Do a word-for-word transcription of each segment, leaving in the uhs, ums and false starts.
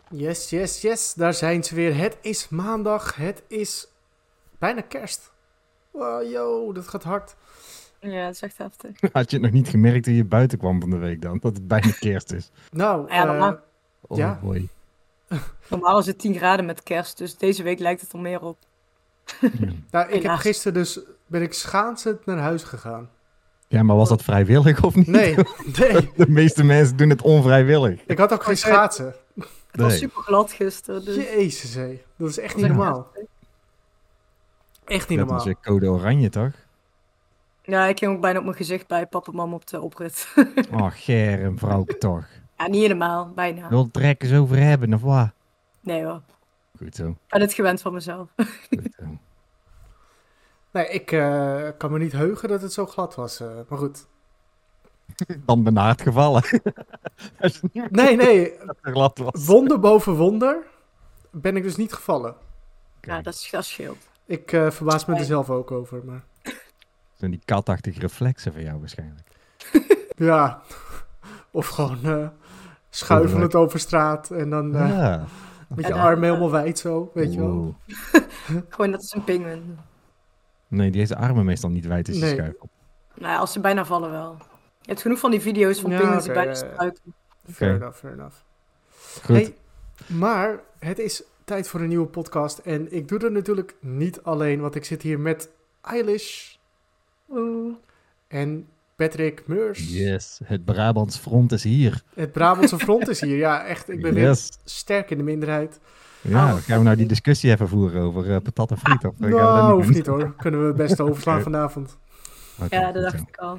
Yes, yes, yes. Daar zijn ze weer. Het is maandag. Het is bijna kerst. Wow, yo, dat gaat hard. Ja, dat is echt heftig. Had je het nog niet gemerkt toen je buiten kwam van de week dan? Dat het bijna kerst is. Nou, Ja, normaal, eh, Oh Ja. boy. normaal is het tien graden met kerst, dus deze week lijkt het er meer op. Ja. nou, ik heb helaas. gisteren dus, ben ik schaatsend naar huis gegaan. Ja, maar was dat vrijwillig of niet? Nee, nee. De meeste mensen doen het onvrijwillig. Ik had ook geen schaatsen. Het was Nee. super glad gisteren, dus... Jezus, hé. Dat is echt dat niet was normaal. heftig. Echt niet Dat was normaal. weer code oranje, toch? Ja, ik ging ook bijna op mijn gezicht bij papa en mam op de oprit. Oh, ger en vrouwke toch. Ja, niet helemaal, bijna. Wil het er eens over hebben, of wat? Nee hoor, Goed zo. ik ben het gewend van mezelf. Goed zo. Nee, ik eh, kan me niet heugen dat het zo glad was. eh, maar goed. Dan ben hard gevallen. Als je niet Nee, nee. te glad was. Wonder boven wonder ben ik dus niet gevallen. Ja, dat, is, dat scheelt. Ik eh, verbaas me er zelf ook over. Maar Zijn die katachtige reflexen van jou waarschijnlijk. ja. Of gewoon eh schuifelend over straat. En dan eh, Ja. met je En, armen eh, helemaal wijd zo. Weet je wel. Wow. Gewoon net als een pinguïn. Nee, die heeft zijn armen meestal niet wijd als je Nee. schuift. Nou ja, als ze bijna vallen wel. Je hebt genoeg van die video's van Ja, pinguïns die oké, bijna ja, ja. struikelen. Fair Oké. enough, fair enough. Goed. Hey, maar het is tijd voor een nieuwe podcast. En ik doe dat natuurlijk niet alleen, want ik zit hier met Eilish Oeh. en Patrick Meurs. Yes, het Brabants front is hier. Het Brabantse front is hier. Ja, echt. Ik ben weer Yes. sterk in de minderheid. Ja, gaan we nou die discussie even voeren over uh, patat en friet? Of uh, gaan we dat Nou, hoeft doen? niet hoor. Kunnen we het best overslaan Oké. vanavond. Oké, Ja, goed dat dacht zo. ik al.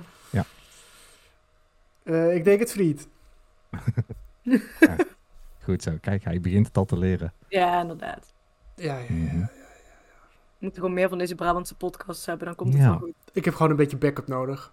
Eh, ik denk het friet. Goed zo, kijk, hij begint het al te leren. Ja, inderdaad. Ja, ja, ja. Mhm. We moeten gewoon meer van deze Brabantse podcasts hebben, dan komt het Ja. wel goed. Ik heb gewoon een beetje backup nodig.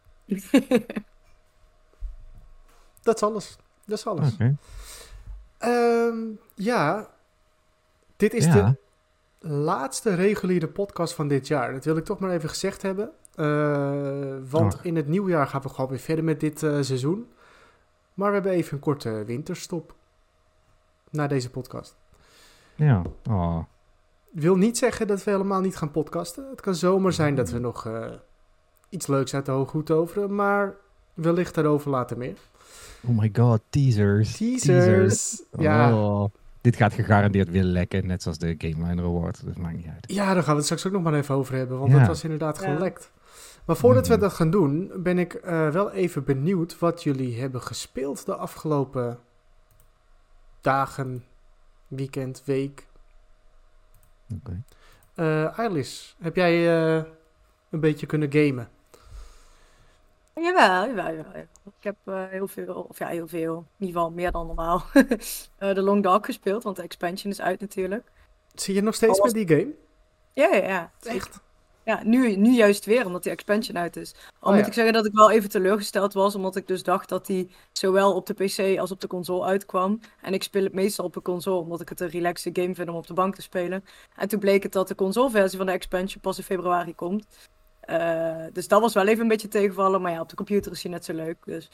Dat is alles. Dat is alles. Oké. Ehm, ja, dit is Ja. de laatste reguliere podcast van dit jaar. Dat wil ik toch maar even gezegd hebben. Eh, want Ach. in het nieuwjaar gaan we gewoon weer verder met dit eh, seizoen. Maar we hebben even een korte winterstop na deze podcast. Ja, oh. Wil niet zeggen dat we helemaal niet gaan podcasten. Het kan zomaar zijn dat we nog eh, iets leuks uit de hoge hoed toveren. Maar wellicht daarover later meer. oh my god, teasers. Teasers. Ja. Oh. Dit gaat gegarandeerd weer lekken, net zoals de Game Liner Award. Dat maakt niet uit. Ja, daar gaan we het straks ook nog maar even over hebben. Want Ja. dat was inderdaad Ja. gelekt. Maar voordat we Mhm. dat gaan doen, ben ik eh, wel even benieuwd wat jullie hebben gespeeld de afgelopen dagen, weekend, week. Oké. Eh Eilish, heb jij eh, een beetje kunnen gamen? Jawel, jawel, jawel. Ik heb eh, heel veel, of ja, heel veel, in ieder geval meer dan normaal, eh, de Long Dark gespeeld, want de expansion is uit natuurlijk. Zie je nog steeds Alles- met die game? Ja, ja, ja. Echt? Ja, nu, nu juist weer, omdat die expansion uit is. Al Oh, moet ja. ik zeggen dat ik wel even teleurgesteld was, omdat ik dus dacht dat die zowel op de P C als op de console uitkwam. En ik speel het meestal op een console, omdat ik het een relaxe game vind om op de bank te spelen. En toen bleek het dat de consoleversie van de expansion pas in februari komt. Eh, dus dat was wel even een beetje tegenvallen, maar ja, op de computer is hij net zo leuk. Dus,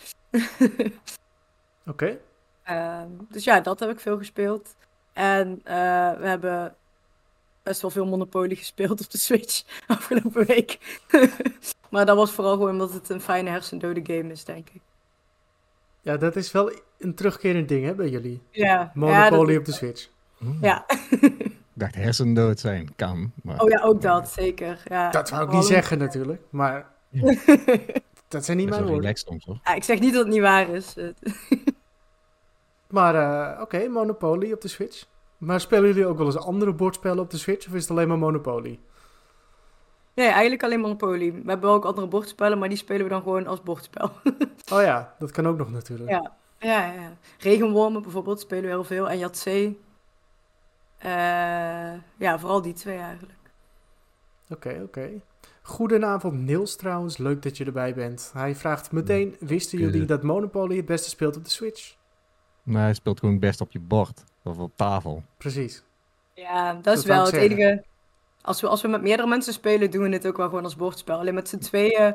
Oké. Ehm, dus ja, dat heb ik veel gespeeld. En eh, we hebben best wel veel Monopoly gespeeld op de Switch afgelopen week. Maar dat was vooral gewoon omdat het een fijne hersendode game is, denk ik. Ja, dat is wel een terugkerend ding hè, bij jullie. Ja, Monopoly ja, op de Switch. Oeh. ja. Ik dacht hersendood zijn, kan. Maar... Oh ja, ook dat, zeker. Ja. Dat wou ik Vooral niet zeggen natuurlijk, maar dat zijn niet Best mijn wel woorden. relaxed soms hoor. Ja, ik zeg niet dat het niet waar is. Het- Maar eh, oké, Monopoly op de Switch. Maar spelen jullie ook wel eens andere bordspellen op de Switch of is het alleen maar Monopoly? Nee, eigenlijk alleen Monopoly. We hebben ook andere bordspellen, maar die spelen we dan gewoon als bordspel. Oh ja, dat kan ook nog natuurlijk. Ja, ja, ja. Regenwormen bijvoorbeeld spelen we heel veel. En Yahtzee. Eh, ja, vooral die twee eigenlijk. Oké, oké. Goedenavond Niels trouwens, leuk dat je erbij bent. Hij vraagt meteen, wisten jullie Kudde. dat Monopoly het beste speelt op de Switch? Maar hij speelt gewoon best op je bord of op tafel. Precies. Ja, dat Dat is wou wel ik het zeggen. enige. Als we, als we met meerdere mensen spelen, doen we het ook wel gewoon als bordspel. Alleen met z'n tweeën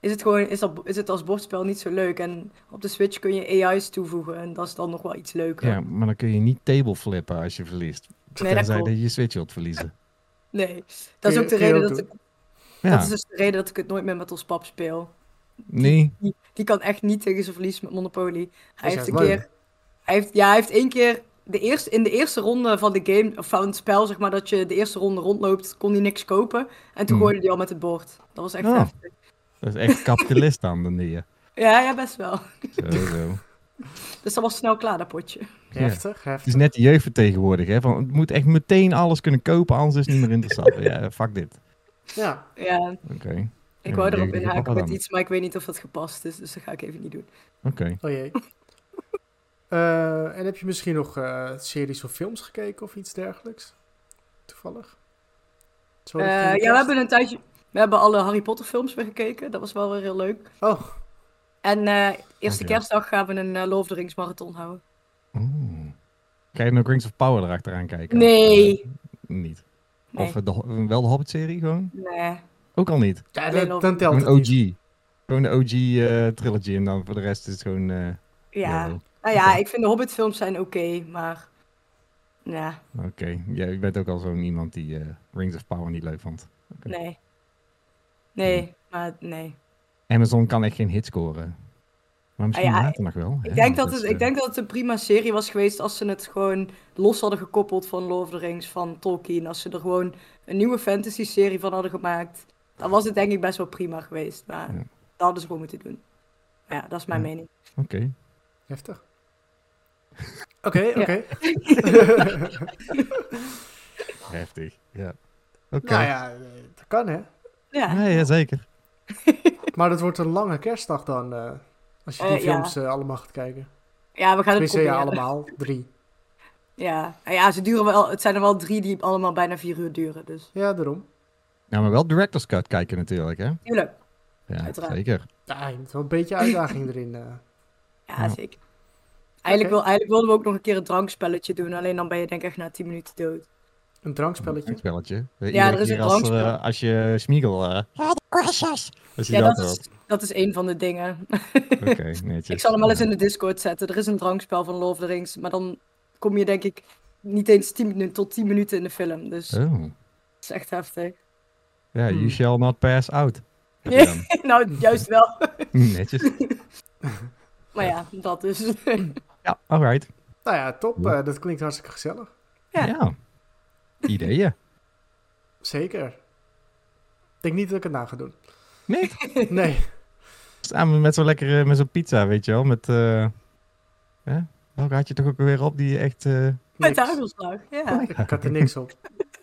is het gewoon is, dat, is het als bordspel niet zo leuk. En op de Switch kun je A I's toevoegen en dat is dan nog wel iets leuker. Ja, maar dan kun je niet table flippen als je verliest. Nee, dat Tenzij klopt. dat je je Switch wilt verliezen. Nee, dat is je- ook de kun je reden ook dat ik, Ja, dat is dus de reden dat ik het nooit meer met ons pap speel. nee. Die, die kan echt niet tegen zijn verlies met Monopoly. Hij is heeft een juist keer, hij heeft, ja, hij heeft één keer de eerste, in de eerste ronde van de game, of van het spel, zeg maar, dat je de eerste ronde rondloopt, kon hij niks kopen. En toen Hmm. gooide hij al met het bord. Dat was echt Oh. heftig. Dat is echt kapitalist dan, dan die je. Ja, ja, best wel. Zo, zo. Dus dat was snel klaar, dat potje. Ja. Heftig, Het heftig. is net de jeugd van tegenwoordig, hè. Van, het moet echt meteen alles kunnen kopen, anders is het niet meer interessant. Ja, fuck dit. Ja, Ja, Oké, ik Ja, wou erop jeugdige inhaken papa met dan. iets, maar ik weet niet of dat gepast is. Dus dat ga ik even niet doen. oké. oh jee. Eh, en heb je misschien nog eh, series of films gekeken of iets dergelijks? Toevallig? Zo Eh, richting de ja, we kerst? hebben een tijdje... We hebben alle Harry Potter films weer gekeken. Dat was wel weer heel leuk. Oh, En eh eerste Oké. kerstdag gaan we een uh, Lord of the Rings marathon houden. Oeh. Ga je nog Rings of Power erachteraan kijken? Nee. Eh, niet. Nee. Of eh, de, wel de Hobbit-serie gewoon? Nee. Ook al niet. ja, Alleen dan, nog- dan telt Gewoon het O G. niet. Gewoon de O G-trilogy en dan voor de rest is het gewoon... eh, Ja. YOLO. Nou ja, Oké. ik vind de Hobbit films zijn oké, maar... Ja, Oké, ja, ik ben ook al zo'n iemand die eh, Rings of Power niet leuk vond. Oké. nee. Nee, maar nee. Amazon kan echt geen hit scoren. Maar misschien Ah ja, later nog wel. Ik hè, denk, want dat is, het, ik eh, denk dat het een prima serie was geweest als ze het gewoon los hadden gekoppeld van Lord of the Rings, van Tolkien. Als ze er gewoon een nieuwe fantasy serie van hadden gemaakt, dan was het denk ik best wel prima geweest. Maar Ja. dat hadden ze gewoon moeten doen. Maar ja, dat is mijn Ja. mening. Oké. Heftig. Oké, oké. Heftig. Ja. Oké. Nou ja, eh, dat kan hè. Ja, Nee, ja, zeker. Maar dat wordt een lange kerstdag dan, eh, als je die Eh, ja. films eh, allemaal gaat kijken. ja we gaan het Tenminste, ja, proberen. allemaal. Drie. Ja. Nou ja, ze duren wel, het zijn er wel drie die allemaal bijna vier uur duren. Dus Ja, daarom. Nou, maar wel Director's Cut kijken natuurlijk, hè? tuurlijk. Ja, Uiteraard. zeker. Ja, je moet wel een beetje uitdaging erin. eh. Ja, Ja. zeker. Eigenlijk, Oké. wil, eigenlijk wilden we ook nog een keer een drankspelletje doen. Alleen dan ben je denk ik echt na tien minuten dood. Een drankspelletje. Een spelletje. Ja, er is een als, er, drankspel. eh, als je Smeagol... eh ja, de crashes! Als je Ja, dat dat hoort. is, dat is één van de dingen. Oké, netjes. Ik zal hem wel eens in de Discord zetten. Er is een drankspel van Lord of the Rings. Maar dan kom je denk ik niet eens tien minuten tot tien minuten in de film. Dus dat Oh. is echt heftig. Ja, you Hmm. shall not pass out. Heb je dan. Nou, juist wel. Netjes. Maar ja, dat dus. Ja, alright. Nou ja, top. Ja. eh, dat klinkt hartstikke gezellig. Ja. Ja. Ideeën. Zeker. Ik denk niet dat ik het na ga doen. Nee. Nee. Samen met zo'n lekkere, met zo'n pizza, weet je wel. Met, eh ja? Welke had je toch ook weer op die je echt... eh, Met Niks. hagelslag, ja. Ik had er niks op.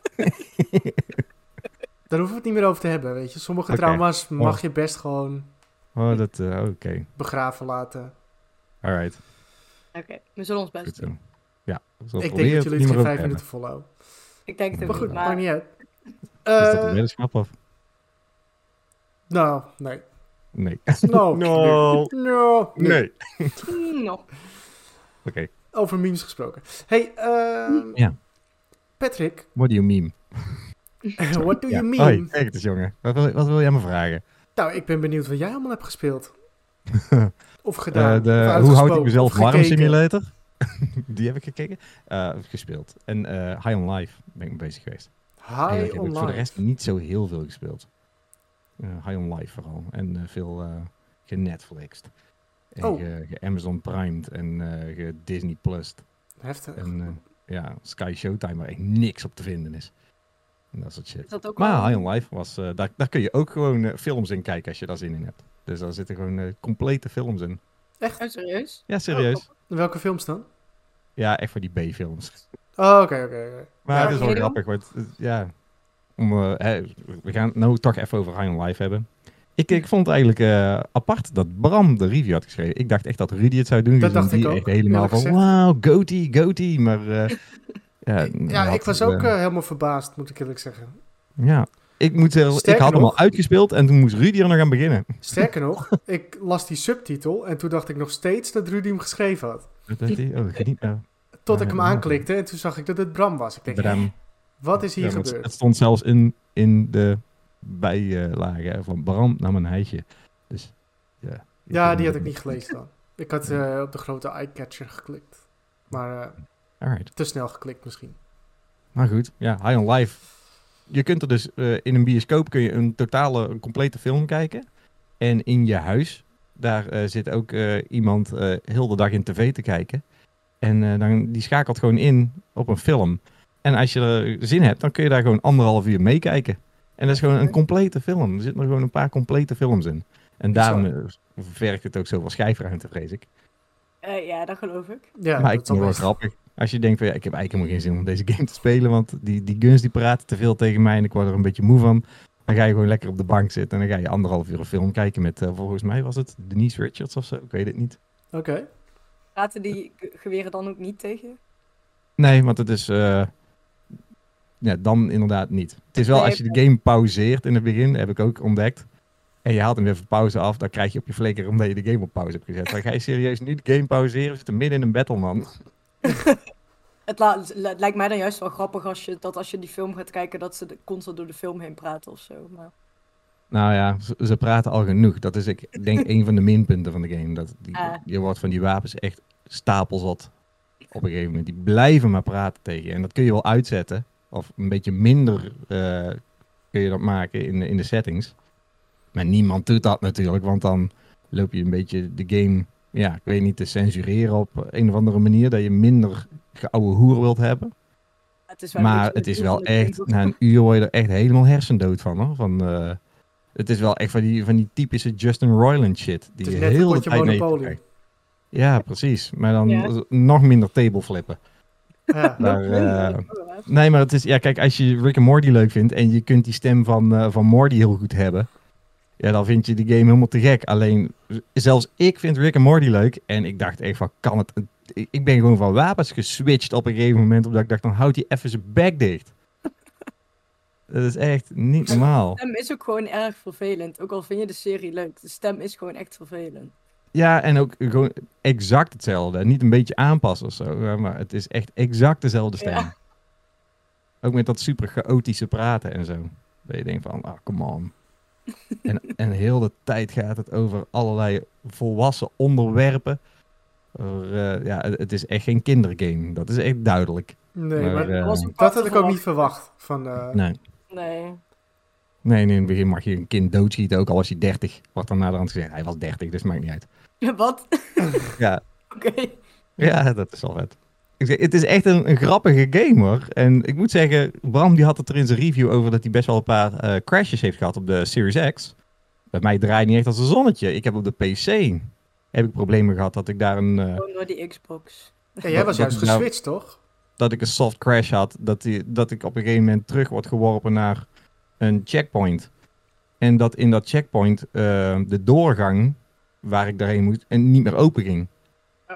Daar hoeven we het niet meer over te hebben, weet je. Sommige Oké. trauma's mag Oh. je best gewoon Oh, dat... eh, Oké. begraven laten. Alright. Oké, we zullen ons Goed best zo. doen. Ja. we zullen Ik denk proberen dat het jullie niet het geen meer vijf over minuten volhouden. Ik denk het Maar ook goed, niet, maakt maar... niet uit. hebben. Is dat een Eh, weddenschap of... nou, nee. Nee. No. No. No. Nee. Hmm, no. Oké. Over memes gesproken. Hey, ehm, Ja. Patrick, What do you mean? what do Ja. you mean? Hoi, kijk het eens, jongen. Wat wil, wat wil jij me vragen? Nou, ik ben benieuwd wat jij allemaal hebt gespeeld. Of gedaan. Eh, de, of hoe uitgesproken, houd ik mezelf of warm gekeken. simulator? Die heb ik gekeken. Eh, gespeeld. En eh, High on Life ben ik mee bezig geweest. Eigenlijk High heb ik voor de online. rest niet zo heel veel gespeeld. Eh, High on Life vooral. En eh, veel eh genetflixt. En Oh. ge, ge Amazon Primed en eh ge Disney Plus. Heftig. En eh, ja, Sky Showtime waar echt niks op te vinden is. En dat soort shit. Is dat ook Maar wel... High on Life was, eh, daar, daar kun je ook gewoon eh, films in kijken als je daar zin in hebt. Dus daar zitten gewoon eh, complete films in. Oh, serieus? Ja, serieus. Welke films dan? Ja, echt voor die B-films. Oh, oké, oké. oké. Maar Ja, het is wel oké. grappig, want eh, ja, om, eh, hè, we gaan het nou toch even over High on Life hebben. Ik, ik vond het eigenlijk eh, apart dat Bram de review had geschreven. Ik dacht echt dat Rudy het zou doen. Dat dus dacht die ik ook, echt helemaal eerlijk van, gezegd. wauw, goatee, goatee. Maar eh, ja, Ja, had, ik was ook eh, eh, helemaal verbaasd, moet ik eerlijk zeggen. ja, ik, moet, heel- ik Sterker had hem al nog- uitgespeeld en toen moest Rudy er nog aan beginnen. Sterker nog, ik las die subtitel en toen dacht ik nog steeds dat Rudy hem geschreven had. Wat deed hij? Oh, dat ging niet. nou. Tot ik hem Ja. aanklikte en toen zag ik dat het Bram was. Ik denk, Bram. hè, wat is hier Ja, want gebeurd? het stond zelfs in, in de bijlagen van Bram naar mijn heitje. Dus, ja. Ja, die had ik niet gelezen dan. Ik had uh, op de grote eye-catcher geklikt. Maar uh, Alright. te snel geklikt misschien. Maar goed, ja, High on Life. Je kunt er dus uh, in een bioscoop kun je een totale, een complete film kijken. En in je huis, daar uh, zit ook uh, iemand uh, heel de dag in tv te kijken. En uh, dan, die schakelt gewoon in op een film. En als je er zin hebt, dan kun je daar gewoon anderhalf uur meekijken. En dat is gewoon een complete film. Er zitten er gewoon een paar complete films in. En daarom uh, vergt het ook zoveel schijfruimte, vrees ik. Uh, ja, dat geloof ik. Ja, maar dat ik vind het wel grappig. Als je denkt, van, ja, ik heb eigenlijk helemaal geen zin om deze game te spelen, want die, die guns die praten te veel tegen mij en ik word er een beetje moe van. Dan ga je gewoon lekker op de bank zitten en dan ga je anderhalf uur een film kijken met, uh, volgens mij was het Denise Richards of zo, ik weet het niet. Oké. Okay. Praten die geweren dan ook niet tegen je? Nee, want het is, uh, ja, dan inderdaad niet. Het is wel, nee, als je de game pauzeert in het begin, heb ik ook ontdekt, en je haalt hem weer van pauze af, dan krijg je op je flikker omdat je de game op pauze hebt gezet. Dan ga je serieus niet de game pauzeren, we zitten midden in een battle, man. Het, la- het lijkt mij dan juist wel grappig als je, dat als je die film gaat kijken, dat ze de, constant door de film heen praten of zo. Maar... Nou ja, ze, ze praten al genoeg. Dat is, ik denk, een van de minpunten van de game. Dat die, uh. Je wordt van die wapens echt stapelzat op een gegeven moment. Die blijven maar praten tegen je. En dat kun je wel uitzetten. Of een beetje minder uh, kun je dat maken in, in de settings. Maar niemand doet dat natuurlijk, want dan loop je een beetje de game, ja, ik weet niet, te censureren op een of andere manier. Dat je minder geouwe hoer wilt hebben. Het is maar het is wel echt, na een uur word je er echt helemaal hersendood van, hoor. Van, uh, het is wel echt van die, van die typische Justin Roiland shit. Die het is je net heel een potje Monopoly. Ja, precies. Maar dan ja. nog minder tableflippen. Ja. Maar, uh, nee, maar het is, ja, kijk, als je Rick en Morty leuk vindt en je kunt die stem van, uh, van Morty heel goed hebben, ja, dan vind je die game helemaal te gek. Alleen, zelfs ik vind Rick en Morty leuk en ik dacht echt van, kan het... Ik ben gewoon van wapens geswitcht op een gegeven moment, omdat ik dacht, dan houdt hij even zijn bek dicht. Dat is echt niet normaal. De stem is ook gewoon erg vervelend, ook al vind je de serie leuk. De stem is gewoon echt vervelend. Ja, en ook gewoon exact hetzelfde. Niet een beetje aanpassen of zo, maar het is echt exact dezelfde stem. Ja. Ook met dat super chaotische praten en zo. Dat je denkt van, ah, oh, come on. en, en heel de tijd gaat het over allerlei volwassen onderwerpen. Er, uh, ja, het is echt geen kindergame. Dat is echt duidelijk. Nee, maar, maar uh, dat, dat had ik ook niet verwacht. Van, uh... Nee. Nee. Nee, in het begin mag je een kind doodschieten, ook al was hij dertig. Wordt dan naderhand gezegd, hij was dertig, dus maakt niet uit. Ja, wat? Ja. Oké. Okay. Ja, dat is al vet. Ik zeg, het is echt een, een grappige game, hoor. En ik moet zeggen, Bram die had het er in zijn review over dat hij best wel een paar uh, crashes heeft gehad op de Series X. Bij mij draait niet echt als een zonnetje. Ik heb op de P C heb ik problemen gehad dat ik daar een... Uh, Gewoon door die Xbox. Ja, jij was juist geswitcht, nou, toch? Dat ik een soft crash had, dat, die, dat ik op een gegeven moment terug word geworpen naar een checkpoint. En dat in dat checkpoint uh, de doorgang waar ik daarheen moest en niet meer open ging. Oh.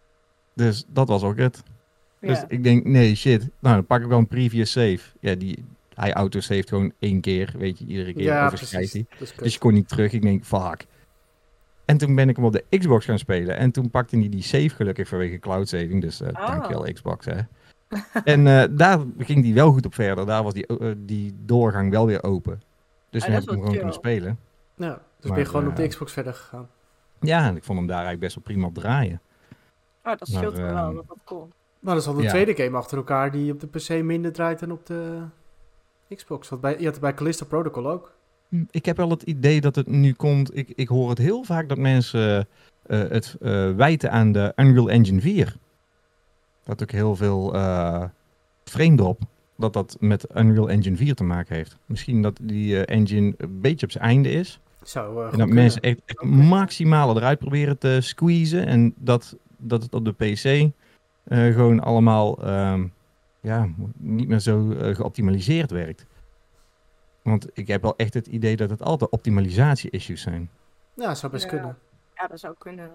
Dus dat was ook het. Ja. Dus ik denk, nee, shit. Nou, dan pak ik wel een previous save. Ja, die, hij autosaved gewoon één keer, weet je, iedere keer. Ja, precies. Hij. Dus je kon niet terug. Ik denk, fuck. En toen ben ik hem op de Xbox gaan spelen. En toen pakte hij die save gelukkig vanwege cloud saving. Dus uh, oh. dankjewel Xbox, hè. En uh, daar ging hij wel goed op verder. Daar was die, uh, die doorgang wel weer open. Dus toen heb ik hem gewoon kunnen spelen. Ja, dus maar, ben je gewoon uh, op de Xbox verder gegaan. Ja, en ik vond hem daar eigenlijk best wel prima op draaien. Oh, dat scheelt maar, uh, wel. Dat was cool. Maar dat is al de ja. tweede game achter elkaar die op de P C minder draait dan op de Xbox. Want bij, je had het bij Callisto Protocol ook. Ik heb wel het idee dat het nu komt... Ik, ik hoor het heel vaak dat mensen uh, uh, het uh, wijten aan de Unreal Engine vier. Dat ook heel veel uh, frame drop, dat dat met Unreal Engine vier te maken heeft. Misschien dat die uh, engine een beetje op zijn einde is. Zou, uh, en dat mensen echt, echt okay. maximale eruit proberen te squeezen. En dat, dat het op de P C uh, gewoon allemaal uh, ja, niet meer zo uh, geoptimaliseerd werkt. Want ik heb wel echt het idee dat het altijd optimalisatie-issues zijn. Ja, zou best ja. kunnen. Ja, dat zou kunnen.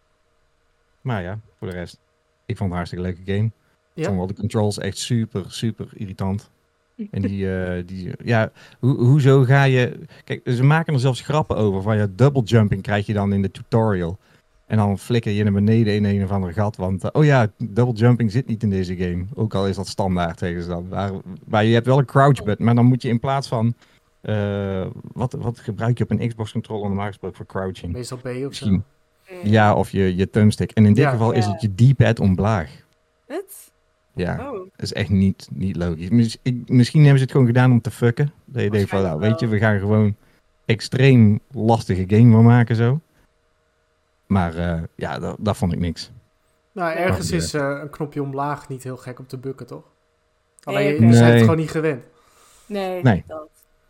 Maar ja, voor de rest. Ik vond het een hartstikke leuke game. Ja? Ik vond wel de controls echt super, super irritant. En die, uh, die ja, ho- hoezo ga je... Kijk, ze maken er zelfs grappen over. Van ja, double jumping krijg je dan in de tutorial. En dan flikker je naar beneden in een of ander gat. Want, uh, oh ja, double jumping zit niet in deze game. Ook al is dat standaard, zeggen ze dan. Waar, waar je hebt wel een crouch button, maar dan moet je in plaats van Uh, wat, wat gebruik je op een Xbox-controller normaal gesproken voor crouching? Meestal B of Misschien. zo. Ja, of je, je thumbstick. En in dit Ja. geval is Ja. het je D-pad omlaag. Wat? Ja, Oh. dat is echt niet, niet logisch. Mis- ik- misschien hebben ze het gewoon gedaan om te fucken. Dat je denkt van, nou, weet je, we gaan gewoon extreem lastige game van maken zo. Maar uh, ja, dat, dat vond ik niks. Nou, ergens Oh, is uh, een knopje omlaag niet heel gek om te bukken, toch? Alleen, je Nee, zijn het nee. gewoon niet gewend. Nee, Nee. dat.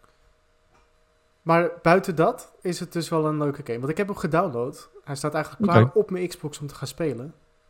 Maar buiten dat is het dus wel een leuke game. Want ik heb hem gedownload. Hij staat eigenlijk klaar Oké. op mijn Xbox om te gaan spelen.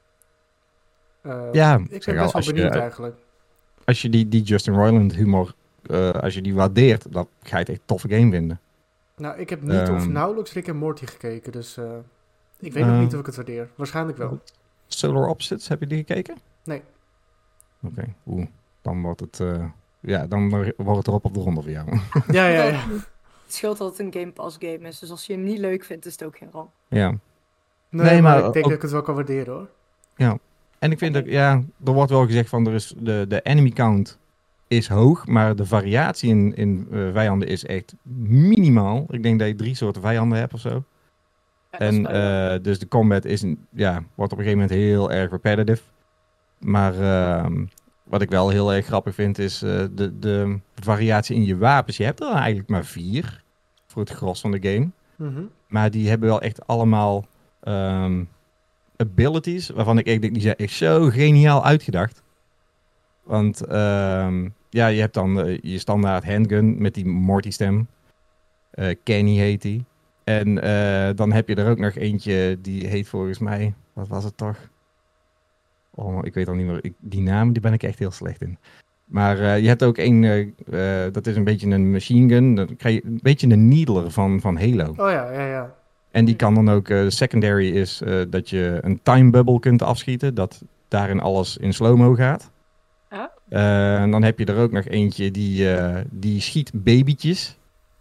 Uh, Ja, ik ben zeg al, best wel als je- benieuwd eigenlijk. Als je die, die Justin Roiland humor, uh, als je die waardeert, dan ga je het echt een toffe game vinden. Nou, ik heb niet of Ehm. nauwelijks Rick en Morty gekeken. Dus uh, ik weet nog Uh. niet of ik het waardeer. Waarschijnlijk wel. Solar Opposites, heb je die gekeken? Nee. Oké, okay. Oeh, dan wordt het, uh, ja, dan wordt het erop op de ronde voor jou. Ja, ja, ja. Het scheelt dat het een Game Pass game is. Dus als je hem niet leuk vindt, is het ook geen ramp. Ja. Nee, Nee, maar, maar ik denk ook- dat ik het wel kan waarderen, hoor. En ik vind ook, ja, er wordt wel gezegd van, er is de, de enemy count is hoog, maar de variatie in, in uh, vijanden is echt minimaal. Ik denk dat je drie soorten vijanden hebt of zo. Ja, dat is En wel jammer. uh, dus de combat is, een, ja, wordt op een gegeven moment heel erg repetitive. Maar uh, wat ik wel heel erg grappig vind is uh, de, de variatie in je wapens. Je hebt er eigenlijk maar vier voor het gros van de game. Mm-hmm. Maar die hebben wel echt allemaal um, abilities waarvan ik echt denk, die zijn echt zo geniaal uitgedacht. Want um, ja, je hebt dan uh, je standaard handgun met die Morty stem. Uh, Kenny heet die. En uh, dan heb je er ook nog eentje die heet volgens mij, wat was het toch? Oh, ik weet al niet meer. Ik, die naam, die ben ik echt heel slecht in. Maar uh, je hebt ook een, uh, uh, dat is een beetje een machine gun. Dan krijg je een beetje een needler van, van Halo. Oh ja, ja, ja. En die kan dan ook, uh, secondary is uh, dat je een time bubble kunt afschieten. Dat daarin alles in slow-mo gaat. Ja. Uh, en dan heb je er ook nog eentje die, uh, die schiet babytjes.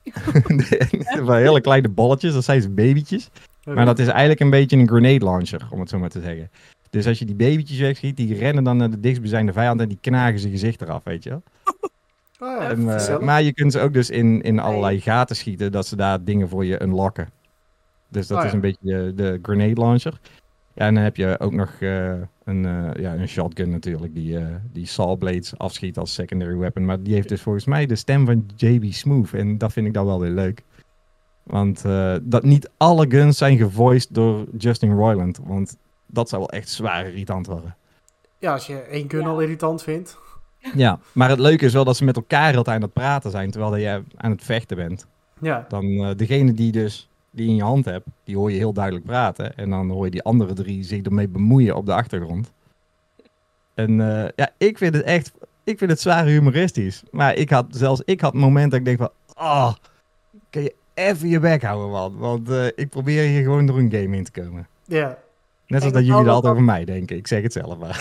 Van hele kleine bolletjes, dat zijn ze babytjes. Okay. Maar dat is eigenlijk een beetje een grenade launcher, om het zo maar te zeggen. Dus als je die babytjes wegschiet, die rennen dan naar de dichtstbijzijnde vijand en die knagen zijn gezicht eraf, weet je wel. Oh ja, En, uh, gezellig. maar je kunt ze ook dus in, in allerlei gaten schieten, dat ze daar dingen voor je unlocken. Dus dat Oh ja. is een beetje de, de grenade launcher. Ja, en dan heb je ook nog uh, een, uh, ja, een shotgun natuurlijk, die, uh, die saw blades afschiet als secondary weapon. Maar die heeft dus volgens mij de stem van J B Smoove en dat vind ik dan wel weer leuk. Want uh, dat niet alle guns zijn gevoiced door Justin Roiland, want dat zou wel echt zwaar irritant worden. Ja, als je één gun Ja. al irritant vindt. Ja, maar het leuke is wel dat ze met elkaar altijd aan het praten zijn, terwijl je aan het vechten bent. Ja. Dan uh, degene die dus die in je hand hebt, die hoor je heel duidelijk praten. En dan hoor je die andere drie zich ermee bemoeien op de achtergrond. En uh, ja, ik vind het echt, ik vind het zwaar humoristisch. Maar ik had, zelfs ik had momenten dat ik denk van, oh, kun je even je bek houden, man. Want uh, ik probeer hier gewoon door een game in te komen. Ja. Net zoals En dat jullie alle dat altijd kant- over mij denken. Ik zeg het zelf maar.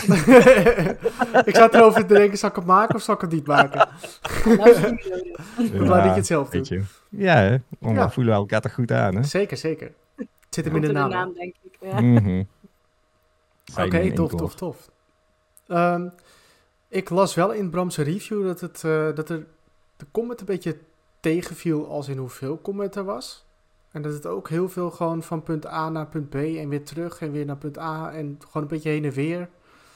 Ik zat erover te denken, zal ik het maken of zal ik het niet maken? Nou is het niet nodig. ben blij dat je het zelf weet doet. je. Ja, hè? Want Ja. we voelen elkaar toch goed aan, hè? Zeker, zeker. Het zit hem in Komt de in naam. denk ik. Ja. Mhm. Oké, Zijn in één tof, koor. tof, tof. Um, ik las wel in Bram's review dat, het, uh, dat er de comment een beetje tegenviel als in hoeveel comment er was. En dat het ook heel veel gewoon van punt A naar punt B en weer terug en weer naar punt A en gewoon een beetje heen en weer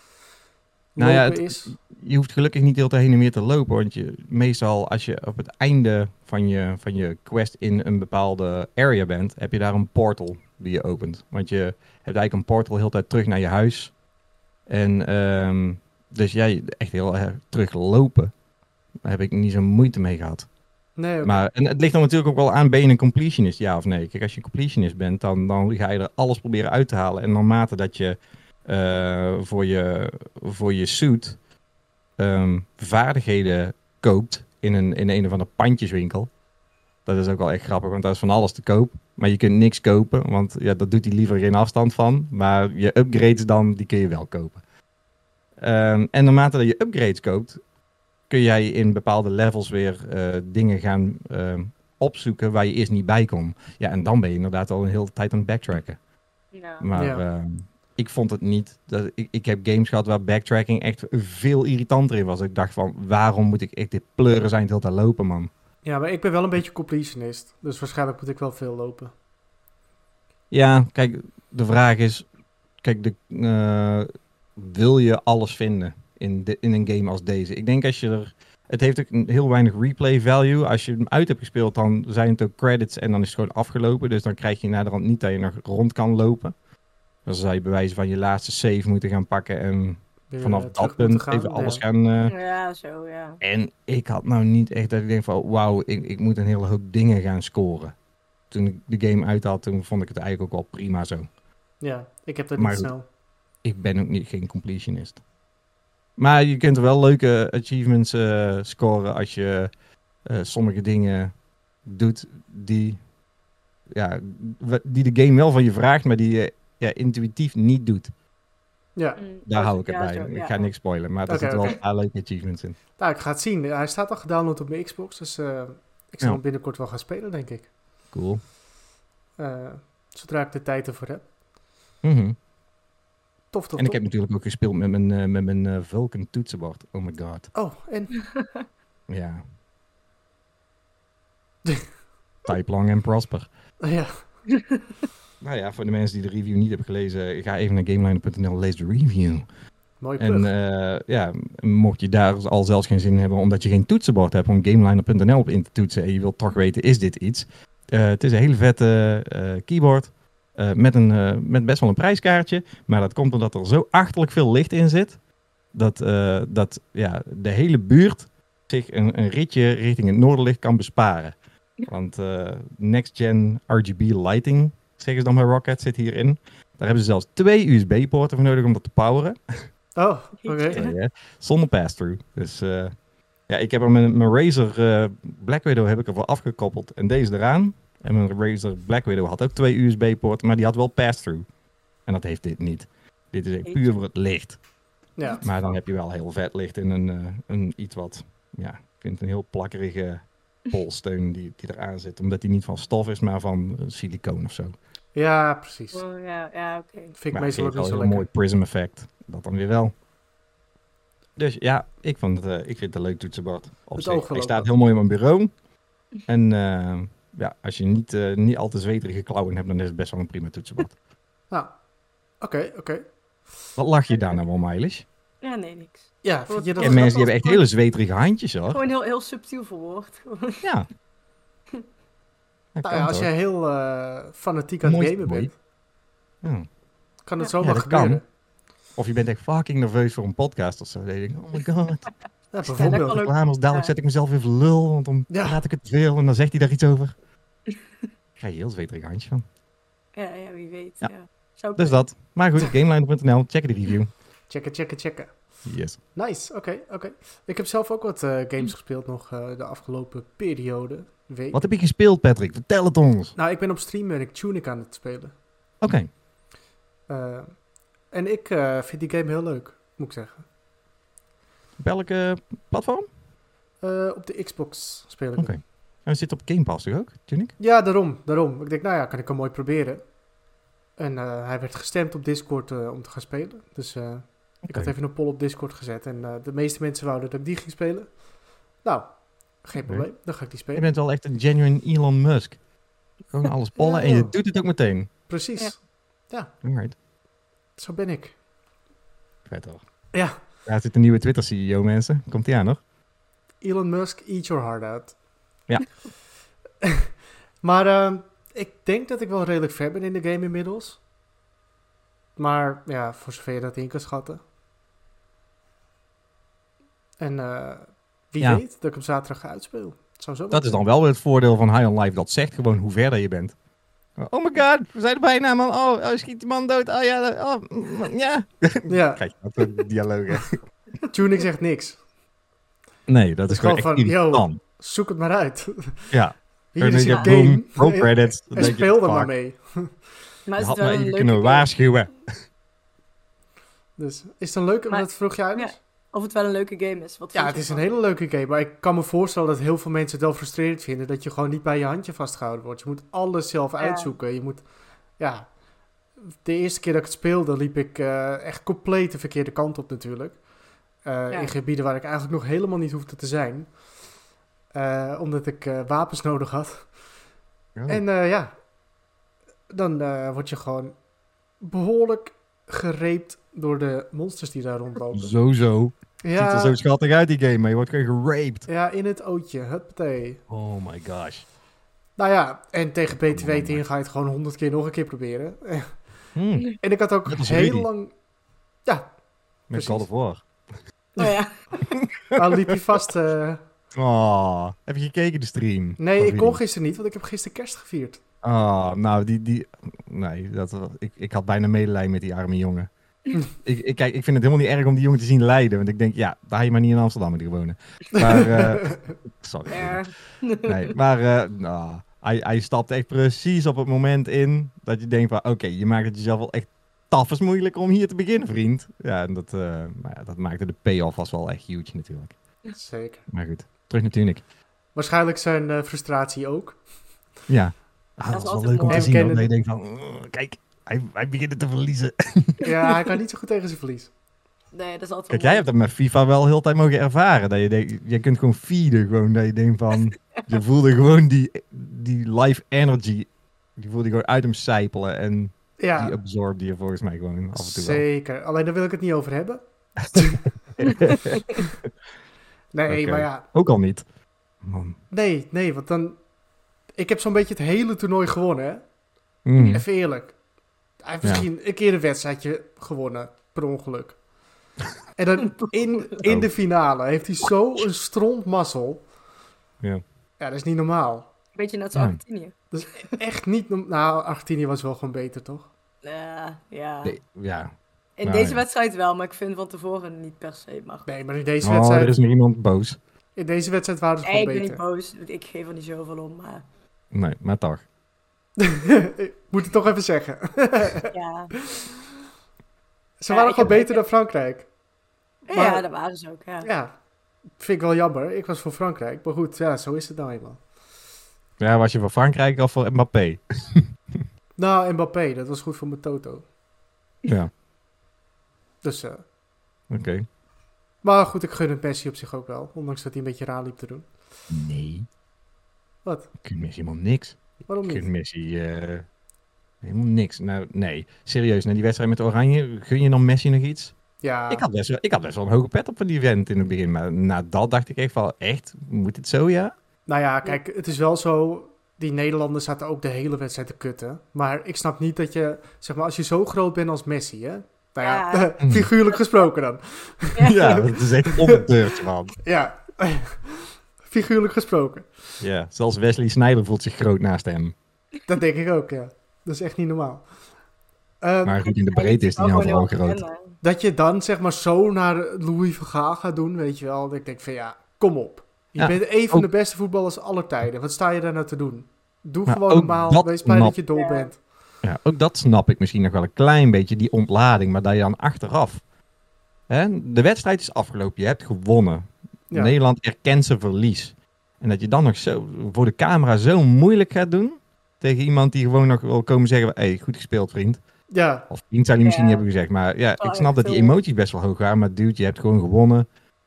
Nou ja, lopen het- is. Je hoeft gelukkig niet heel te heen en weer te lopen, want je, meestal als je op het einde van je, van je quest in een bepaalde area bent, heb je daar een portal die je opent. Want je hebt eigenlijk een portal heel de tijd terug naar je huis. En um, dus jij echt heel erg teruglopen, daar heb ik niet zo'n moeite mee gehad. Nee, oké. Maar, en het ligt dan natuurlijk ook wel aan, ben je een completionist, ja of nee? Kijk, als je een completionist bent, dan, dan ga je er alles proberen uit te halen. En naarmate dat je uh, voor je, voor je suit um, vaardigheden koopt in een, in een of andere pandjeswinkel. Dat is ook wel echt grappig, want daar is van alles te koop. Maar je kunt niks kopen, want ja, dat doet hij liever geen afstand van. Maar je upgrades dan, die kun je wel kopen. Um, en naarmate dat je upgrades koopt, kun jij in bepaalde levels weer uh, dingen gaan uh, opzoeken waar je eerst niet bij kon. Ja, en dan ben je inderdaad al een hele tijd aan het backtracken. Ja. Maar Ja. uh, ik vond het niet. Dat, ik, ik heb games gehad waar backtracking echt veel irritanter in was. Ik dacht van, waarom moet ik echt dit pleuren zijn het hele tijd lopen, man? Ja, maar ik ben wel een beetje completionist. Dus waarschijnlijk moet ik wel veel lopen. Ja, kijk, de vraag is... Kijk, de, uh, wil je alles vinden in, de, in een game als deze? Ik denk als je er... Het heeft ook een heel weinig replay value. Als je hem uit hebt gespeeld, dan zijn het ook credits en dan is het gewoon afgelopen. Dus dan krijg je naderhand niet dat je nog rond kan lopen. Dan zou je bewijzen van je laatste save moeten gaan pakken en Weer, vanaf uh, dat punt gaan, even alles ja. gaan... Uh... Ja, zo, ja. En ik had nou niet echt dat ik denk van, wauw, ik, ik moet een hele hoop dingen gaan scoren. Toen ik de game uit had, toen vond ik het eigenlijk ook wel prima zo. Ja, ik heb dat Maar niet goed. snel. Ik ben ook niet, geen completionist. Maar je kunt er wel leuke achievements uh, scoren als je uh, sommige dingen doet die, ja, die de game wel van je vraagt, maar die je ja, intuïtief niet doet. Ja, Mm, Daar hou ik het ja, bij. zo, Ik ja. ga niks spoilen, maar er Oké, zitten wel oké. een paar leuke achievements in. nou, ik ga het zien. Hij staat al gedownload op mijn Xbox, dus uh, ik zal Ja. hem binnenkort wel gaan spelen, denk ik. Cool. Uh, zodra ik de tijd ervoor heb. Mm-hmm. Tof, tof, En ik tof. heb natuurlijk ook gespeeld met mijn, uh, met mijn uh, Vulcan toetsenbord. Oh my god. Oh, en? Ja. Type long and prosper. Ja. Nou ja, voor de mensen die de review niet hebben gelezen, ga even naar gameliner punt n l, lees de review. Mooi plug. En uh, ja, mocht je daar al zelfs geen zin in hebben, omdat je geen toetsenbord hebt om gameliner punt n l op in te toetsen en je wilt toch weten, is dit iets? Uh, het is een hele vette uh, keyboard uh, met, een, uh, met best wel een prijskaartje, maar dat komt omdat er zo achterlijk veel licht in zit, dat, uh, dat ja, de hele buurt zich een, een ritje richting het noorderlicht kan besparen. Want uh, next gen R G B lighting, zeggen ze dan bij Rocket, zit hierin. Daar hebben ze zelfs twee U S B-poorten voor nodig om dat te poweren. Oh, oké. Okay. Uh, yeah, zonder pass-through. Dus uh, ja, ik heb er mijn, mijn Razer uh, Black Widow heb ik ervoor afgekoppeld en deze eraan. En mijn Razer Black Widow had ook twee U S B-poorten, maar die had wel pass-through. En dat heeft dit niet. Dit is echt puur voor het licht. Ja. Maar dan heb je wel heel vet licht in een, uh, een iets wat, ja, ik vind het een heel plakkerige polsteun die, die eraan zit. Omdat die niet van stof is, maar van uh, silicoon of zo. Ja, precies. Oh, ja, ja oké. Okay. Vind ik maar meestal ook niet wel zo een lekker. mooi prism effect. Dat dan weer wel. Dus ja, ik, vond het, uh, ik vind het een leuk toetsenbord. Op Het zich. oog Hij staat gelopen. heel mooi op mijn bureau. En uh, ja, als je niet, uh, niet al te zweterige klauwen hebt, dan is het best wel een prima toetsenbord. Nou, oké, okay, oké. Okay. Wat lach je daar nou wel, Meilish? Ja, nee, niks. Ja, vind je dat... En mensen die hebben echt hele zweterige handjes, hoor. Gewoon heel, heel subtiel verwoord. Ja. Nou ja, als jij heel uh, fanatiek aan het gamen bent, ja. kan het ja. zomaar ja, gebeuren. Kan. Of je bent echt fucking nerveus voor een podcast of zo. Dan denk ik, oh my god. Ja, bijvoorbeeld. Ja, Reclames, dadelijk ja. zet ik mezelf weer voor lul, want dan Ja. praat ik het te veel en dan zegt hij daar iets over. Ik krijg je heel zweterig handje van. Ja, ja, wie weet. Ja. Ja. Zou Dus dat. Maar goed, gameliner punt n l, check de review. Checken, checken, checken. Yes. Nice, oké, okay, oké. Okay. Ik heb zelf ook wat uh, games gespeeld nog uh, de afgelopen periode. Week. Wat heb je gespeeld, Patrick? Vertel het ons. Nou, ik ben op stream en ik Tunic aan het spelen. Oké. Okay. Uh, en ik uh, vind die game heel leuk, moet ik zeggen. Welke platform? Uh, op de Xbox speel ik. Oké. Okay. En zit op Game Pass toch ook, Tunic? Ja, daarom, daarom. Ik denk, nou ja, kan ik hem mooi proberen. En uh, hij werd gestemd op Discord uh, om te gaan spelen. Dus uh, okay. ik had even een poll op Discord gezet. En uh, de meeste mensen wouden dat ik die ging spelen. Nou, geen probleem. Okay. Dan ga ik die spelen. Je bent wel echt een genuine Elon Musk. Gewoon alles pollen ja, en je doet het ook meteen. Precies. Ja. ja. Alright. Zo ben ik. Vet hoor. Ja. Daar zit een nieuwe Twitter C E O, mensen. Komt die aan nog? Elon Musk, eat your heart out. Ja. maar uh, ik denk dat ik wel redelijk ver ben in de game inmiddels. Maar ja, voor zover je dat in kan schatten. En uh, wie ja. weet dat ik hem zaterdag ga uitspelen. Zou zo dat is dan wel weer het voordeel van High on Life. Dat zegt gewoon hoe ver dat je bent. Oh my god, we zijn er bijna, man. Oh, oh schiet die man dood. Oh ja, oh, ja. ja. Kijk, dat is een dialoog. Tunic zegt niks. Nee, dat is, is gewoon echt van, yo, zoek het maar uit. Ja. Hier is je game. Roll credits. En speel er maar mee. Maar is had het wel me een even kunnen game? waarschuwen. Dus is het een leuke, maar, dat vroeg jij dus? Ja, of het wel een leuke game is. Wat ja, het is een hele leuke game. Maar ik kan me voorstellen dat heel veel mensen het wel frustrerend vinden. Dat je gewoon niet bij je handje vastgehouden wordt. Je moet alles zelf ja. uitzoeken. Je moet, ja... De eerste keer dat ik het speelde, liep ik uh, echt compleet de verkeerde kant op natuurlijk. Uh, ja. In gebieden waar ik eigenlijk nog helemaal niet hoefde te zijn. Uh, omdat ik uh, wapens nodig had. Oh. En uh, ja, dan uh, word je gewoon behoorlijk gereept door de monsters die daar rondlopen. Zo, zo. Ja, Het ziet er zo schattig uit, die game, maar je wordt gewoon geraped. Ja, in het ootje. Huppatee. Oh my gosh. Nou ja, en tegen B T W Oh, tien ga je het gewoon honderd keer nog een keer proberen. Hmm. En ik had ook heel lang... Ja, Met precies. Call of War. Oh ja. Al liep hij vast... Uh... Oh, heb je gekeken de stream? Nee, ik kon gisteren niet, want ik heb gisteren kerst gevierd. Oh, nou, die... die... Nee, dat, ik, ik had bijna medelijden met die arme jongen. ik, ik, kijk, ik vind het helemaal niet erg om die jongen te zien lijden. Want ik denk, ja, daar had je maar niet in Amsterdam moeten wonen. Maar, uh, sorry. Ja. Nee, maar uh, nou, hij, hij stapt echt precies op het moment in dat je denkt van, oké, okay, je maakt het jezelf wel echt tafels moeilijk om hier te beginnen, vriend. Ja, en dat, uh, nou ja, dat maakte de payoff was wel echt huge natuurlijk. Zeker. Maar goed, terug naar Tunic. Waarschijnlijk zijn uh, frustratie ook. Ja, ah, dat, dat is wel leuk om te zien. Dan dat je denkt van, uh, kijk, hij, hij begint te verliezen. Ja, hij kan niet zo goed tegen zijn verlies. Nee, dat is altijd Kijk, jij hebt dat met FIFA wel heel de tijd mogen ervaren. Dat je, denkt, je kunt gewoon feeden, gewoon, dat je denkt van, je voelde gewoon die, die life energy, die voelde je gewoon uit hem sijpelen en ja. die absorbde je volgens mij gewoon af en toe Zeker, wel. Alleen daar wil ik het niet over hebben. Nee, okay. Maar ja. Ook al niet. Man. Nee, nee, want dan... Ik heb zo'n beetje het hele toernooi gewonnen, hè. Mm. Even eerlijk. Hij heeft misschien ja. een keer een wedstrijdje gewonnen, per ongeluk. En dan in, in de finale heeft hij zo een stront mazzel. Ja. Ja, dat is niet normaal. Beetje net zoals Argentinië. Dat is echt niet normaal. Nou, Argentinië was wel gewoon beter, toch? Uh, ja. Nee, ja. In nou, deze ja. wedstrijd wel, maar ik vind van tevoren niet per se. Maar... Nee, maar in deze oh, wedstrijd... er is nog iemand boos. In deze wedstrijd waren ze nee, gewoon beter. Ik ben niet boos. Ik geef er niet zoveel om, maar... Nee, maar toch. Ik moet het toch even zeggen. Ja. Ze waren ja, gewoon beter dan Frankrijk. Ja, maar, ja, dat waren ze ook, ja. Ja, vind ik wel jammer. Ik was voor Frankrijk. Maar goed, ja, zo is het nou eenmaal. Ja, was je voor Frankrijk of voor Mbappé? Nou, Mbappé, dat was goed voor mijn toto. Ja. Dus, uh, Oké. Okay. Maar goed, ik gun het Messi op zich ook wel. Ondanks dat hij een beetje raar liep te doen. Nee. Wat? Ik gun Messi helemaal niks. Waarom niet? Ik gun Messi uh, helemaal niks. Nou, nee. Serieus, na die wedstrijd met Oranje, gun je dan Messi nog iets? Ja. Ik had, best wel, ik had best wel een hoge pet op van die event in het begin. Maar na dat dacht ik echt van, echt? Moet het zo, ja? Nou ja, kijk, het is wel zo... Die Nederlanders zaten ook de hele wedstrijd te kutten. Maar ik snap niet dat je... Zeg maar, als je zo groot bent als Messi, hè? Nou ja, ja. figuurlijk gesproken dan. Ja, ja, dat is echt op het deurtje, man. Ja, figuurlijk gesproken. Ja, zelfs Wesley Sneijder voelt zich groot naast hem. Dat denk ik ook, ja. Dat is echt niet normaal. Um, maar goed, in de breedte is hij nou vooral groot. Dat je dan zeg maar zo naar Louis van Gaal gaat doen, weet je wel. Dat ik denk van ja, kom op. Je ja, bent een van ook, de beste voetballers aller tijden. Wat sta je daar nou te doen? Doe gewoon normaal. Wees blij dat je dol ja. bent. Ja, ook dat snap ik misschien nog wel een klein beetje, die ontlading. Maar dat je dan achteraf... Hè, de wedstrijd is afgelopen. Je hebt gewonnen. Ja. Nederland erkent zijn verlies. En dat je dan nog zo voor de camera zo moeilijk gaat doen... tegen iemand die gewoon nog wil komen zeggen... Hé, hey, goed gespeeld, vriend. Ja. Of vriend zou hij misschien ja. niet hebben gezegd. Maar ja, ik snap dat die emoties best wel hoog waren. Maar dude, je hebt gewoon gewonnen.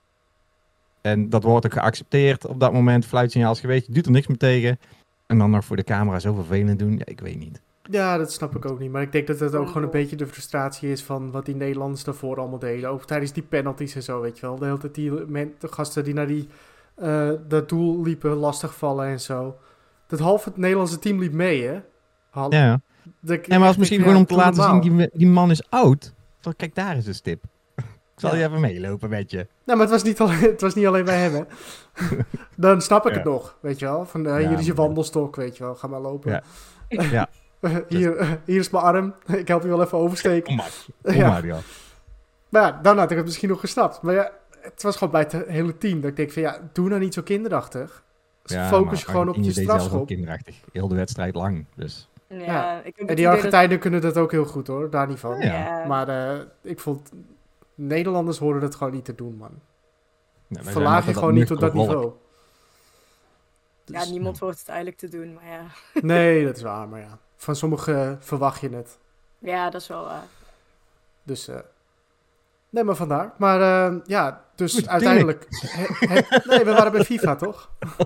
En dat wordt ook geaccepteerd op dat moment. Fluitsignaal als geweest. Je doet er niks meer tegen. En dan nog voor de camera zo vervelend doen. Ja, ik weet niet. Ja, dat snap ik ook niet. Maar ik denk dat het ook gewoon een beetje de frustratie is van wat die Nederlanders daarvoor allemaal deden. Ook tijdens die penalties en zo, weet je wel. De hele tijd die men, de gasten die naar die, uh, dat doel liepen, lastigvallen en zo. Dat half het Nederlandse team liep mee, hè? Hal- ja. De, ja, maar als misschien ja, gewoon om te laten normaal. zien, die, die man is oud. Toch, kijk, daar is een stip. Ik zal ja. je even meelopen met je. Nou, maar het was niet alleen, het was niet alleen bij hem, hè. Dan snap ik ja. het nog, weet je wel. Van, uh, ja, hier is je wandelstok, weet je wel. Ga maar lopen. Ja. ja. Hier, uh, hier is mijn arm. Ik help je wel even oversteken. Kom maar. Kom ja. maar, ja. Maar ja, dan had ik het misschien nog gesnapt. Maar ja, het was gewoon bij het hele team. Dat ik denk van, ja, doe nou niet zo kinderachtig. Ja, focus je gewoon op je strafschop. kinderachtig. Heel de wedstrijd lang, dus... Ja, ja. Ik heb en die Argentijnen dat... kunnen dat ook heel goed, hoor. Daar niet van. Ja, ja. Maar uh, ik vond... Nederlanders hoorden dat gewoon niet te doen, man. Nee, Verlaag je gewoon niet tot dat niveau. Dus, ja, niemand hoort het eigenlijk te doen, maar ja. Nee, dat is waar, maar ja. Van sommigen uh, verwacht je het. Ja, dat is wel waar. Dus, uh, Nee, maar vandaar. Maar uh, ja, dus Goed, uiteindelijk... He, he, nee, we waren bij FIFA, toch?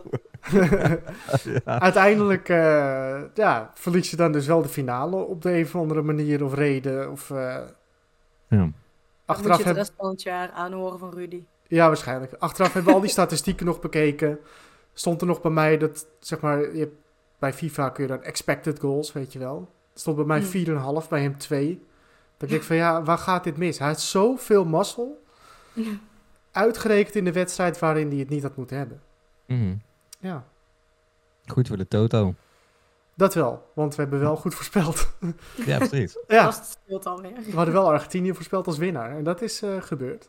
ja. Uiteindelijk uh, ja, verlies je dan dus wel de finale op de een of andere manier of reden. Of, uh, ja. Achteraf moet je het heb... rest van het jaar aanhoren van Rudy. Ja, waarschijnlijk. Achteraf hebben we al die statistieken nog bekeken. Stond er nog bij mij dat, zeg maar, je hebt, bij FIFA kun je dan expected goals, weet je wel. Het stond bij mij Mm. vier komma vijf, bij hem twee. Dan denk ik van, ja, waar gaat dit mis? Hij had zoveel mazzel. Uitgerekend in de wedstrijd waarin hij het niet had moeten hebben. Mm-hmm. Ja. Goed voor de Toto. Dat wel, want we hebben wel goed voorspeld. Ja, precies. ja, Dat speelt alweer. we hadden wel Argentinië voorspeld als winnaar. En dat is uh, gebeurd.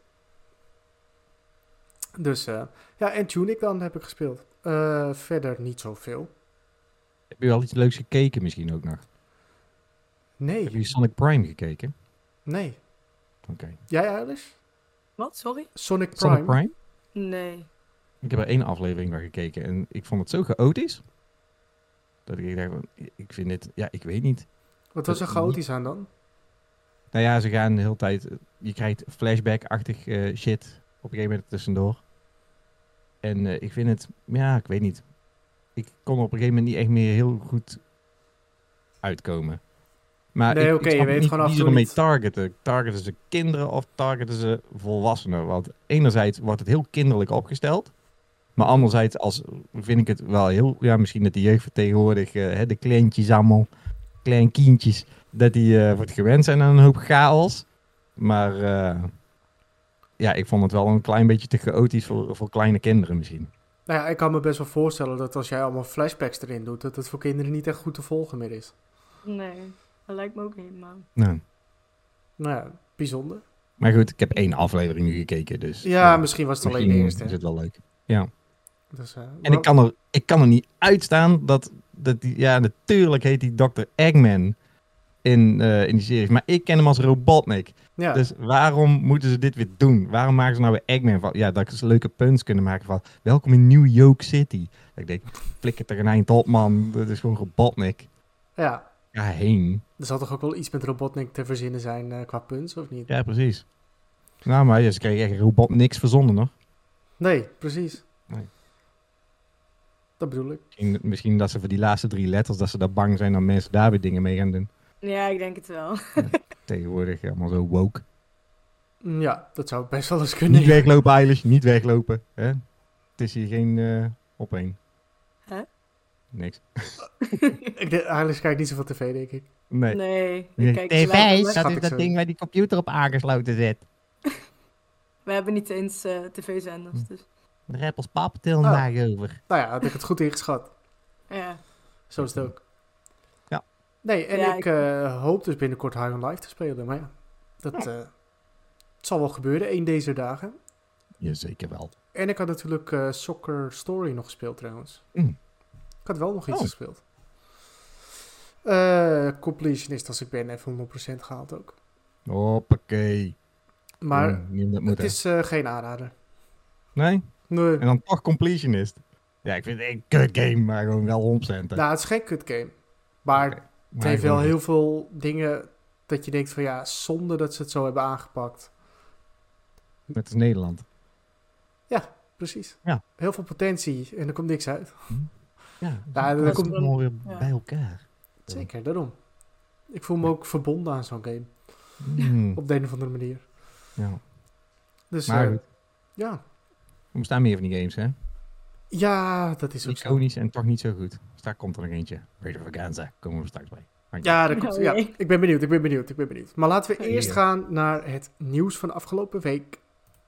Dus, uh, ja, en Tunic dan heb ik gespeeld. Uh, verder niet zoveel. Heb je al iets leuks gekeken misschien ook nog? Nee. Heb je Sonic Prime gekeken? Nee. Oké. Okay. Jij, Alice? Wat? Sorry? Sonic Prime? Sonic Prime? Nee. Ik heb er één aflevering van gekeken en ik vond het zo chaotisch. Dat ik dacht, ik vind dit, ja, ik weet niet. Wat was er chaotisch aan dan? Nou ja, ze gaan de hele tijd, je krijgt flashback-achtig uh, shit op een gegeven moment tussendoor. En uh, ik vind het, ja, ik weet niet. Ik kon op een gegeven moment niet echt meer heel goed uitkomen. Maar nee, ik, oké, ik je weet niet gewoon af wie en ze toe ermee niet. targeten. Targeten ze kinderen of targeten ze volwassenen? Want enerzijds wordt het heel kinderlijk opgesteld. Maar anderzijds als, vind ik het wel heel... Ja, misschien dat de jeugd van tegenwoordig... Uh, hè, de kleintjes allemaal... Klein kindjes... Dat die uh, wordt gewend zijn aan een hoop chaos. Maar... Uh, ja, ik vond het wel een klein beetje te chaotisch voor, voor kleine kinderen misschien. Nou ja, ik kan me best wel voorstellen dat als jij allemaal flashbacks erin doet... dat het voor kinderen niet echt goed te volgen meer is. Nee, dat lijkt me ook niet, man. Nou, nou ja, bijzonder. Maar goed, ik heb één aflevering nu gekeken, dus... Ja, ja, misschien was het misschien alleen de eerste. is het wel leuk. Ja. Dus, uh, en ik kan, er, ik kan er niet uitstaan dat, dat die, ja, natuurlijk heet die dokter Eggman in, uh, in die series, maar ik ken hem als Robotnik. Ja. Dus waarom moeten ze dit weer doen? Waarom maken ze nou weer Eggman van? Ja, dat ze leuke punts kunnen maken van, welkom in New York City. Dat ik denk, flikker er een eind op, man. Dat is gewoon Robotnik. Ja. Ja, heen. Er zal toch ook wel iets met Robotnik te verzinnen zijn uh, qua punts, of niet? Ja, precies. Nou, maar ja, ze kregen echt Robotniks verzonnen, nog. Nee, precies. Nee. Dat bedoel ik. Misschien, misschien dat ze voor die laatste drie letters, dat ze daar bang zijn dat mensen daar weer dingen mee gaan doen. Ja, ik denk het wel. Tegenwoordig allemaal zo woke. Ja, dat zou best wel eens kunnen. Niet weglopen, Eilish. Niet weglopen. Hè? Het is hier geen uh, opeen. Hè? Niks. ik de, Eilish kijkt niet zoveel tv, denk ik. Nee. Nee. Ik kijk T V, dat is dat ding waar die computer op aangesloten zit. We hebben niet eens uh, tv-zenders, dus... De rappels pap til oh. over. Nou ja, had ik het goed ingeschat. Ja. Zo is het ook. Ja. Nee, en ja, ik, ik... Uh, hoop dus binnenkort High on Life te spelen. Maar ja, dat uh, het zal wel gebeuren, één deze dagen. Jazeker wel. En ik had natuurlijk uh, Soccer Story nog gespeeld trouwens. Mm. Ik had wel nog iets oh. gespeeld. Uh, completionist als ik ben, even honderd procent gehaald ook. Hoppakee. Maar oh, het is uh, geen aanrader. Nee? Nee. En dan toch completionist. Ja, ik vind het een kut game, maar gewoon wel honderd procent. Nou, het is geen kut game. Maar okay. het heeft wel heel veel dingen dat je denkt van ja, zonde dat ze het zo hebben aangepakt. Met Nederland. Ja, precies. Ja. Heel veel potentie en er komt niks uit. Ja, ja dat komt allemaal weer ja. bij elkaar. Zeker, daarom. Ik voel me ja. ook verbonden aan zo'n game. Mm. Op de een of andere manier. Ja. Dus, maar uh, ja. Er bestaan meer van die games, hè? Ja, dat is ook Iconisch zo. en toch niet zo goed. Straks komt er nog eentje. Raider of Gaza, komen we straks bij. Ja, dat komt, ja, ik ben benieuwd, ik ben benieuwd, ik ben benieuwd. Maar laten we ja, eerst ja. gaan naar het nieuws van de afgelopen week.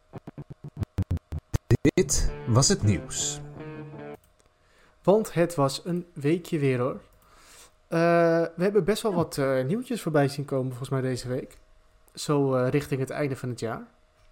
Dit was het nieuws. Want het was een weekje weer, hoor. Uh, we hebben best wel wat uh, nieuwtjes voorbij zien komen, volgens mij, deze week. Zo uh, richting het einde van het jaar.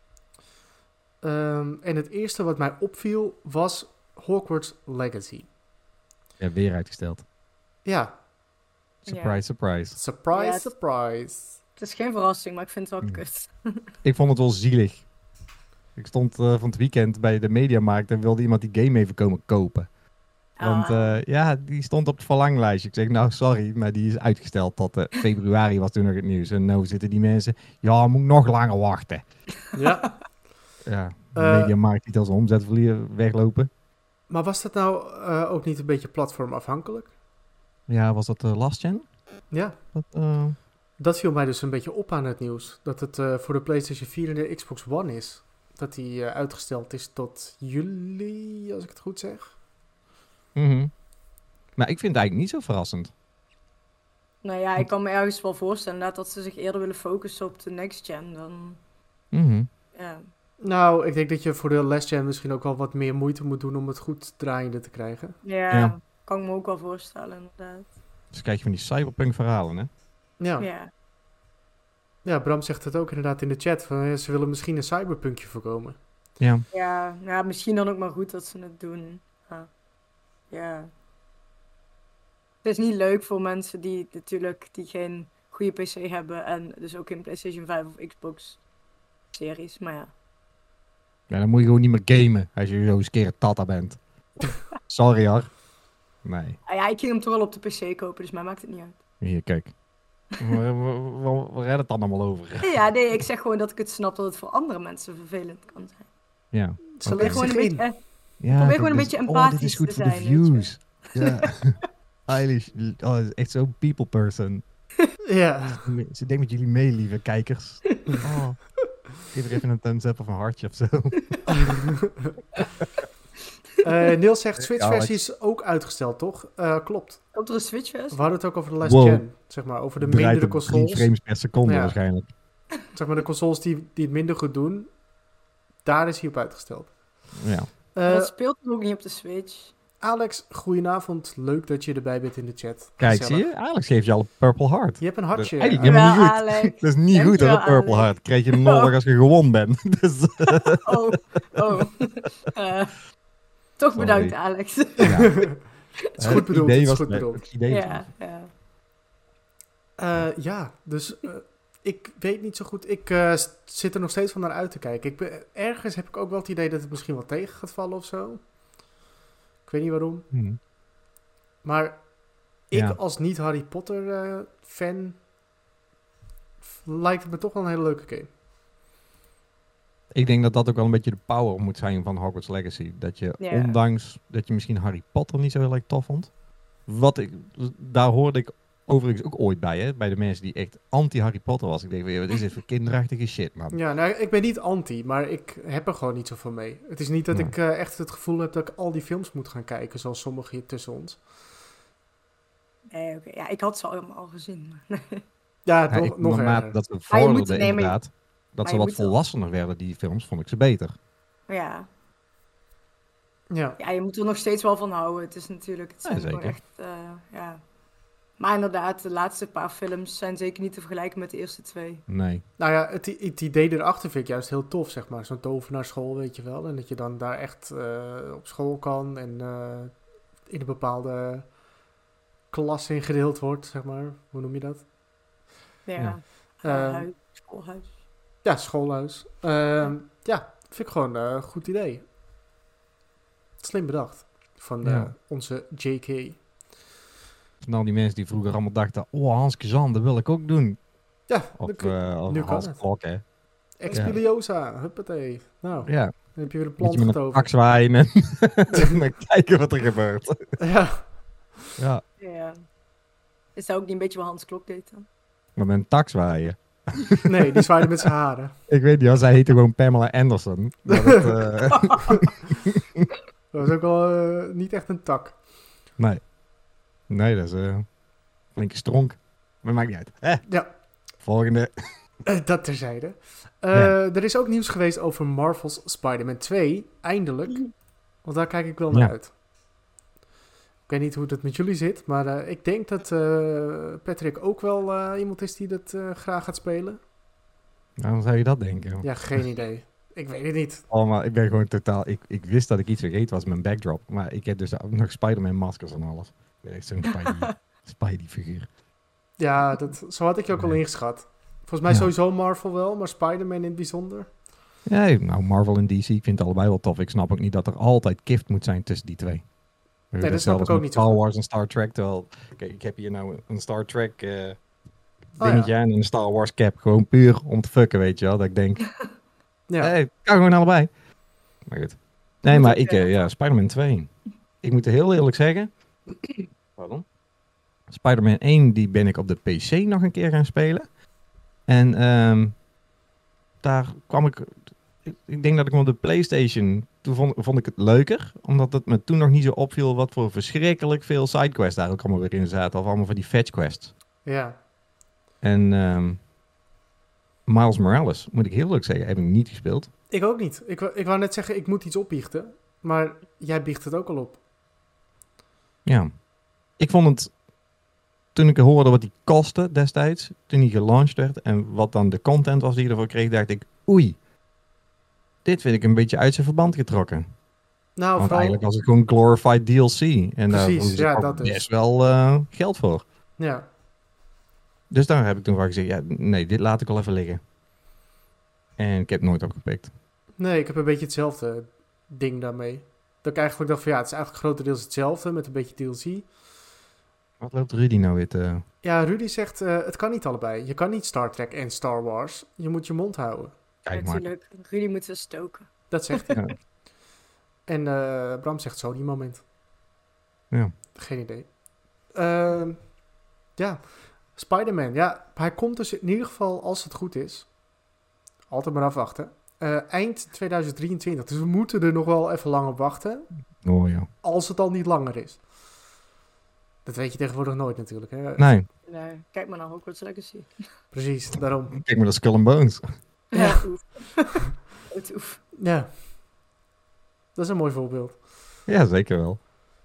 Um, en het eerste wat mij opviel was Hogwarts Legacy. Ja, weer uitgesteld. Ja. Surprise, ja. surprise. Surprise, ja, het, surprise. Het is geen verrassing, maar ik vind het wel kut. Ik vond het wel zielig. Ik stond uh, van het weekend bij de Mediamarkt en wilde iemand die game even komen kopen. Want Ah. uh, ja, die stond op het verlanglijstje. Ik zeg, nou sorry, maar die is uitgesteld tot uh, februari was toen nog het nieuws. En nu zitten die mensen, ja, moet ik nog langer wachten. Ja. Ja, de Uh, Mediamarkt die als omzetverlier weglopen. Maar was dat nou uh, ook niet een beetje platformafhankelijk? Ja, was dat uh, last gen? Ja. Dat, uh... dat viel mij dus een beetje op aan het nieuws. Dat het uh, voor de PlayStation vier en de Xbox One is. Dat die uh, uitgesteld is tot juli, als ik het goed zeg. Mm-hmm. Maar ik vind het eigenlijk niet zo verrassend. Nou ja, ik kan me ergens wel voorstellen dat ze zich eerder willen focussen op de next gen dan... Mm-hmm. Ja. Nou, ik denk dat je voor de last gen misschien ook wel wat meer moeite moet doen om het goed draaiende te krijgen. Ja, Ja. kan ik me ook wel voorstellen, inderdaad. Dus krijg je van die cyberpunk verhalen, hè? Ja. Ja. Ja, Bram zegt het ook inderdaad in de chat. Van, ja, ze willen misschien een cyberpunkje voorkomen. Ja. Ja, ja, misschien dan ook maar goed dat ze het doen. Ja. ja. Het is niet leuk voor mensen die natuurlijk die geen goede P C hebben en dus ook geen PlayStation vijf of Xbox series, maar ja. Ja, dan moet je gewoon niet meer gamen als je zo eens keer een tata bent. Sorry hoor. Nee. Ah, ja, ik ging hem toch wel op de P C kopen, dus mij maakt het niet uit. Hier, kijk. Waar, waar, waar, waar redden het dan allemaal over? Ja, nee, ik zeg gewoon dat ik het snap dat het voor andere mensen vervelend kan zijn. Ja. Ze Oké. leggen Gewoon zich een in. beetje, eh, Ja, probeer gewoon een dit beetje is- oh, empathisch dit is goed te voor zijn, de weet je. views. Ja. Eilish, oh, dat is echt zo'n people person. Ja. Ze denkt met jullie mee, lieve kijkers. Oh. Geef er even een thumbs up of een hartje of zo. Uh, Niels zegt, Switch-versie Alex. is ook uitgesteld, toch? Uh, klopt. Komt er een Switch versie? We hadden het ook over de last Wow. gen, zeg maar. Over de Draait mindere op drie consoles. frames per seconde Ja. waarschijnlijk. Zeg maar de consoles die, die het minder goed doen. Daar is hij op uitgesteld. Ja. Uh, dat speelt ook niet op de Switch. Alex, goedenavond. Leuk dat je erbij bent in de chat. Kijk, Gezellig. zie je? Alex geeft je al een Purple Heart. Je hebt een Dat is hartje. eigenlijk Uh, helemaal niet Wel, goed. Alex. Dat is niet goed hoor, Dankjewel, een Purple Alex. Heart. Krijg je nodig als je gewond bent. Dus, Oh, oh. Uh, toch Sorry. bedankt, Alex. ja. het is goed bedoeld. idee Het is was goed het- bedoeld. Het idee was ja, ja. Uh, ja, dus uh, ik weet niet zo goed. Ik uh, st- zit er nog steeds van naar uit te kijken. Ik ben, ergens heb ik ook wel het idee dat het misschien wel tegen gaat vallen of zo. Ik weet niet waarom. Hm. Maar ik Ja. als niet Harry Potter uh, fan f- lijkt het me toch wel een hele leuke game. Ik denk dat dat ook wel een beetje de power moet zijn van Hogwarts Legacy. Dat je, Ja. ondanks dat je misschien Harry Potter niet zo heel erg tof vond. Wat ik, daar hoorde ik overigens ook ooit bij, hè. Bij de mensen die echt anti-Harry Potter was. Ik denk, wat is dit voor kinderachtige shit, man. Ja, nou, ik ben niet anti, maar ik heb er gewoon niet zoveel mee. Het is niet dat Ja. ik uh, echt het gevoel heb dat ik al die films moet gaan kijken, zoals sommigen hier tussen ons. Nee, oké. Ja, ik had ze allemaal al gezien. Ja, Ja, nog, ik, nog naarmate erger. dat ze Maar je vorderden moet- nee, maar je- inderdaad. Dat maar ze je wat moet wel- volwassener werden, die films, vond ik ze beter. ja. Ja. ja, je moet er nog steeds wel van houden. Het is natuurlijk, het Ja, zijn gewoon zeker. echt, uh, ja. Maar inderdaad, de laatste paar films zijn zeker niet te vergelijken met de eerste twee. Nee. Nou ja, het, het idee erachter vind ik juist heel tof, zeg maar. Zo'n tovenaarschool, weet je wel. En dat je dan daar echt uh, op school kan en uh, in een bepaalde klas ingedeeld wordt, zeg maar. Hoe noem je dat? Ja, Ja. ja. Uh, huis, schoolhuis. Ja, schoolhuis. Uh, ja, vind ik gewoon uh, een goed idee. Slim bedacht van uh, Ja. onze J K. Van al die mensen die vroeger allemaal dachten, oh, Hans Kazan, dat wil ik ook doen. Ja, Of, dat kun- uh, of nu kan Hans het. Klok, hè. Expeliosa, huppatee. Nou, Ja, dan heb je weer een beetje plant met een getoverd. pak zwaaien en en kijken wat er gebeurt. Ja. Ja, Ja. Is dat ook niet een beetje wat Hans Klok deed dan? maar met een tak zwaaien. Nee, die zwaaide met zijn haren. Ik weet niet, hoor, zij heette gewoon Pamela Anderson. Maar dat, uh, Dat was ook wel uh, niet echt een tak. nee. Nee, dat is uh, een flinke stronk. Maar maakt niet uit. Eh, Ja, volgende. uh, dat terzijde. Uh, Ja. Er is ook nieuws geweest over Marvel's Spider-Man twee. Eindelijk. Want daar kijk ik wel naar Ja. uit. Ik weet niet hoe het met jullie zit. Maar uh, ik denk dat uh, Patrick ook wel uh, iemand is die dat uh, graag gaat spelen. Waarom zou je dat denken? Ja, geen idee. Ik weet het niet. Allemaal, ik ben gewoon totaal... Ik, ik wist dat ik iets vergeten was met mijn backdrop. Maar ik heb dus ook nog Spider-Man maskers en alles. Ik ben echt zo'n Spidey, Spidey figuur. Ja, dat, zo had ik je ook al Nee. ingeschat. Volgens mij Ja. sowieso Marvel wel, maar Spider-Man in het bijzonder. Ja, nou, Marvel en D C, ik vind het allebei wel tof. Ik snap ook niet dat er altijd kift moet zijn tussen die twee. Nee, dat dat snap ik ook niet zo Star goed. Wars en Star Trek. Terwijl, kijk, ik heb hier nou een Star Trek eh, Oh, dingetje ja. en een Star Wars cap. Gewoon puur om te fucken, weet je wel. Dat ik denk, Ja. hey, kan gewoon allebei. Maar goed. Nee, Moet maar ook, ik, eh, eh, ja, Spider-Man twee. Ik moet heel eerlijk zeggen. Pardon. Spider-Man één, die ben ik op de P C nog een keer gaan spelen. En ehm, daar kwam ik... ik- Ik denk dat ik hem op de PlayStation... Toen vond, vond ik het leuker. Omdat het me toen nog niet zo opviel... wat voor verschrikkelijk veel sidequests daar ook allemaal weer in zaten. Of allemaal van die fetch quests. Ja. En ehm, Miles Morales, moet ik heel leuk zeggen, heb ik niet gespeeld. Ik ook niet. Ik, wou- ik wou net zeggen, ik moet iets opbiechten. Maar jij biecht het ook al op. Ja. Ik vond het... Toen ik hoorde wat die kostte destijds... Toen die gelaunched werd... En wat dan de content was die je ervoor kreeg... Dacht ik, oei. Dit vind ik een beetje uit zijn verband getrokken. Nou, Want vooral... eigenlijk was het gewoon glorified D L C. En daar Precies, vroegen ze ja, ook dat is. best wel eh, geld voor. Ja. Dus daar heb ik toen van gezegd... Ja, nee, dit laat ik al even liggen. En ik heb het nooit opgepikt. Nee, ik heb een beetje hetzelfde ding daarmee. Dat ik eigenlijk dacht van ja, het is eigenlijk grotendeels hetzelfde met een beetje D L C. Wat loopt Rudy nou weer te... Ja, Rudy zegt, eh, het kan niet allebei. Je kan niet Star Trek en Star Wars. Je moet je mond houden. Kijk maar. Natuurlijk. Rudy moet ze stoken. Dat zegt hij. Ja. En eh, Bram zegt zo die moment. Ja. Geen idee. Ehm, ja, Spider-Man. Ja, hij komt dus in ieder geval, als het goed is, altijd maar afwachten, eh, eind tweeduizend drieëntwintig. Dus we moeten er nog wel even lang op wachten, Oh ja. als het al niet langer is. Dat weet je tegenwoordig nooit natuurlijk. Hè? Nee, Nee, kijk maar naar Hogwarts Legacy. Precies, daarom. kijk maar naar Skull and Bones. Ja. Ja, oef. Het oef. Ja, dat is een mooi voorbeeld. Ja, zeker wel.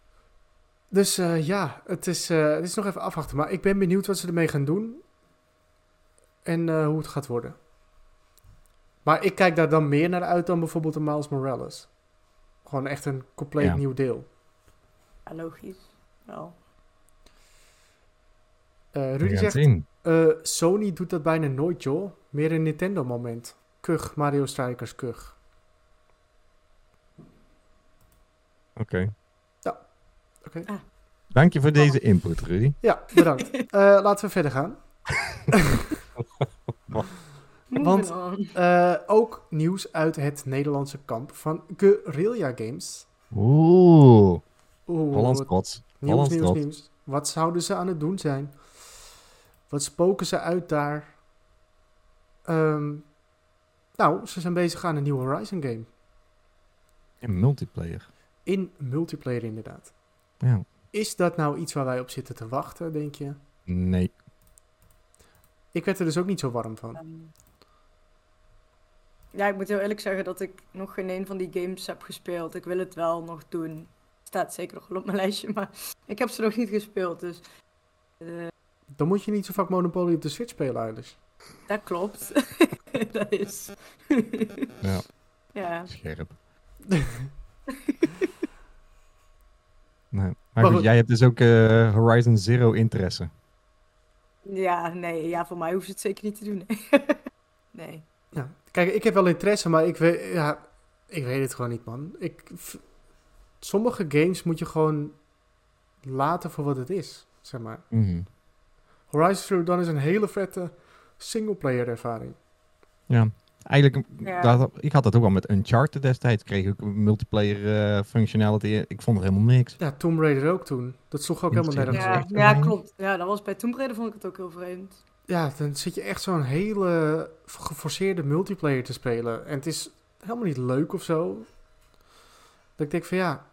Dus eh, ja, het is, eh, het is nog even afwachten. Maar ik ben benieuwd wat ze ermee gaan doen. En eh, hoe het gaat worden. Maar ik kijk daar dan meer naar uit dan bijvoorbeeld een Miles Morales. Gewoon echt een compleet Ja. nieuw deel. Ja, logisch. Wel. Eh, We Rudy gaan zegt, zien. eh, Sony doet dat bijna nooit, joh. Meer een Nintendo moment. Kug, Mario Strikers, kug. Oké. Oké. Dank je voor deze input, Rudy. Ja, bedankt. Eh, laten we verder gaan. Want- Moving on. Eh, ook nieuws uit het Nederlandse kamp van Guerrilla Games. Oeh. Oeh, Hollands wat trots. nieuws, Hollands nieuws, trots. nieuws. Wat zouden ze aan het doen zijn? Wat spoken ze uit daar? Ehm, nou, ze zijn bezig aan een nieuwe Horizon game. En multiplayer. In multiplayer inderdaad. Ja. Is dat nou iets waar wij op zitten te wachten, denk je? Nee. Ik werd er dus ook niet zo warm van. Ehm, ja, ik moet heel eerlijk zeggen dat ik nog geen een van die games heb gespeeld. Ik wil het wel nog doen. Staat zeker nog wel op mijn lijstje, maar ik heb ze nog niet gespeeld. Dus eh, Dan moet je niet zo vaak Monopoly op de Switch spelen, Eilish. dat klopt. Dat is. Ja. Ja. Scherp. Nee. Maar Maar goed, goed. jij hebt dus ook eh, Horizon Zero interesse. Ja, nee, ja, voor mij hoeft het zeker niet te doen. Nee. Nee. Ja. Kijk, ik heb wel interesse, maar ik weet, ja, ik weet het gewoon niet, man. Ik, v- sommige games moet je gewoon laten voor wat het is, zeg maar. Mhm. Horizon Zero Dawn is een hele vette singleplayer ervaring. Ja. Eigenlijk, Ja. dat, ik had dat ook al met Uncharted destijds. Kreeg ik multiplayer eh, functionality. Ik vond het helemaal niks. Ja, Tomb Raider ook toen. Dat sloeg ook Ja, helemaal nergens Ja, op. echt ja, omheen. klopt. Ja, dat was bij Tomb Raider vond ik het ook heel vreemd. Ja, dan zit je echt zo'n hele geforceerde multiplayer te spelen. En het is helemaal niet leuk of zo. Dat ik denk van ja,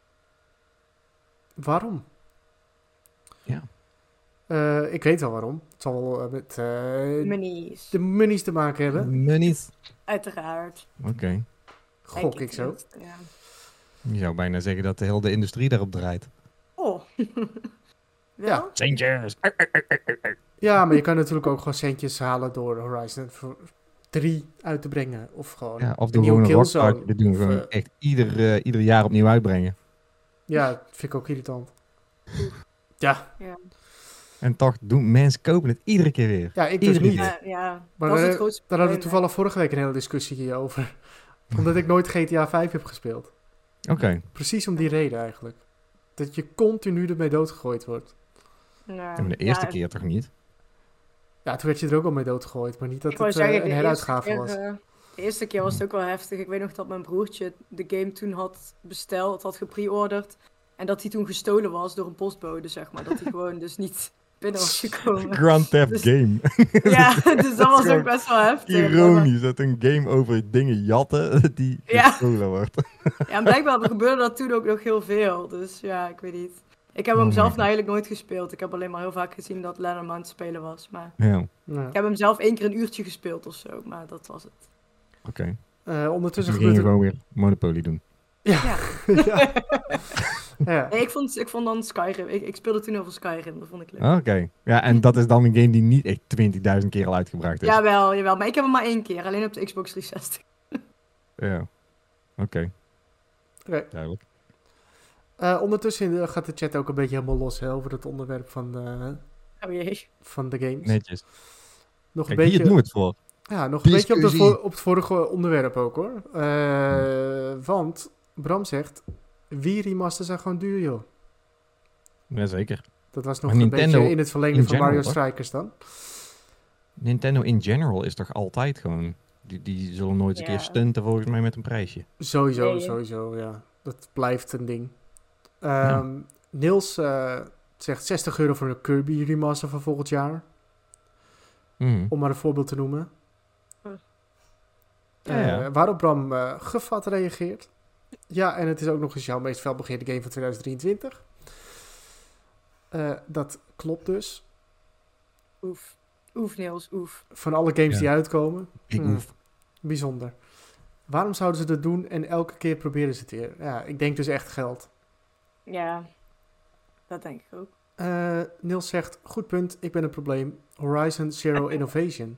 waarom? Ja. Eh, ik weet wel waarom. Het zal wel eh, met eh, Minis. de monies te maken hebben. Money's. Uiteraard. Oké. Gok Denk ik zo. tenminste, Ja. Je zou bijna zeggen dat de hele industrie daarop draait. Oh. Wel? Ja. Centjes. Ja, maar je kan natuurlijk ook gewoon centjes halen door Horizon drie uit te brengen. Of gewoon Ja, of een door nieuwe gewoon een Killzone. Rockstar te doen. Of, Gewoon eh, echt ieder, eh, ieder jaar opnieuw uitbrengen. Ja, dat vind ik ook irritant. Ja, Ja. En toch doen mensen kopen het iedere keer weer. ja ik dus Iedere niet. keer. Ja, ja. Maar dat is daar- het grootste Daar hadden we probleem, toevallig vorige week een hele discussie hier over. Omdat ik nooit G T A vijf heb gespeeld. Oké. Precies om die reden eigenlijk. Dat je continu ermee doodgegooid wordt. Nou, Ja, maar de eerste ja, keer toch niet? Ja, toen werd je er ook al mee doodgegooid, maar niet dat Ik wou het uh, zeggen, een de heruitgave eerste was. keer, uh, de eerste keer was het ook wel heftig. Ik weet nog dat mijn broertje de game toen had besteld, had gepre-orderd. En dat hij toen gestolen was door een postbode, zeg maar. Dat hij gewoon dus niet binnen was gekomen. Grand Theft Dus- Game. Ja, dus dat was gewoon ook best wel heftig. Ironisch dat een game over dingen jatten die Ja. gestolen wordt. Ja, en blijkbaar gebeurde dat toen ook nog heel veel. Dus ja, ik weet niet. Ik heb Oh hem my zelf God. nou eigenlijk nooit gespeeld. Ik heb alleen maar heel vaak gezien dat Lennon aan het spelen was. Maar Ja, oké. Ja. ik heb hem zelf één keer een uurtje gespeeld of zo. Maar dat was het. Uh, Dus ondertussen we gingen gebeurt er... gewoon weer Monopoly doen. Ja. Ja. ja. ja. Nee, ik vond, ik vond dan Skyrim. Ik, ik speelde toen heel veel Skyrim. Dat vond ik leuk. Oké. Ja, en dat is dan een game die niet echt twintigduizend keer al uitgebracht is. Jawel, jawel. Maar ik heb hem maar één keer. Alleen op de Xbox driehonderdzestig. Ja. Oké, Oké. duidelijk. Uh, ondertussen uh, gaat de chat ook een beetje helemaal los hè, over het onderwerp van, uh, Oh jee. van de games. Netjes. Nog een Kijk, hier beetje, doen we het voor. ja, nog een beetje op, de Discussie. voor, op het vorige onderwerp ook hoor. Uh, want Bram zegt, Wii remasters zijn gewoon duur joh. Jazeker. Dat was nog Maar een Nintendo beetje in het verlengde in van Mario general, hoor. Strikers dan. Nintendo in general is toch altijd gewoon... Die, die zullen nooit eens Ja. een keer stunten volgens mij met een prijsje. Sowieso, Nee. sowieso, ja. Dat blijft een ding. Um, Ja. Niels uh, zegt zestig euro voor een Kirby remaster van volgend jaar. Mhm. Om maar een voorbeeld te noemen. Ja, ja. Uh, waarop Bram uh, gevat reageert. Ja, en het is ook nog eens jouw meest felbegeerde game van twintig drieëntwintig. Uh, dat klopt dus. Oef. Oef, Niels. Oef. Van alle games Ja. die uitkomen. Ik Hmm. hoef. Bijzonder. Waarom zouden ze dat doen en elke keer proberen ze het weer? Ja, ik denk dus echt geld. Ja. Dat denk ik ook. Uh, Niels zegt, goed punt, ik ben een probleem. Horizon Zero Innovation.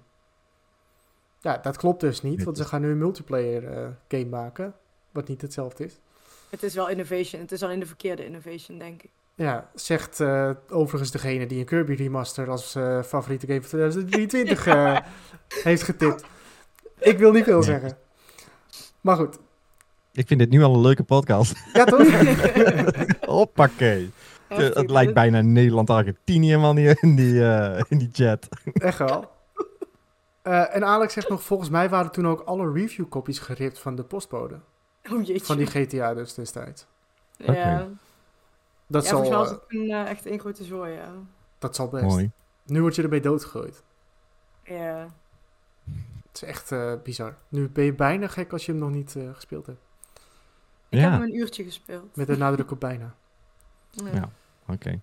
Ja, dat klopt dus niet, want ze gaan nu een multiplayer uh, game maken, wat niet hetzelfde is. Het is wel innovation. Het is alleen de verkeerde innovation, denk ik. Ja, zegt uh, overigens degene die een Kirby remaster als uh, favoriete game van twintig drieëntwintig uh, heeft getipt. Ik wil niet veel zeggen. Maar goed. Ik vind dit nu al een leuke podcast. Ja, toch? Hoppakee. Het, het lijkt bijna Nederland-Argentinië, man, hier in die, uh, in die chat. Echt wel. Uh, en Alex zegt nog, volgens mij waren toen ook alle review-copies geript van de postbode. Oh jeetje. Van die G T A dus destijds. Ja. Oké. Dat, Ja, zal, volgens mij was uh, het toen uh, echt één grote zooi, ja. dat zal best. Mooi. Nu word je ermee doodgegooid. Ja. Het is echt uh, bizar. Nu ben je bijna gek als je hem nog niet uh, gespeeld hebt. Ik Ja. heb hem een uurtje gespeeld. Met een nadruk op bijna. Ja. Ja. Oké. Okay.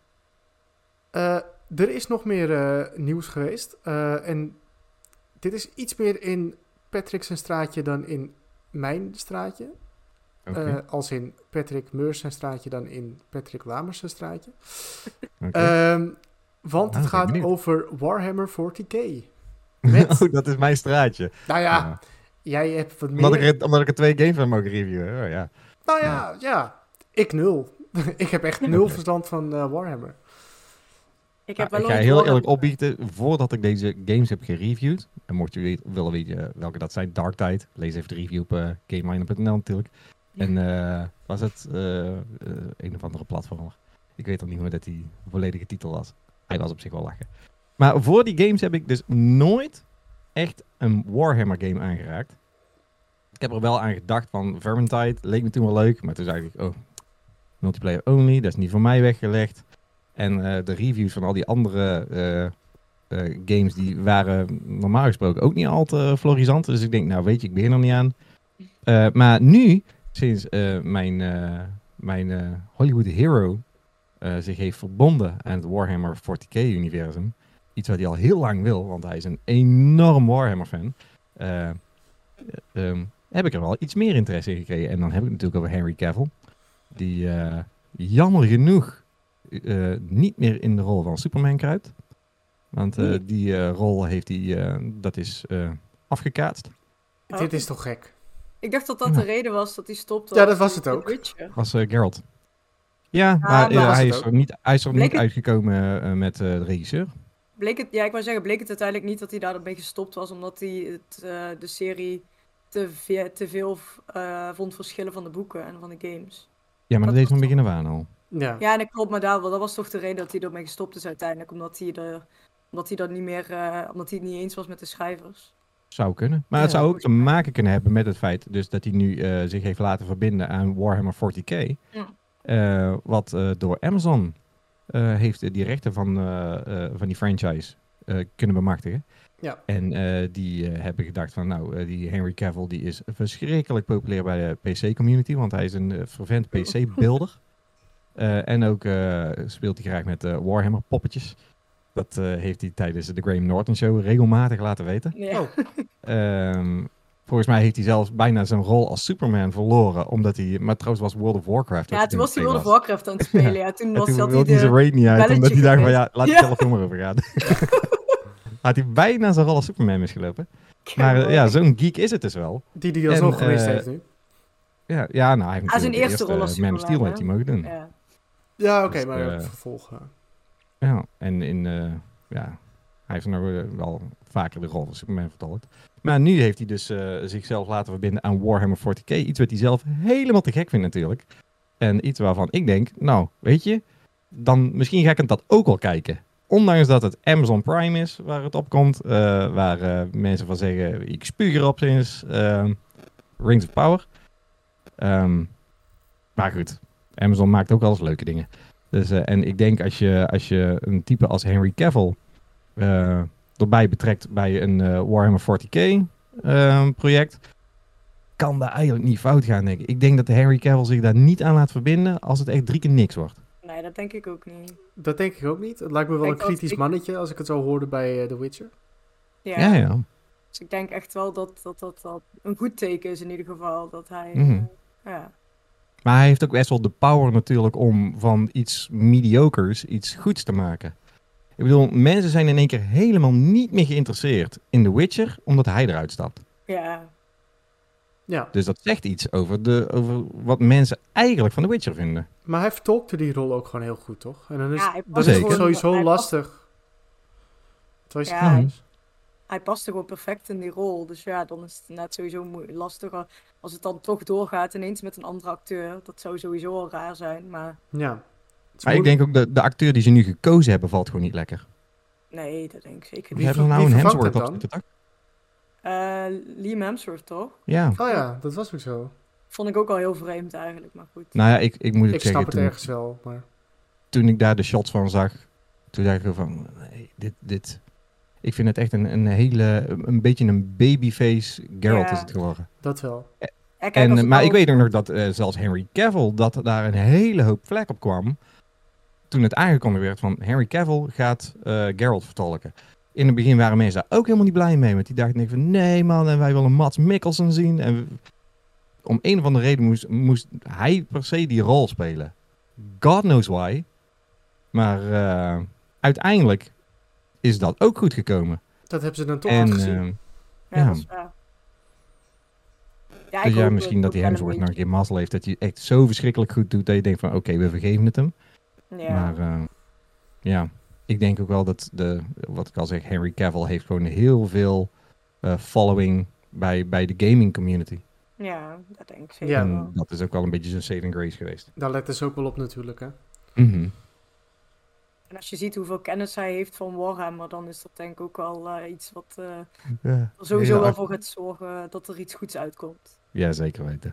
Uh, er is nog meer uh, nieuws geweest. Uh, en dit is iets meer in Patrick zijn straatje dan in mijn straatje. Okay. Uh, als in Patrick Meurs zijn straatje dan in Patrick Lamers zijn straatje. Okay. Um, want ah, het gaat benieuwd. over Warhammer forty K. Met... oh, dat is mijn straatje. Nou ja, ja. jij hebt wat meer... Omdat ik, er, omdat ik er twee games van mag reviewen. Oh, ja. Nou ja, ja, ja. Ik nul. ik heb echt nul Okay. verstand van uh, Warhammer. Ik, heb Nou, wel ik ga ooit heel Warhammer- eerlijk opbiechten, voordat ik deze games heb gereviewd, en mocht je weet, willen weten welke dat zijn, Dark Tide, lees even de review op uh, GameMiner punt n l natuurlijk. Ja. En uh, was het uh, uh, een of andere platformer. Ik weet al niet meer dat die volledige titel was. Hij was op zich wel lachen. Maar voor die games heb ik dus nooit echt een Warhammer game aangeraakt. Ik heb er wel aan gedacht van Vermintide, leek me toen wel leuk, maar toen zei ik, oh, multiplayer only, dat is niet voor mij weggelegd. En uh, de reviews van al die andere uh, uh, games, die waren normaal gesproken ook niet al te florisant. Dus ik denk, nou weet je, ik begin er niet aan. Uh, maar nu, sinds uh, mijn, uh, mijn uh, Hollywood Hero uh, zich heeft verbonden aan het Warhammer forty K-universum, iets wat hij al heel lang wil, want hij is een enorm Warhammer-fan, uh, um, heb ik er wel iets meer interesse in gekregen. En dan heb ik het natuurlijk over Henry Cavill, die uh, jammer genoeg Uh, niet meer in de rol van Superman kruipt. Want uh, Nee. die uh, rol heeft hij, uh, dat is uh, afgekaatst. Oh. Dit is toch gek? Ik dacht dat dat Ja. de reden was dat hij stopte. Ja, als dat was The het ook. Witcher. Als uh, Geralt. Ja, maar maar uh, was hij, het is ook. er niet, hij is er Bleek niet het- uitgekomen uh, met uh, de regisseur. Bleek het, ja, ik wou zeggen, bleek het uiteindelijk niet dat hij daarmee gestopt was, omdat hij het, uh, de serie te, ve- te veel uh, vond verschillen van de boeken en van de games. Ja, maar dat Dat deed van was begin af aan al. Ja. Ja, en dat klopt, maar daar, dat was toch de reden dat hij ermee gestopt is uiteindelijk. Omdat hij er, omdat hij dat niet meer, uh, omdat hij het niet eens was met de schrijvers. Zou kunnen. Maar Ja, het zou ook te maken kunnen hebben met het feit dus dat hij nu uh, zich heeft laten verbinden aan Warhammer forty K. Ja. Uh, wat uh, door Amazon uh, heeft die rechten van, uh, uh, van die franchise uh, kunnen bemachtigen. Ja. En uh, die uh, hebben gedacht van nou, uh, die Henry Cavill die is verschrikkelijk populair bij de P C-community. Want hij is een uh, fervent P C-builder. uh, en ook uh, speelt hij graag met uh, Warhammer-poppetjes. Dat uh, heeft hij tijdens de Graham Norton Show regelmatig laten weten. Ja. Oh. um, volgens mij heeft hij zelfs bijna zijn rol als Superman verloren. Omdat hij, maar trouwens was World of Warcraft. Ja, toen was hij World of Warcraft aan het spelen. Ja, toen was, toen had wilde hij zijn raid niet uit. Omdat hij dacht van ja, laat ik ja. zelf maar over gaan. Had hij bijna zijn rol als Superman misgelopen. Maar uh, ja, zo'n geek is het dus wel. Die die alsnog geweest uh, heeft nu. Ja, ja, nou hij heeft ah, zijn eerste, eerste rol als uh, Man of Steel heeft hij mogen doen. Ja, ja oké, okay, dus, maar uh, vervolgen. Ja, en in, uh, ja, hij heeft nog uh, wel vaker de rol van Superman vertolkt. Maar nu heeft hij dus uh, zichzelf laten verbinden aan Warhammer forty K. Iets wat hij zelf helemaal te gek vindt natuurlijk. En iets waarvan ik denk, nou, weet je, dan misschien ga ik het dat ook wel kijken. Ondanks dat het Amazon Prime is waar het op komt. Uh, waar uh, mensen van zeggen, ik spuug erop sinds uh, Rings of Power. Um, maar goed, Amazon maakt ook alles leuke dingen. Dus, uh, en ik denk als je, als je een type als Henry Cavill uh, erbij betrekt bij een uh, Warhammer forty K uh, project, kan dat eigenlijk niet fout gaan, denk ik. Ik denk dat de Henry Cavill zich daar niet aan laat verbinden als het echt drie keer niks wordt. Nee, dat denk ik ook niet. Dat denk ik ook niet. Het lijkt me wel ik een kritisch ik... mannetje als ik het zo hoorde bij uh, The Witcher. Ja. ja, ja. Dus ik denk echt wel dat dat, dat dat een goed teken is in ieder geval. Dat hij, mm-hmm. uh, ja. Maar hij heeft ook best wel de power natuurlijk om van iets mediocres iets goeds te maken. Ik bedoel, mensen zijn in één keer helemaal niet meer geïnteresseerd in The Witcher, omdat hij eruit stapt. Ja. Ja. Dus dat zegt iets over, de, over wat mensen eigenlijk van The Witcher vinden. Maar hij vertolkte die rol ook gewoon heel goed, toch? En dan is, ja, dat is het sowieso hij lastig. Past... Ja, hij, hij paste gewoon perfect in die rol. Dus ja, dan is het net sowieso lastiger als het dan toch doorgaat ineens met een andere acteur. Dat zou sowieso al raar zijn, maar... Ja. Maar ik denk ook dat de acteur die ze nu gekozen hebben valt gewoon niet lekker. Nee, dat denk ik zeker niet. Wie hebben nou een Hemsworth op zitten, toch? Uh, Liam Hemsworth, toch? Ja. Oh ja, dat was ook zo. Vond ik ook al heel vreemd eigenlijk, maar goed. Nou ja, ik, ik moet het ik zeggen... snap het toen, ergens wel, maar... Toen ik daar de shots van zag, toen dacht ik van... Nee, dit, dit... Ik vind het echt een, een hele... Een beetje een babyface Geralt ja, is het geworden. Dat wel. Ja, kijk, en, maar al... ik weet ook nog dat uh, zelfs Henry Cavill, dat daar een hele hoop vlek op kwam. Toen het aangekondigd werd van Henry Cavill gaat uh, Geralt vertolken. In het begin waren mensen daar ook helemaal niet blij mee. Want die dachten van nee man, en wij willen Mads Mikkelsen zien. En we... om een of andere reden moest, moest hij per se die rol spelen. God knows why. Maar uh, uiteindelijk is dat ook goed gekomen. Dat hebben ze dan toch en, niet gezien. Uh, ja, ja. dat is waar. Ja, dus ja, hoop, misschien dat hij Hemsworth nog een keer mazzel heeft. Dat hij echt zo verschrikkelijk goed doet dat je denkt van oké, okay, we vergeven het hem. Ja. Maar uh, ja, ik denk ook wel dat de, wat ik al zeg, Henry Cavill heeft gewoon heel veel uh, following bij, bij de gaming community. Ja, dat denk ik zeker ja. wel. Dat is ook wel een beetje zijn saving grace geweest. Daar letten ze ook wel op natuurlijk, hè. Mm-hmm. En als je ziet hoeveel kennis hij heeft van Warhammer, dan is dat denk ik ook wel uh, iets wat uh, ja. er sowieso ja, wel voor gaat zorgen dat er iets goeds uitkomt. Ja, zeker weten.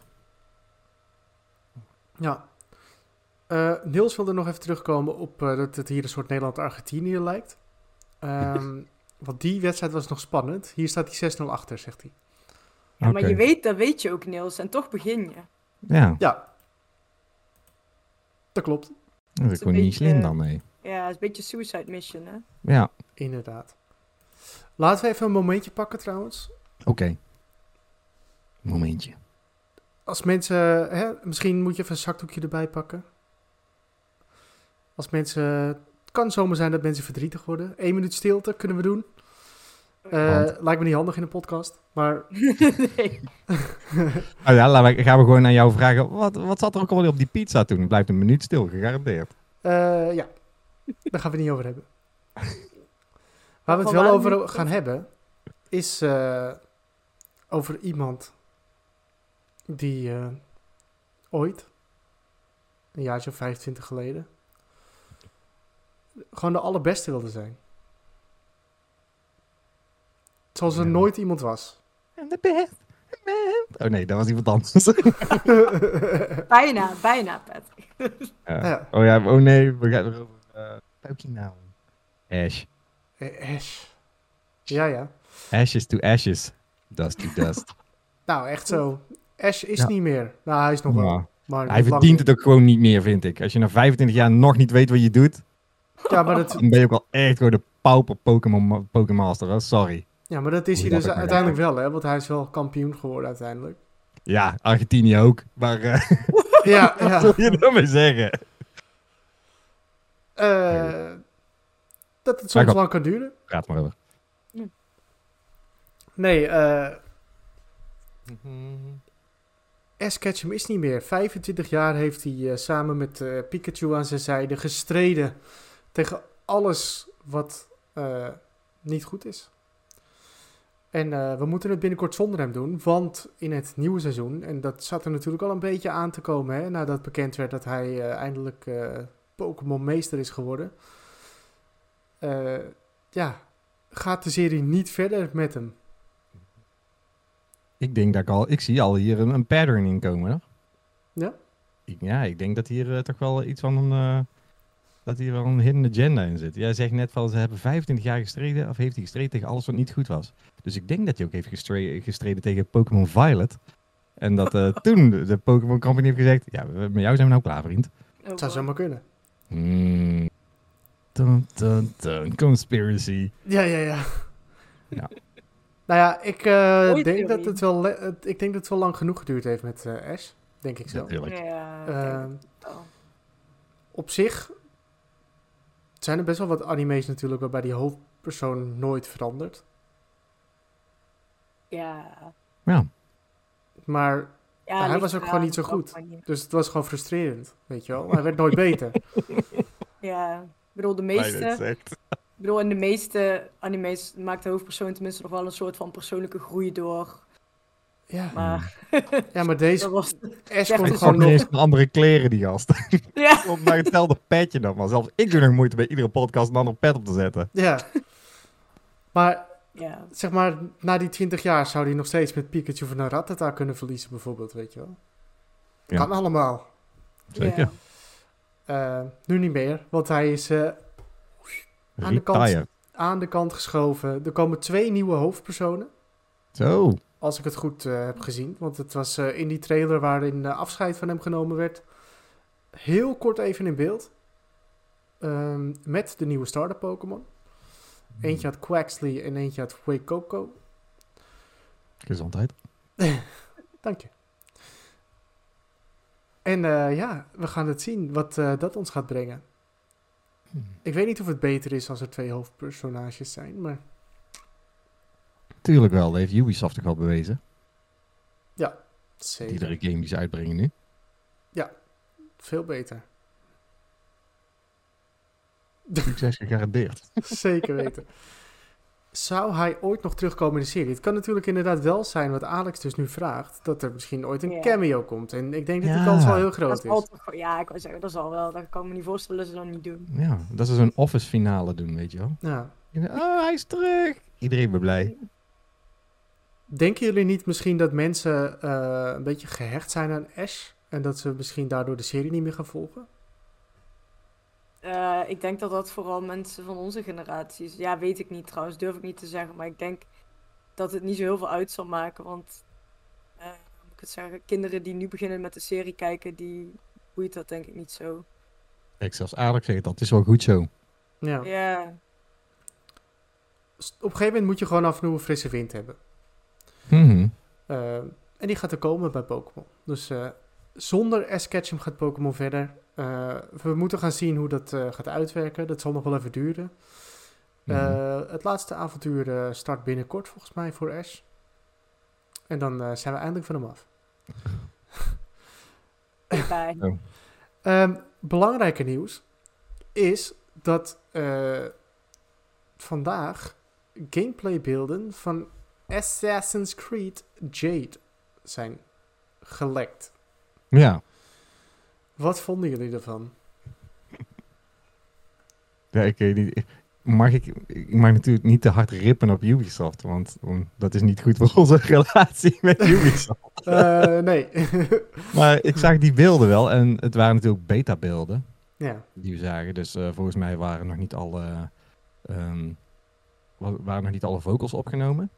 Ja. Uh, Niels wilde nog even terugkomen op uh, dat het hier een soort Nederland-Argentinië lijkt. Um, want die wedstrijd was nog spannend. Hier staat hij zes nul achter, zegt hij. Ja, okay. Maar je weet, dat weet je ook, Niels. En toch begin je. Ja. Ja. Dat klopt. Dat is gewoon niet beetje, slim dan, nee. Ja, het is een beetje suicide mission, hè? Ja. Inderdaad. Laten we even een momentje pakken, trouwens. Oké. Okay. Momentje. Als mensen... Hè, misschien moet je even een zakdoekje erbij pakken. Als mensen... Het kan zomaar zijn dat mensen verdrietig worden. Eén minuut stilte kunnen we doen. Uh, lijkt me niet handig in een podcast, maar... nee. Oh ja, laten we, gaan we gewoon aan jou vragen. Wat, wat zat er ook alweer op die pizza toen? Blijft een minuut stil, gegarandeerd. Uh, ja, daar gaan we het niet over hebben. Waar we het wel over gaan hebben, is uh, over iemand die uh, ooit een jaartje of vijfentwintig geleden. Gewoon de allerbeste wilde zijn. Zoals er Ja. nooit iemand was. And the best man. Oh nee, dat was iemand anders. Bijna, bijna, Patrick. ja. Ja. Oh ja, oh nee, we gaan erover. Uh, Welke naam? Ash. Eh, Ash. Ja, ja. Ashes to ashes. Dust to dust. Nou, echt zo. Ash is Ja. niet meer. Nou, hij is nog wel. Ja. Maar Hij verdient het ook gewoon niet meer, vind ik. Als je na vijfentwintig jaar nog niet weet wat je doet, Ja, maar dat, dan ben je ook wel echt gewoon de pauper Pokémon Pokémon Master. Hoor. Sorry. ja, maar dat is hij Hoe je dus dat ook maar uiteindelijk wel, hè? Want hij is wel kampioen geworden uiteindelijk. Ja, Argentinië ook. Maar uh, Ja, wat ja. wil je daarmee zeggen? Eh, dat het Maar soms goed. lang kan duren. Praat maar over. Nee, eh Ash Ketchum is niet meer. vijfentwintig jaar heeft hij eh, samen met eh, Pikachu aan zijn zijde gestreden tegen alles wat eh, niet goed is. En eh, we moeten het binnenkort zonder hem doen, want in het nieuwe seizoen, en dat zat er natuurlijk al een beetje aan te komen, hè, nadat bekend werd dat hij eh, eindelijk eh, Pokémon meester is geworden. Eh, ja, gaat de serie niet verder met hem. Ik denk dat ik al... Ik zie al hier een, een pattern in komen. Hoor. Ja? Ik, ja, ik denk dat hier uh, toch wel iets van een... Uh, dat hier wel een hidden agenda in zit. Jij zegt net van, ze hebben vijfentwintig jaar gestreden, of heeft hij gestreden tegen alles wat niet goed was. Dus ik denk dat hij ook heeft gestre- gestreden tegen Pokémon Violet. En dat uh, toen de, de Pokémon Company heeft gezegd, ja, we, met jou zijn we nou klaar, vriend. Oh, Het zou boy. zomaar kunnen. Hmm. Dun, dun, dun. Conspiracy. Ja, ja, ja. Ja. Nou ja, ik, uh, Mooie denk theorie. dat het wel le- het- ik denk dat het wel lang genoeg geduurd heeft met uh, Ash. Denk ik zo. Natuurlijk. Ja, ik Eh, denk het wel. Op zich zijn er best wel wat anime's natuurlijk waarbij die hoofdpersoon nooit verandert. Ja. Ja. Maar, Ja, hij ligt was ook eraan gewoon niet zo op welke goed. manier. dus het was gewoon frustrerend, weet je wel. Hij werd nooit beter. Ja, ik bedoel, de meeste, zegt. ik bedoel, in de meeste anime's maakt de hoofdpersoon tenminste nog wel een soort van persoonlijke groei door. Ja, Maar ja maar dat deze was, Ash Ja, kon dus gewoon Gewoon nog... eens andere kleren, die gast. ja, Op maar hetzelfde petje dan. Maar zelfs ik doe nog moeite bij iedere podcast een andere pet op te zetten. Ja. Maar, ja, zeg maar, na die twintig jaar zou hij nog steeds met Pikachu van een Rattata kunnen verliezen bijvoorbeeld, weet je wel. Ja. Kan allemaal. Zeker. ja. Uh, nu niet meer, want hij is uh, aan de kant Retire. aan de kant geschoven. Er komen twee nieuwe hoofdpersonen, Zo. als ik het goed uh, heb gezien. Want het was uh, in die trailer waarin uh, afscheid van hem genomen werd. Heel kort even in beeld. Um, met de nieuwe starter Pokémon. Eentje had Quaxley en eentje had Fuecoco. Gezondheid. Dank je. En uh, ja, we gaan het zien wat uh, dat ons gaat brengen. Hmm. Ik weet niet of het beter is als er twee hoofdpersonages zijn, maar Tuurlijk wel, dat heeft Ubisoft toch al bewezen. zeker. Iedere game die ze uitbrengen nu. Veel beter. Succes gegarandeerd. Zeker weten. Zou hij ooit nog terugkomen in de serie? Het kan natuurlijk inderdaad wel zijn wat Alex dus nu vraagt. Dat er misschien ooit een Ja. cameo komt. En ik denk dat die Ja. kans wel heel Dat groot is is. altijd, gewoon- ja, ik wou zeggen, dat is al wel. Dat kan ik me niet voorstellen dat ze dat niet doen. Ja, dat ze zo'n office finale doen, weet je wel. Ja. Oh, hij is terug. Iedereen weer blij. Denken jullie niet misschien dat mensen uh, een beetje gehecht zijn aan Ash? En dat ze misschien daardoor de serie niet meer gaan volgen? Uh, ik denk dat dat vooral mensen van onze generatie is. Ja, weet ik niet trouwens, durf ik niet te zeggen. Maar ik denk dat het niet zo heel veel uit zal maken. Want, uh, hoe moet ik het zeggen, kinderen die nu beginnen met de serie kijken, die boeit dat denk ik niet zo. Ik zelfs aardig zeg het al, het is wel goed zo. Ja. Ja, S- Op een gegeven moment moet je gewoon af en toe een frisse wind hebben. Mhm. Uh, en die gaat er komen bij Pokémon. Dus uh, zonder Ash Ketchum gaat Pokémon verder. Uh, we moeten gaan zien hoe dat uh, gaat uitwerken. Dat zal nog wel even duren. Uh, Mhm. Het laatste avontuur uh, start binnenkort volgens mij voor Ash. En dan uh, zijn we eindelijk van hem af. bij. Oh. Um, belangrijke nieuws is dat uh, vandaag gameplaybeelden van Assassin's Creed Jade zijn gelekt. Ja. Wat vonden jullie ervan? Ja, ik weet niet. Mag ik, ik mag natuurlijk niet te hard rippen op Ubisoft, want um, dat is niet goed voor onze relatie met Ubisoft. uh, nee. Maar ik zag die beelden wel en het waren natuurlijk beta-beelden Ja. die we zagen. Dus uh, volgens mij waren nog niet alle, um, waren nog niet alle vocals opgenomen.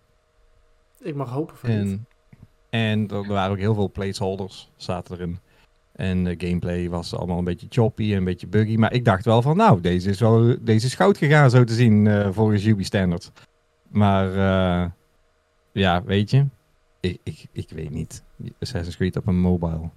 Ik mag hopen van en, niet. En er waren ook heel veel placeholders, zaten erin. En de gameplay was allemaal een beetje choppy en een beetje buggy. Maar ik dacht wel van, nou, deze is, wel, deze is goud gegaan zo te zien uh, volgens Ubi standards. Maar uh, ja, weet je, ik, ik, ik weet niet. Assassin's Creed op een mobile.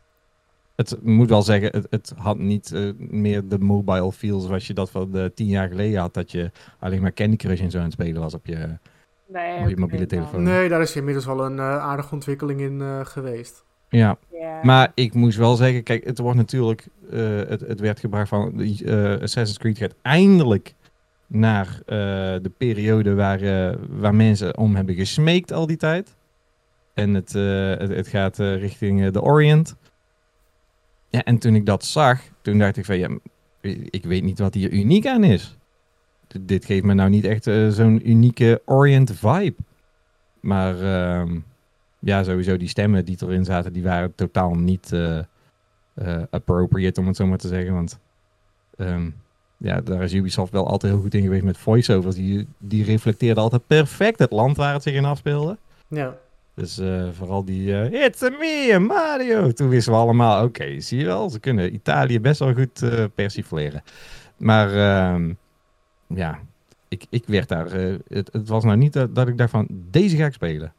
Het moet wel zeggen, het, het had niet uh, meer de mobile feel zoals je dat van uh, tien jaar geleden had. Dat je alleen maar Candy Crush en zo aan het spelen was op je, nee, op je mobiele telefoon. Nee, daar is inmiddels wel een uh, aardige ontwikkeling in uh, geweest. Ja, yeah. Maar ik moest wel zeggen, kijk, het wordt natuurlijk, uh, het, het werd gebracht van, uh, Assassin's Creed gaat eindelijk naar uh, de periode waar, uh, waar mensen om hebben gesmeekt al die tijd. En het, uh, het, het gaat uh, richting uh, de Orient. Ja, en toen ik dat zag, toen dacht ik van, ja, ik weet niet wat hier uniek aan is. D- dit geeft me nou niet echt uh, zo'n unieke Orient vibe. Maar... Uh, Ja, sowieso die stemmen die erin zaten, die waren totaal niet uh, uh, appropriate, om het zo maar te zeggen. Want um, ja, daar is Ubisoft wel altijd heel goed in geweest met voiceovers. Die, die reflecteerden altijd perfect het land waar het zich in afspeelde. Ja. Dus uh, vooral die uh, It's a me, Mario. Toen wisten we allemaal, oké, okay, zie je wel, ze kunnen Italië best wel goed uh, persifleren. Maar uh, ja, ik, ik werd daar... Uh, het, het was nou niet dat, dat ik dacht van, deze ga ik spelen.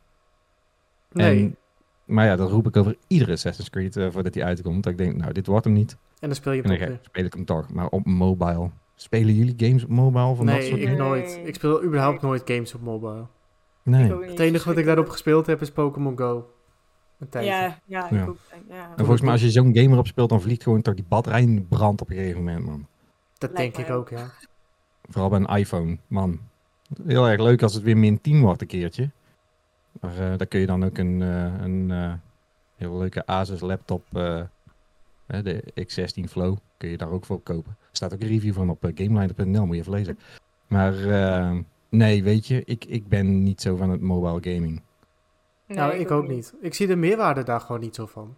Nee. En, maar ja, dat roep ik over iedere Assassin's Creed uh, voordat hij uitkomt. Dat ik denk, nou, dit wordt hem niet. En dan speel je en dan hem ga, toch speel ik hem toch. Maar op mobile. Spelen jullie games op mobile? Van nee, dat soort ik dingen? nooit. Ik speel überhaupt nooit games op mobile. Nee. Het enige wat ik daarop gespeeld heb is Pokémon Go. Een tijdje. Ja, ja, ik Ja. ook. Ja. En volgens mij als je zo'n game erop speelt, dan vliegt gewoon toch die batterij in de brand op een gegeven moment, man. Dat Lijkt denk ik mij ook, ja. Vooral bij een iPhone, man. Heel erg leuk als het weer min tien wordt een keertje. Maar uh, daar kun je dan ook een, uh, een uh, heel leuke Asus laptop, uh, de X zestien Flow, kun je daar ook voor kopen. Er staat ook een review van op uh, gameliner punt n l, moet je even lezen. Maar uh, nee, weet je, ik, ik ben niet zo van het mobile gaming. Nee, nou, ik ook niet. Ik zie de meerwaarde daar gewoon niet zo van.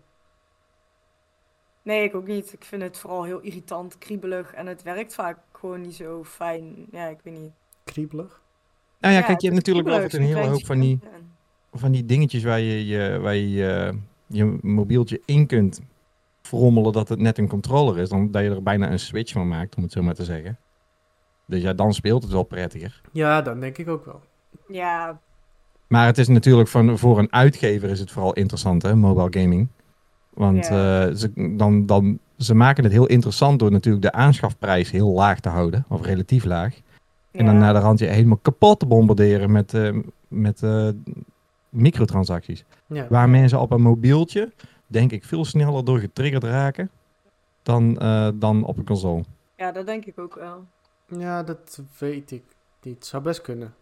Nee, ik ook niet. Ik vind het vooral heel irritant, kriebelig en het werkt vaak gewoon niet zo fijn. Ja, ik weet niet. Kriebelig? Nou ja, Ja, kijk, je het hebt is natuurlijk wel kriebelig, een hele zo'n hoop van die, klein schermpje en- van die dingetjes waar je je, waar je, je, je mobieltje in kunt frommelen dat het net een controller is. Dan dat je er bijna een switch van maakt, om het zo maar te zeggen. Dus ja, dan speelt het wel prettiger. Ja, dan denk ik ook wel. Ja, Maar het is natuurlijk van, voor een uitgever is het vooral interessant, hè, mobile gaming. Want Ja. uh, ze, dan, dan, ze maken het heel interessant door natuurlijk de aanschafprijs heel laag te houden. Of relatief laag. En dan ja. naar de rand je helemaal kapot te bombarderen met, uh, met uh, microtransacties. Ja. Waar mensen op een mobieltje, denk ik, veel sneller door getriggerd raken dan, uh, dan op een console. Ja, dat denk ik ook wel. Ja, dat weet ik niet. Zou best kunnen.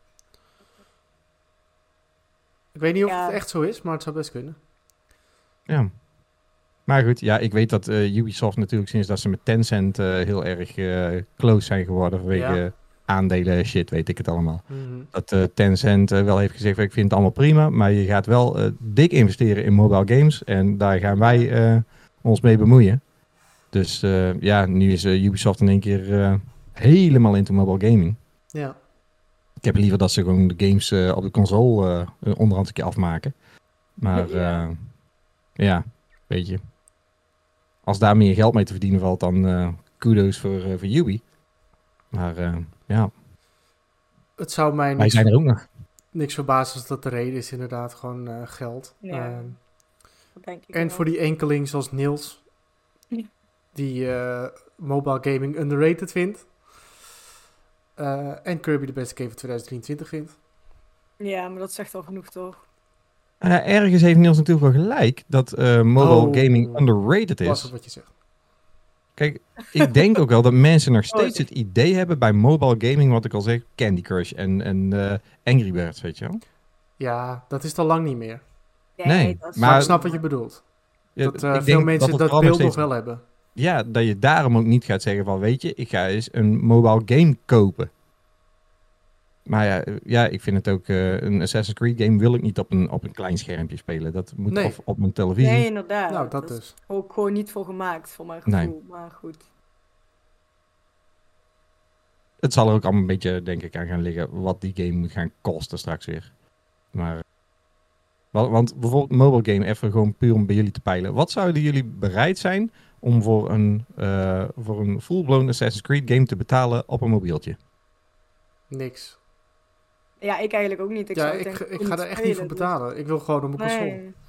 Ik weet niet of Ja. het echt zo is, maar het zou best kunnen. Ja. Maar goed, ja, ik weet dat uh, Ubisoft natuurlijk sinds dat ze met Tencent uh, heel erg uh, close zijn geworden vanwege Ja. aandelen, shit, weet ik het allemaal. Mhm. Dat uh, Tencent uh, wel heeft gezegd, ik vind het allemaal prima, maar je gaat wel uh, dik investeren in mobile games en daar gaan wij uh, ons mee bemoeien. Dus uh, ja, nu is uh, Ubisoft in één keer uh, helemaal into mobile gaming. Ja. Ik heb liever dat ze gewoon de games uh, op de console uh, onderhand een keer afmaken. Maar Ja. uh, ja, weet je. Als daar meer geld mee te verdienen valt, dan uh, kudos voor, uh, voor Ubi. Maar uh, ja, Het zou mij wij niks, zijn er ook nog. niks verbazen als dat de reden is, inderdaad, gewoon uh, geld. Ja. Ehm, Dat denk ik en wel. voor die enkeling zoals Niels, Ja. die uh, mobile gaming underrated vindt. Uh, en Kirby de beste game van twintig drieëntwintig vindt. Ja, maar dat zegt al genoeg, toch? Uh, ergens heeft Niels natuurlijk wel gelijk dat uh, mobile Oh. gaming underrated Was is. het wat je zegt. Kijk, ik denk ook wel dat mensen nog Oh, steeds ik- het idee hebben bij mobile gaming, wat ik al zeg, Candy Crush en, en uh, Angry Birds, weet je wel. Ja, dat is al lang niet meer. Nee, dat is- Maar Maar- ik snap wat je bedoelt. Ja, dat uh, ik veel denk mensen het dat, vooral beeld nog nog steeds- wel hebben. Ja, dat je daarom ook niet gaat zeggen van, weet je, ik ga eens een mobile game kopen. Maar ja, eh, ja ik vind het ook, eh, een Assassin's Creed game wil ik niet op een, op een klein schermpje spelen. Dat moet Nee. of op mijn televisie. Nee, inderdaad. Nou, dat is dus. ook gewoon niet voor gemaakt, voor mijn Nee. gevoel. Maar goed. Het zal er ook allemaal een beetje, denk ik, aan gaan liggen wat die game moet gaan kosten straks weer. Maar, wa- want bijvoorbeeld een mobile game, even gewoon puur om bij jullie te peilen. Wat zouden jullie bereid zijn om voor een, eh, voor een full-blown Assassin's Creed game te betalen op een mobieltje? Niks. Ja, ik eigenlijk ook niet. Ik ja, zou het ik, denk ik ook ga niet er echt niet voor spelen, dus- betalen. Ik wil gewoon op mijn console. Nee. Ja,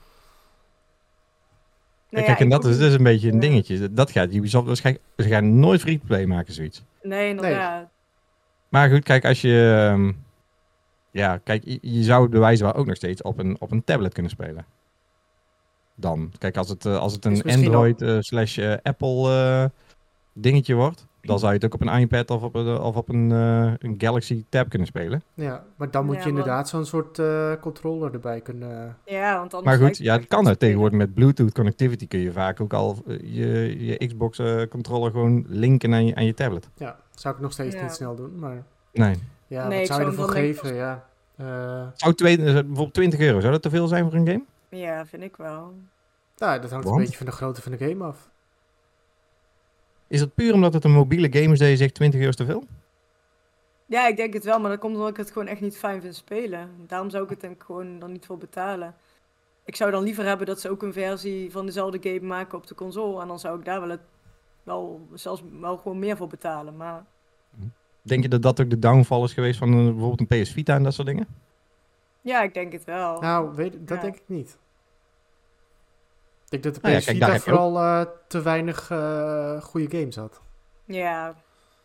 Nee, kijk, ja, en ik dat ook is niet. dus een beetje een Ja. dingetje. Dat gaat Ubisoft waarschijnlijk... Ze gaan nooit free-to-play maken, zoiets. Nee, inderdaad. Maar goed, kijk, als je... ehm, ja, kijk, je, je zou het bewijzen wel ook nog steeds op een, op een tablet kunnen spelen. Dan. Kijk, als het, eh, als het Is een misschien Android eh, slash eh, Apple eh, dingetje wordt, dan zou je het ook op een iPad of op een, of op een, eh, een Galaxy Tab kunnen spelen. Ja, maar dan moet Ja, je maar- inderdaad zo'n soort eh, controller erbij kunnen... Ja, want anders Maar lijkt goed, het ja, echt het kan niet er spelen. tegenwoordig met Bluetooth connectivity kun je vaak ook al eh, je, je Xbox eh, controller gewoon linken aan je, aan je tablet. Ja, zou ik nog steeds Ja. niet snel doen, maar... Nee. Ja, Nee, wat ik zou je zou ervoor hem dan denk ik geven? Ja. Eh, Zou twee, eh, bijvoorbeeld twintig euro, zou dat te veel zijn voor een game? Ja, vind ik wel. nou, dat hangt Want? een beetje van de grootte van de game af. Is dat puur omdat het een mobiele game is dat je zegt twintig euro is te veel? Ja, ik denk het wel, maar dat komt omdat ik het gewoon echt niet fijn vind spelen. Daarom zou ik het denk ik gewoon dan niet voor betalen. Ik zou dan liever hebben dat ze ook een versie van dezelfde game maken op de console. En dan zou ik daar wel, het, wel zelfs wel gewoon meer voor betalen. Maar Denk je dat dat ook de downfall is geweest van een, bijvoorbeeld een P S Vita en dat soort dingen? ja, ik denk het wel. Nou, weet, dat Ja. denk ik niet. Ik denk dat de P S Nou ja, kijk, daar Vita heb je ook- vooral eh, te weinig eh goede games had. Ja,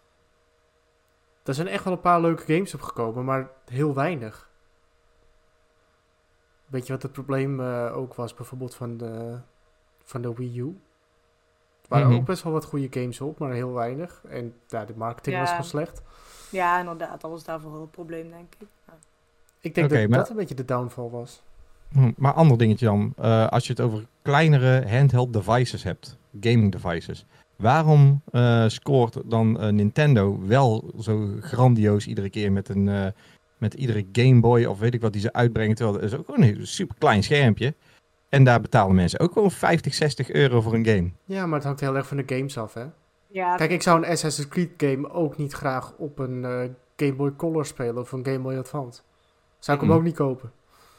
Er zijn echt wel een paar leuke games opgekomen, maar heel weinig. Weet je wat het probleem eh, ook was, bijvoorbeeld van de, van de Wii U? Er waren Mhm. ook best wel wat goede games op, maar heel weinig. En ja, de marketing was Ja. gewoon slecht. ja, inderdaad. Dat was daarvoor wel het probleem, denk ik. Ja. Ik denk Oké, dat maar- dat een beetje de downfall was. Hm, maar ander dingetje dan. Eh, als je het over kleinere handheld devices hebt, gaming devices. Waarom eh, scoort dan eh, Nintendo wel zo grandioos iedere keer met, een, eh, met iedere Game Boy of weet ik wat die ze uitbrengen. Terwijl het is ook gewoon een super klein schermpje. En daar betalen mensen ook gewoon vijftig, zestig euro voor een game. Ja, maar het hangt heel erg van de games af, hè? Ja, Kijk, ik zou een Assassin's Creed game ook niet graag op een eh, Game Boy Color spelen of een Game Boy Advance. Zou ik hem Mhm. ook niet kopen.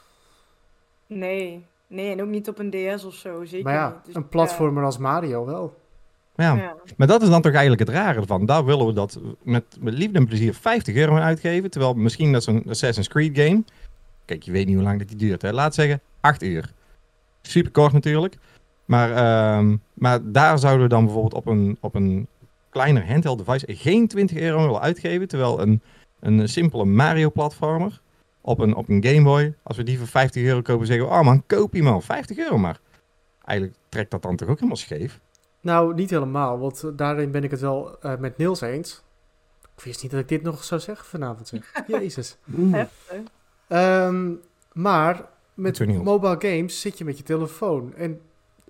nee. Nee, en ook niet op een D S of zo. Zeker Maar ja, niet. Dus, een platformer als Mario wel. Ja, Ja. maar dat is dan toch eigenlijk het rare ervan. Daar willen we dat met, met liefde en plezier vijftig euro aan uitgeven. Terwijl misschien dat zo'n Assassin's Creed game... Kijk, je weet niet hoe lang dat die duurt. Hè? Laat zeggen, acht uur. Super kort natuurlijk. Maar, ehm, maar daar zouden we dan bijvoorbeeld op een, op een kleiner handheld device geen twintig euro willen uitgeven. Terwijl een, een simpele Mario-platformer op een, op een Game Boy... Als we die voor vijftig euro kopen, zeggen we... Oh man, koop die man, vijftig euro maar. Eigenlijk trekt dat dan toch ook helemaal scheef. Nou, niet helemaal, want eh, daarin ben ik het wel eh, met Niels eens. Ik wist niet dat ik dit nog zou zeggen vanavond, zeg. Jezus. Heftig. Ehm, maar met Goed zo, Niels. mobile games zit je met je telefoon. En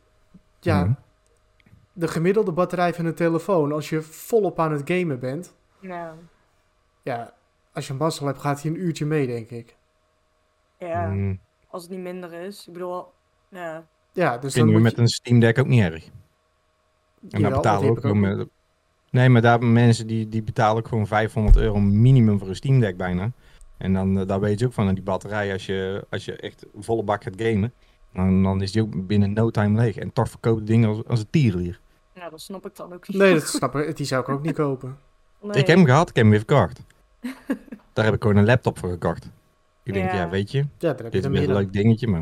ja, Mhm. de gemiddelde batterij van een telefoon, als je volop aan het gamen bent... Ja. Ja, als je een mazzel hebt, gaat hij een uurtje mee, denk ik. Ja, Mm. als het niet minder is. Ik bedoel, ja. Ja, dus dan Vinden we moet met je... een Steam Deck ook niet erg. En daar Jawel, betalen we die ook heb ik gewoon ook met... Nee, maar daar mensen die, die betalen ook gewoon vijfhonderd euro minimum voor een Steam Deck bijna. En dan eh, daar weet je ook van, aan die batterij, als je, als je echt volle bak gaat gamen, dan, dan is die ook binnen no time leeg. En toch verkoopt het ding als, als een tierenlier. Ja, dat snap ik dan ook niet. Nee, dat snap ik. Die zou ik ook niet kopen. Nee. Ik heb hem gehad, ik heb hem weer verkocht. Daar heb ik gewoon een laptop voor gekocht. Ik denk, Ja. ja, weet je, Ja, daar heb je dit is dan weer meer een dan. leuk dingetje, man.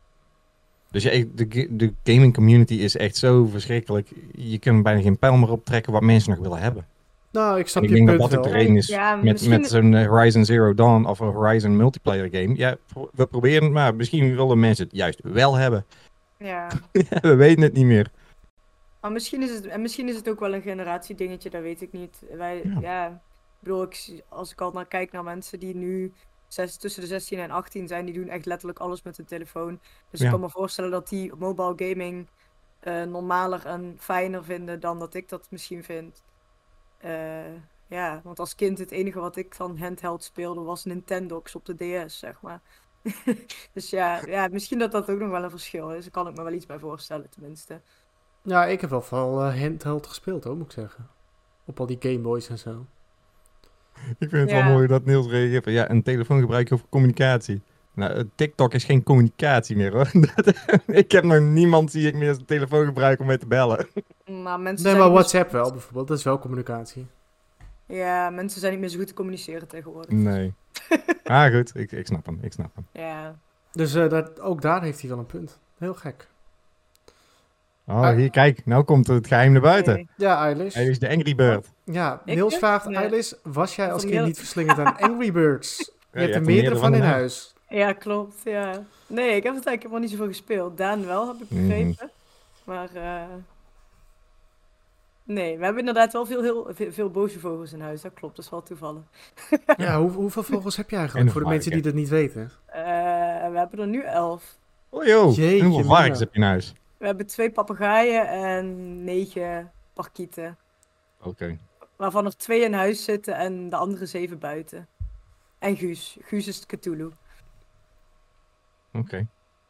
Dus ja, ik- de, ga- de gaming community is echt zo verschrikkelijk. Je kunt bijna geen pijl meer optrekken wat mensen nog willen hebben. Nou, ik snap En ik je denk dat punt dat ook wel. de reden is Ja, met, misschien- met zo'n eh, Horizon Zero Dawn of een Horizon multiplayer game. Ja, pro- we proberen het maar. Misschien willen mensen het juist wel hebben. Ja. We weten het niet meer. Maar misschien is het, en misschien is het ook wel een generatiedingetje, dat weet ik niet. Wij, Ja. ja. ik bedoel, ik, zie- als ik al naar kijk naar mensen die nu zes, tussen de zestien en achttien zijn, die doen echt letterlijk alles met hun telefoon. Dus Ja. ik kan me voorstellen dat die mobile gaming uh, normaler en fijner vinden dan dat ik dat misschien vind. Uh, ja, want als kind het enige wat ik van handheld speelde was Nintendox op de D S, zeg maar. Dus ja, ja, misschien dat dat ook nog wel een verschil is. Daar kan ik me wel iets bij voorstellen, tenminste. Ja, ik heb wel veel uh, handheld gespeeld, hoor, moet ik zeggen. Op al die Gameboys en zo. Ik vind het Ja. wel mooi dat Niels reageert. Ja, een telefoon gebruik je voor communicatie. Nou, TikTok is geen communicatie meer, hoor. Ik heb nog niemand zie ik meer zijn telefoon gebruiken om mee te bellen. Maar mensen Nee, zijn maar niet WhatsApp wel, bijvoorbeeld. Dat is wel communicatie. meer... Ja, mensen zijn niet meer zo goed te communiceren tegenwoordig. Nee. Ah, goed. Ik, ik snap hem. Ik snap hem. Ja. Dus uh, dat, ook daar heeft hij wel een punt. Heel gek. Oh, hier, kijk. Nou komt het geheim naar buiten. Nee. Ja, Eilish. Hij is de Angry Bird. Ja, Ik Niels dus? vraagt, Nee. Eilish, was jij als Van kind Niels. niet verslingerd aan Angry Birds? Je Ja, hebt je er hebt meerdere van in hè? huis. Ja, klopt. Ja. Nee, ik heb het eigenlijk helemaal niet zoveel gespeeld. Daan wel, heb ik begrepen. Maar uh... nee, we hebben inderdaad wel veel, heel, veel, veel boze vogels in huis. Dat klopt, dat is wel toevallig. Ja, hoe, hoeveel vogels heb je eigenlijk? En Voor de een mensen die dat niet weten. Uh, we hebben er nu elf. Oh joh. Jeetje, En hoeveel varkens mina. heb je in huis? We hebben twee papegaaien en negen parkieten. Oké. Okay. Waarvan er twee in huis zitten en de andere zeven buiten. En Guus. Guus is Cthulhu. Oké.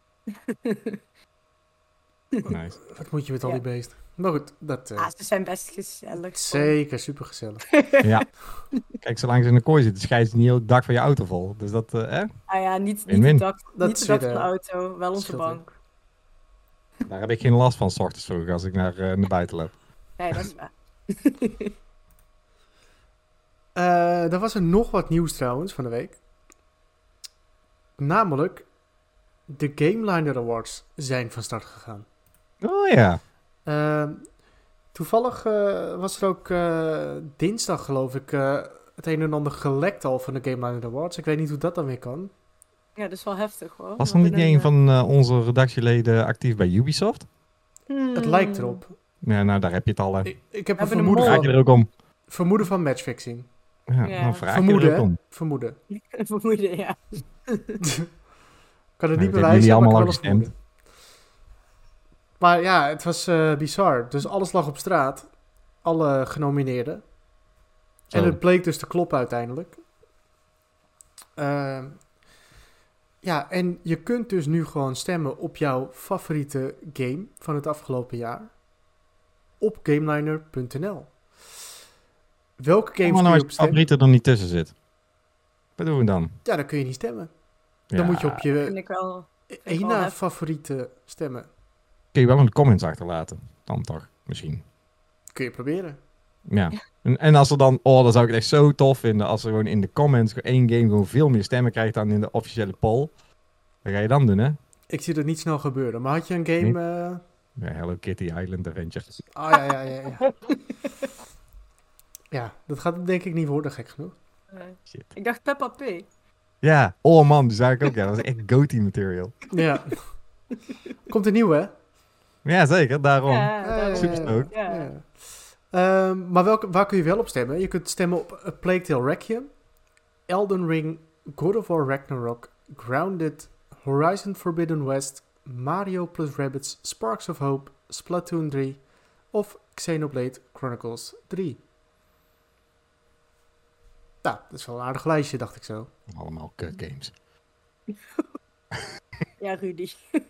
Nice. Wat moet je met al Ja. die beesten? Maar goed, dat... Uh, Ah, ze zijn best gezellig. zeker, super gezellig. Ja. Kijk, zolang ze in de kooi zitten, scheidt ze niet heel het dak van je auto vol. Dus dat, uh, hè? Ah ja, niet, niet Win-win. het dak, Dat niet is het dak weer, van de uh, auto, wel onze scheelt bank. Daar heb ik geen last van, 's ochtends vroeg, als ik naar, uh, naar buiten loop. Nee, dat is waar. Uh, er was er nog wat nieuws trouwens van de week. Namelijk, de Game Liner Awards zijn van start gegaan. Oh ja. Uh, toevallig uh, was er ook uh, dinsdag, geloof ik, uh, het een en ander gelekt al van de Game Liner Awards. Ik weet niet hoe dat dan weer kan. Ja, dat is wel heftig hoor. Was er niet binnen, een van uh, onze redactieleden actief bij Ubisoft? Hmm. Het lijkt erop. Ja, nou, daar heb je het al. Uh. Ik, ik heb We een hebben een vermoeden, Vraag mol. je van, er ook om? vermoeden van matchfixing. Ja, Ja. dan vraag Vermoeden, je er ook hè? om. Vermoeden. Vermoeden, ja. kan het Nou, niet dat hebben bewijzen, jullie maar allemaal ik al kan het vermoeden. Maar ja, het was uh, bizar. Dus alles lag op straat. Alle genomineerden. Zo. En het bleek dus te kloppen uiteindelijk. Uh, ja, en je kunt dus nu gewoon stemmen op jouw favoriete game van het afgelopen jaar. Op gameliner punt n l. Welke games Maar kun nou je als op je stemmen? favoriet er dan niet tussen zit. Wat doen we dan? Ja, dan kun je niet stemmen. Ja, Dan moet je op vind je ik wel... één wel na heftig. favoriete stemmen. kun je wel in de comments achterlaten. Dan toch, misschien. Kun je proberen. Ja. En, en als er dan... Oh, dan zou ik het echt zo tof vinden als er gewoon in de comments gewoon één game gewoon veel meer stemmen krijgt dan in de officiële poll. Wat ga je dan doen, hè? Ik zie dat niet snel gebeuren. Maar had je een game... Uh... Ja, Hello Kitty Island Adventure. Ah, ja, ja, ja, ja. Ja, dat gaat denk ik niet worden, gek genoeg. Nee. Shit. Ik dacht Peppa P. Ja, oh man, die zou ik ook. Ja, dat is echt goatee material. Ja. Komt een nieuwe, hè? Ja, zeker, daarom. Ja, daarom. super stoked. Ja. Ja. Um, maar welke, waar kun je wel op stemmen? Je kunt stemmen op A Plague Tale Requiem, Elden Ring, God of War Ragnarok, Grounded, Horizon Forbidden West, Mario plus Rabbids, Sparks of Hope, Splatoon drie of Xenoblade Chronicles drie. Nou, dat is wel een aardig lijstje, dacht ik zo. Allemaal kut games. Ja, Rudy.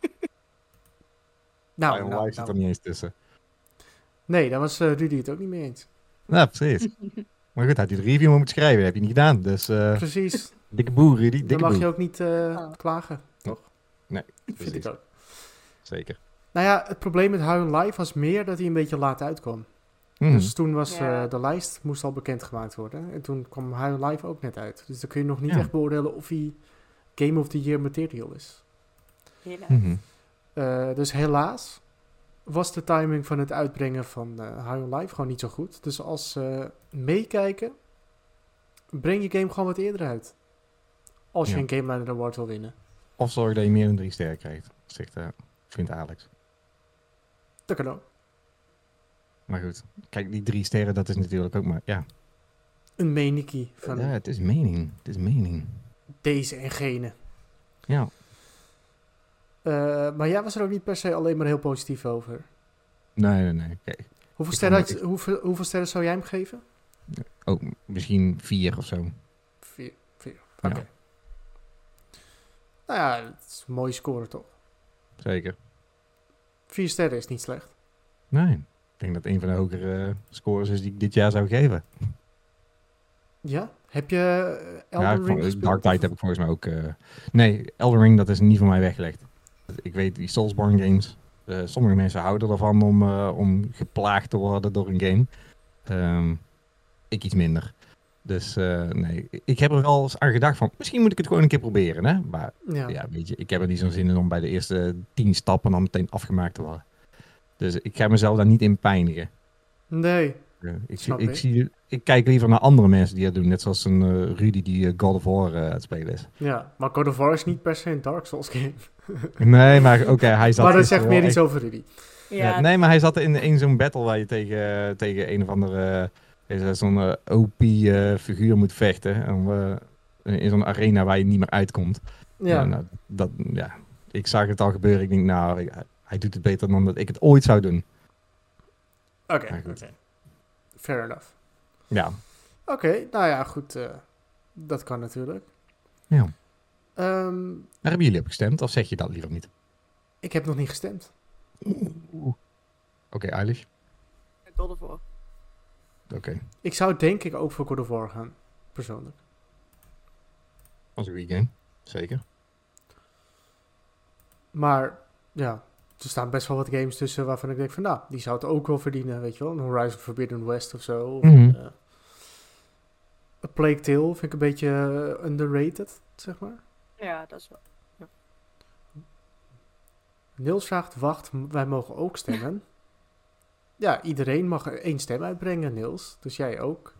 Nou, Final nou, Life zit nou. er niet eens tussen. Nee, daar was uh, Rudy het ook niet mee eens. Nou, precies. Maar goed, had hij de review maar moeten schrijven. Dat heb je niet gedaan. Dus uh, Precies. dikke boer, Rudy. Dan Dikke mag boer. je ook niet uh, Oh. klagen, toch? Nee, Vind precies. ik ook. Zeker. Nou ja, het probleem met High on Life was meer dat hij een beetje laat uitkwam. Hmm. Dus toen was Ja. uh, de lijst moest al bekendgemaakt worden. En toen kwam High on Life ook net uit. Dus dan kun je nog niet Ja. echt beoordelen of hij Game of the Year material is. Helaas. Mhm. Uh, dus helaas was de timing van het uitbrengen van uh, High on Life gewoon niet zo goed. Dus als uh, meekijken, breng je game gewoon wat eerder uit. Als je Ja. een Game Liner Award wil winnen. Of zorg dat je meer dan drie sterren krijgt. Zegt uh, vindt Alex. Dat kan ook. Maar goed, kijk, die drie sterren, dat is natuurlijk ook maar... Ja, Een menikie van ja het is mening. Het is mening. deze en gene. Ja. Uh, maar jij was er ook niet per se alleen maar heel positief over. Nee, nee, nee. Okay. Hoeveel, Ik sterren, kan- had je- hoeveel, hoeveel sterren zou jij hem geven? Ook misschien vier of zo. Vier. vier. Oké. Ja. Nou ja, het is een mooie score toch? Zeker. Vier sterren is niet slecht. Nee. Ik denk dat een van de hogere uh, scores is die ik dit jaar zou geven. Ja? Heb je uh, Elden ja, Ring van, gespeeld? Dark Tide heb ik volgens mij ook... Uh... Nee, Elden Ring, dat is niet voor mij weggelegd. Ik weet, die Soulsborne games... Uh, sommige mensen houden ervan om, uh, om geplaagd te worden door een game. Um, ik iets minder. Dus uh, nee, ik heb er wel eens aan gedacht van... Misschien moet ik het gewoon een keer proberen, hè? Maar Ja. ja, weet je, ik heb er niet zo'n zin in om bij de eerste tien stappen dan meteen afgemaakt te worden. Dus ik ga mezelf daar niet in pijnigen. Nee. Uh, ik, Snap ik, ik. zie, ik kijk liever naar andere mensen die dat doen. Net zoals een uh, Rudy die uh, God of War uh, het spelen is. Ja, maar God of War is niet per se een Dark Souls game. Nee, maar oké, okay, hij zat... Maar dat zegt meer echt... iets over Rudy. Ja, Ja, nee, maar hij zat in, in zo'n battle waar je tegen, tegen een of andere... Uh, zo'n uh, O P-figuur uh, moet vechten. En, uh, in zo'n arena waar je niet meer uitkomt. Ja. Ja, nou, dat, ja, ik zag het al gebeuren. Ik denk, nou, hij, hij doet het beter dan dat ik het ooit zou doen. Oké, okay, Ja, oké. goed. Okay. Fair enough. Ja. Oké, okay, nou ja, goed. Uh, dat kan natuurlijk. Ja. Um, Daar hebben jullie op gestemd, of zeg je dat liever niet? Ik heb nog niet gestemd. Oké, okay, Eilish? God of War. Oké. Okay. Ik zou denk ik ook voor God of War gaan, persoonlijk. Als een weekend, zeker. Maar, ja, er staan best wel wat games tussen waarvan ik denk van, nou, die zou het ook wel verdienen, weet je wel. Een Horizon Forbidden West of zo. Of Mm-hmm. uh, A Plague Tale vind ik een beetje uh, underrated, zeg maar. Ja, dat is wel. Ja. Niels vraagt, wacht, wij mogen ook stemmen. Ja, iedereen mag één stem uitbrengen, Niels. Dus jij ook.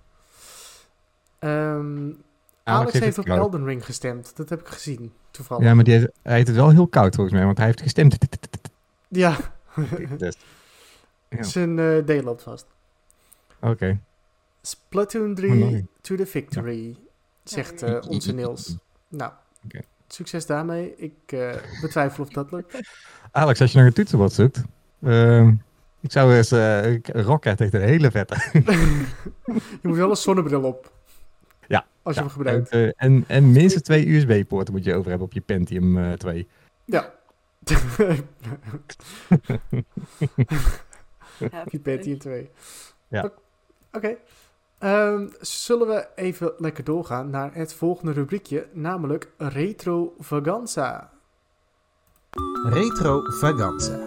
Um, Alex, Alex heeft, heeft op koud. Elden Ring gestemd. Dat heb ik gezien, toevallig. Ja, maar die heeft, hij heeft het wel heel koud volgens mij, want hij heeft gestemd. Ja. Dus, ja. Zijn uh, D loopt vast. Oké. Okay. Splatoon drie oh, to the victory, ja. Zegt uh, onze Niels. Nou, okay. Succes daarmee. Ik uh, betwijfel of dat lukt. Alex, als je nog een toetsenbord zoekt... Uh, ik zou eens... Uh, Rocket heeft een hele vette. Je moet wel een zonnebril op. Ja. Als je ja, hem gebruikt. En, uh, en, en minstens twee U S B-poorten moet je over hebben op je Pentium uh, twee. Ja. Die Pentium twee. Ja. Oké. Okay. Um, zullen we even lekker doorgaan naar het volgende rubriekje, namelijk Retro Vaganza. Retro Vaganza.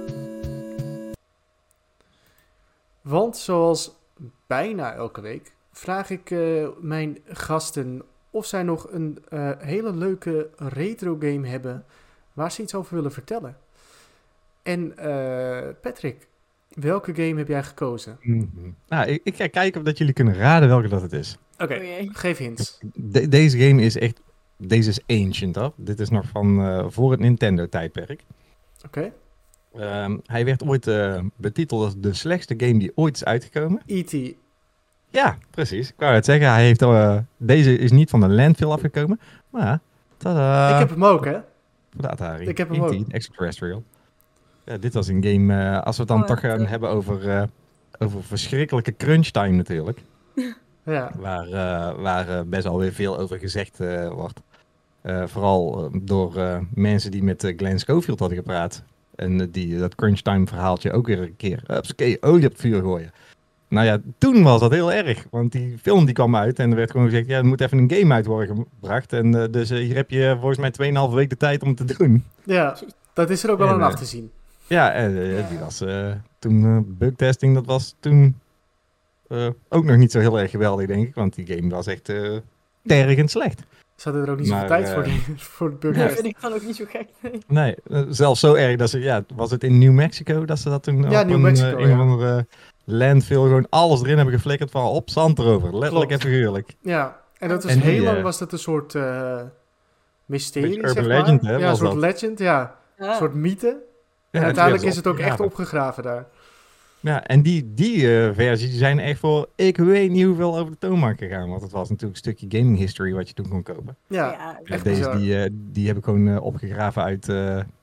Want zoals bijna elke week vraag ik uh, mijn gasten of zij nog een uh, hele leuke retro game hebben waar ze iets over willen vertellen. En uh, Patrick, welke game heb jij gekozen? Mm-hmm. Nou, ik, ik ga kijken of dat jullie kunnen raden welke dat het is. Oké, okay, oh geef hints. De, deze game is echt... Deze is ancient, hoor. Dit is nog van uh, voor het Nintendo-tijdperk. Oké. Okay. Um, hij werd ooit uh, betiteld als de slechtste game die ooit is uitgekomen. E T Ja, precies. Ik wou het zeggen. Hij heeft, uh, deze is niet van de landfill afgekomen. Maar, tada! Ik heb hem ook, hè? Voor de Atari. Ik heb hem E T, ook. Extraterrestrial. Ja, dit was een game... Uh, als we het dan oh, toch gaan uh, hebben over, uh, over verschrikkelijke crunch time natuurlijk. Ja. Waar, uh, waar uh, best wel weer veel over gezegd uh, wordt. Uh, vooral uh, door uh, mensen die met uh, Glenn Schofield hadden gepraat. En uh, die dat crunch time verhaaltje ook weer een keer... Upskee, olie op het vuur gooien. Nou ja, toen was dat heel erg. Want die film die kwam uit en er werd gewoon gezegd... Ja, er moet even een game uit worden gebracht. En uh, dus uh, hier heb je volgens mij tweeënhalve week de tijd om het te doen. Ja, dat is er ook wel aan uh, af te zien. Ja, en uh, ja. die was uh, toen uh, bugtesting, dat was toen uh, ook nog niet zo heel erg geweldig, denk ik. Want die game was echt uh, tergend slecht. Ze hadden er ook niet zoveel tijd uh, voor, die, voor de bugtest. Ja, dat vind ik dan ook niet zo gek. Nee, nee uh, zelfs zo erg dat ze... Ja, was het in New Mexico dat ze dat toen... Ja, op New een, Mexico, uh, een ja. of andere uh, landfill gewoon alles erin hebben geflikkerd van op zand erover. Letterlijk Klopt. en figuurlijk. Ja, en dat was en heel die, lang uh, was dat een soort uh, mysterie, urban zeg maar. legend, hè, ja, een was soort dat. legend, ja. Ja. Een soort mythe. Ja, En uiteindelijk is het het ook echt opgegraven. opgegraven daar. Ja, en die, die uh, versies die zijn echt voor... Ik weet niet hoeveel over de toonbank gegaan. Want het was natuurlijk een stukje gaming history wat je toen kon kopen. Ja, Ja, Ja, echt deze bizar. die, uh, die heb ik gewoon uh, opgegraven uit, uh,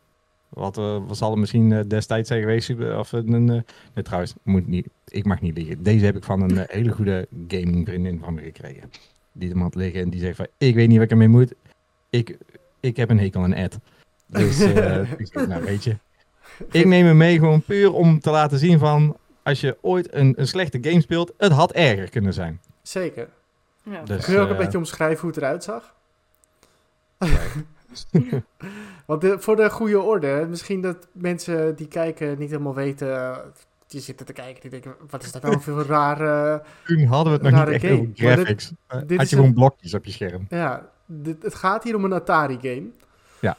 Wat uh, zal het misschien uh, destijds zijn geweest? Of een, uh, nee, trouwens, moet niet, ik mag niet liegen. Deze heb ik van een uh, hele goede gaming vriendin van me gekregen. Die er had liggen en die zegt van, ik weet niet wat ik ermee moet. Ik, ik heb een hekel aan ad. Dus, uh, ik zeg, nou weet je. Ik neem hem mee gewoon puur om te laten zien van, als je ooit een, een slechte game speelt, het had erger kunnen zijn. Zeker. Ja. Dus, Kun je ook uh, een beetje omschrijven hoe het eruit zag? Want de, voor de goede orde, hè, misschien dat mensen die kijken niet helemaal weten, uh, die zitten te kijken, die denken, wat is dat nou voor een rare... Toen hadden we het nog niet echt game. over graphics. Dit, uh, dit had je gewoon een... blokjes op je scherm. Ja, dit, het gaat hier om een Atari-game. Ja.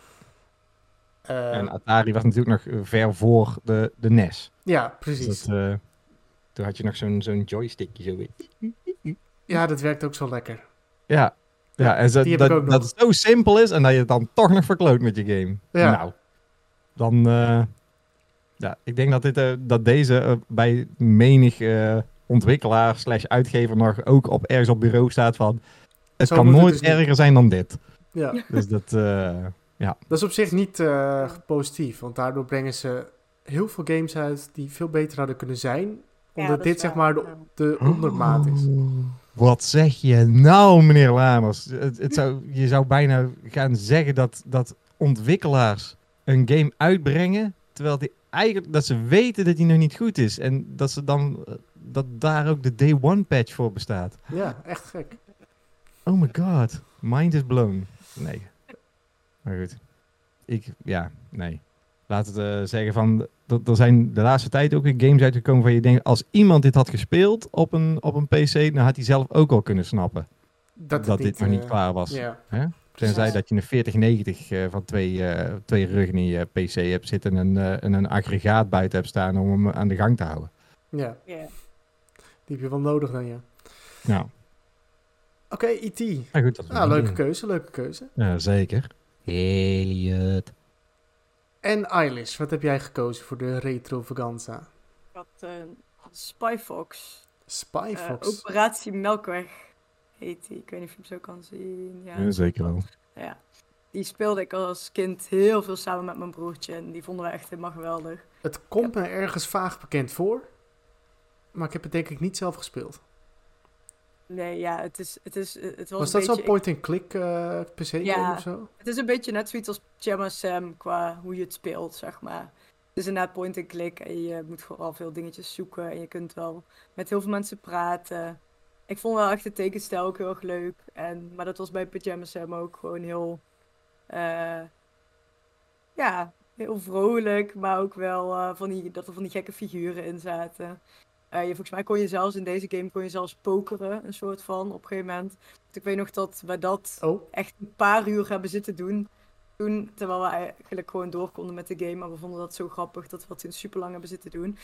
Uh, en Atari was natuurlijk nog ver voor de, de N E S. Ja, precies. Dus dat, uh, toen had je nog zo'n zo'n joystickje zo. Ja, dat werkt ook zo lekker. Ja. Ja, en zo, dat, dat het zo simpel is en dat je het dan toch nog verkloot met je game. Ja. Nou, dan... Uh, ja, ik denk dat, dit, uh, dat deze uh, bij menig uh, ontwikkelaar slash uitgever nog ook op, ergens op bureau staat van... Het zo kan nooit het dus erger niet. zijn dan dit. Ja. Dus dat... Uh, ja. Dat is op zich niet uh, positief, want daardoor brengen ze heel veel games uit die veel beter hadden kunnen zijn. Omdat ja, dit zeg maar de, de ondermaat is. Oh, wat zeg je nou, meneer Lamers? Het, het zou, je zou bijna gaan zeggen dat, dat ontwikkelaars een game uitbrengen, terwijl die eigenlijk, dat ze weten dat die nog niet goed is. En dat ze dan, dat daar ook de day one patch voor bestaat. Ja, echt gek. Oh my god, mind is blown. Nee. Maar goed. Ik, ja, nee. Laat het uh, zeggen van, er zijn de laatste tijd ook weer games uitgekomen waar je denkt, als iemand dit had gespeeld op een, op een P C, dan had hij zelf ook al kunnen snappen dat, dat dit niet, nog niet uh, klaar was. Yeah. Hè? Tenzij dat je een veertig negentig uh, van twee, uh, twee ruggen in je P C hebt zitten en een, uh, een aggregaat buiten hebt staan om hem aan de gang te houden. Ja, yeah. Die heb je wel nodig dan, ja. Ja. Oké, okay, E T. Ja, goed, dat is ah, leuke keuze, leuke keuze. Ja, zeker. Elliot. En Eilish, wat heb jij gekozen voor de retrovaganza? Ik had uh, Spy Fox. Spy Fox? Uh, Operatie Melkweg heet die. Ik weet niet of je hem zo kan zien. Ja, ja, zeker wel. Ja. Die speelde ik als kind heel veel samen met mijn broertje. En die vonden we echt helemaal geweldig. Het komt me ergens vaag bekend voor. Maar ik heb het denk ik niet zelf gespeeld. Nee, ja, het is... Het is het was was dat zo'n beetje... point-and-click uh, P C-game ja, of zo? Het is een beetje net zoiets als Jam Sam qua hoe je het speelt, zeg maar. Het is inderdaad point-and-click en je moet vooral veel dingetjes zoeken. En je kunt wel met heel veel mensen praten. Ik vond wel echt de tekenstijl ook heel erg leuk. En, maar dat was bij Pyjama Sam ook gewoon heel... Uh, ja, heel vrolijk, maar ook wel uh, van die, dat er van die gekke figuren in zaten. Uh, je, volgens mij kon je zelfs in deze game kon je zelfs pokeren, een soort van, op een gegeven moment. Want ik weet nog dat we dat oh. echt een paar uur hebben zitten doen. Toen, terwijl we eigenlijk gewoon door konden met de game. Maar we vonden dat zo grappig dat we dat toen super lang hebben zitten doen.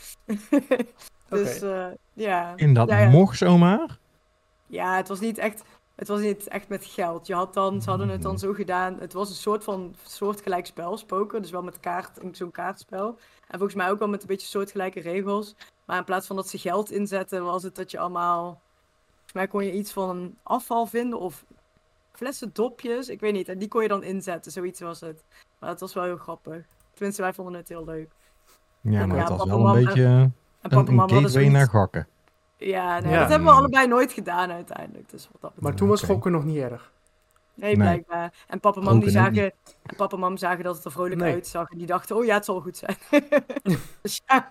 Dus okay. uh, ja. En dat ja, ja. mocht zomaar? Ja, het was niet echt... Het was niet echt met geld. Je had dan, ze hadden het dan zo gedaan. Het was een soort van soortgelijk spel, spoken. Dus wel met kaart, zo'n kaartspel. En volgens mij ook wel met een beetje soortgelijke regels. Maar in plaats van dat ze geld inzetten, was het dat je allemaal... Volgens mij kon je iets van afval vinden of flessen, dopjes. Ik weet niet. En die kon je dan inzetten. Zoiets was het. Maar het was wel heel grappig. Tenminste, wij vonden het heel leuk. Ja, maar en, het ja, was wel een beetje en, en een, een gateway naar gokken. Ja, nee, ja, dat hebben we allebei nooit gedaan uiteindelijk. Dus wat dat maar toen was okay. gokken nog niet erg. Nee, blijkbaar. Nee. En papa en mam die zagen, en papa en mam zagen dat het er vrolijk nee. uitzag. En die dachten, oh ja, het zal goed zijn. Dus ja.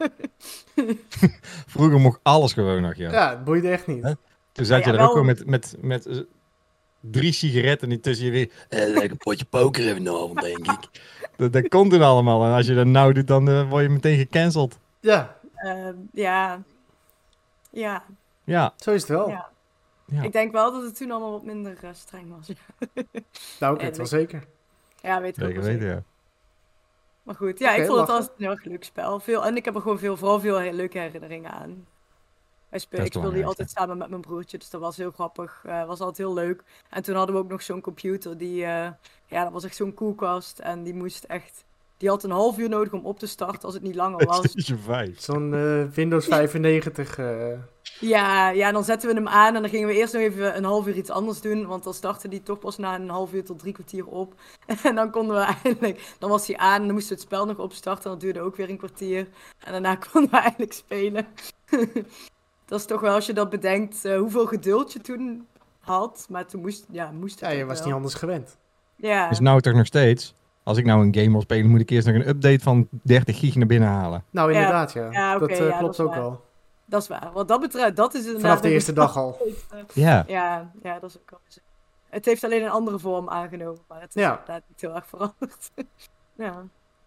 Vroeger mocht alles gewoon nog, ja. Ja, het boeide echt niet. He? Toen zat ja, je er wel... ook gewoon met, met, met uh, drie sigaretten die tussen je weer... Eh, lekker potje poker even vanavond, denk ik. dat, dat komt toen allemaal. En als je dat nou doet, dan uh, word je meteen gecanceld. Ja. Uh, ja... Ja. Ja. Zo is het wel. Ja. Ja. Ik denk wel dat het toen allemaal wat minder uh, streng was. nou, ik weet wel zeker. Ja, weet ik zeker ook wel weten, ja. Maar goed, ja, okay, ik vond lachen. het altijd een heel erg leuk spel. Veel, en ik heb er gewoon veel, vooral veel heel leuke herinneringen aan. Speel, ik speelde die altijd samen met mijn broertje, dus dat was heel grappig. Uh, was altijd heel leuk. En toen hadden we ook nog zo'n computer die... Uh, ja, dat was echt zo'n koelkast. En die moest echt... Die had een half uur nodig om op te starten als het niet langer was. vijf Zo'n uh, Windows vijfennegentig. Uh... Ja, ja, dan zetten we hem aan en dan gingen we eerst nog even een half uur iets anders doen. Want dan startte die toch pas na een half uur tot drie kwartier op. En dan konden we eindelijk, dan was hij aan en dan moesten we het spel nog opstarten. Dat duurde ook weer een kwartier. En daarna konden we eindelijk spelen. Dat is toch wel, als je dat bedenkt, uh, hoeveel geduld je toen had. Maar toen moest, ja, moest het Ja, je ook was wel. niet anders gewend. Ja. Is nou toch nog steeds? Als ik nou een game wil spelen, moet ik eerst nog een update van dertig gig naar binnen halen. Nou, Ja. inderdaad, ja. Ja, oké, dat uh, ja, klopt dat is ook waar. al. Dat is waar. Wat dat betreft, dat is inderdaad... Vanaf de nog eerste een dag al. steeds, uh, Ja. Ja, ja, dat is ook wel zo. Het heeft alleen een andere vorm aangenomen, maar het is Ja. inderdaad niet heel erg veranderd. Ja,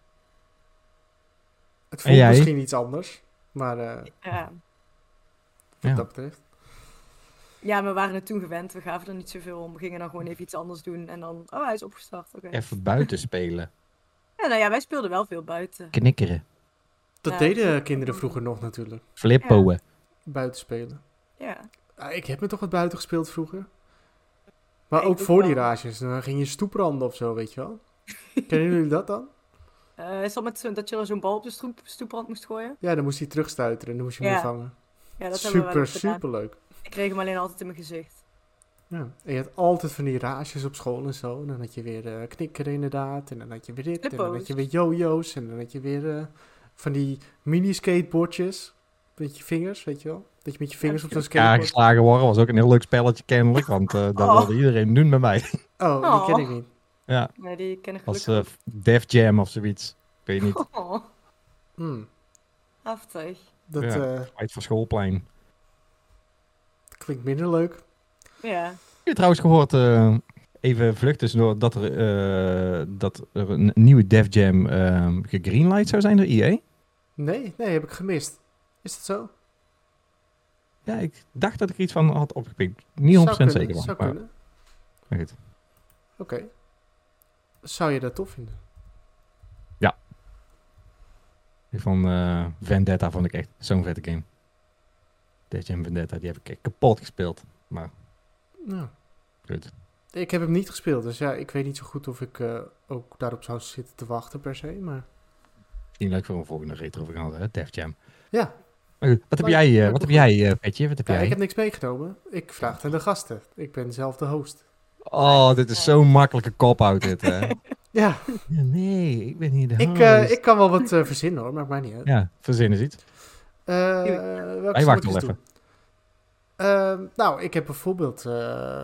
Het voelt jij? misschien iets anders, maar uh, ja. wat Ja. dat betreft. Ja, we waren het toen gewend. We gaven er niet zoveel om. We gingen dan gewoon even iets anders doen. En dan, oh, hij is opgestart. Oké. Even buiten spelen. Ja, nou ja, wij speelden wel veel buiten. Knikkeren. Dat Ja, deden dat- kinderen vroeger nog natuurlijk. Flippoen. Buiten spelen. Ja. Ah, ik heb me toch wat buiten gespeeld vroeger. Maar Ja, ook ik ook voor die wel. rages. Dan ging je stoepranden of zo, weet je wel. Kennen jullie dat dan? Uh, is dat met zo, dat je er zo'n bal op de stoep, stoeprand moest gooien? Ja, dan moest hij terugstuiteren en dan moest je hem Ja. weer vangen. Ja, dat hebben we wel Super, eens gedaan. super leuk. Ik kreeg hem alleen altijd in mijn gezicht. Ja. En je had altijd van die rages op school en zo. En dan had je weer uh, knikkeren inderdaad. En dan had je weer dit. En dan had je weer jojo's. En dan had je weer uh, van die mini-skateboardjes. Met je vingers, weet je wel. Dat je met je vingers op zo'n Ja, skateboard... geslagen worden was ook een heel leuk spelletje kennelijk. Want uh, dat Oh. wilde iedereen doen bij mij. Oh, die Oh. ken ik niet. Ja, Nee, die ken ik als gelukkig uh, Def Jam of zoiets. Ik weet niet. niet. Oh, Hmm. heftig. Dat Ja. uh, Uit van schoolplein. klinkt minder leuk. Ja. Heb je trouwens gehoord, uh, even vlug tussendoor, dat er, uh, dat er een nieuwe Def Jam uh, gegreenlight zou zijn door E A? Nee, nee, heb ik gemist. Is dat zo? Ja, ik dacht dat ik er iets van had opgepikt. Niet honderd procent Zou zeker kunnen, van. Zou Maar, kunnen. maar goed. Oké. Zou je dat tof vinden? Die van uh, Vendetta vond ik echt zo'n vette game. Def Jam Vendetta, die heb ik echt kapot gespeeld. Maar Ja. goed. Ik heb hem niet gespeeld, dus ja, ik weet niet zo goed of ik uh, ook daarop zou zitten te wachten per se, maar... Misschien leuk voor een volgende retro vakantie, hè? Def Jam. Ja, Maar goed, wat heb Leuk, jij, uh, leuk wat heb programma. jij uh, Petje? Wat heb ja jij? ik heb niks meegenomen. Ik vraag het aan de gasten. Ik ben zelf de host. Oh, dit is zo'n makkelijke cop-out dit, hè? Ja, Ja, nee, ik ben hier de ik, host. uh, ik kan wel wat uh, verzinnen hoor, maakt mij niet uit. Ja, verzin eens iets. Uh, welke Wij wachten moet ik wel eens doen? Uh, nou, ik heb bijvoorbeeld uh,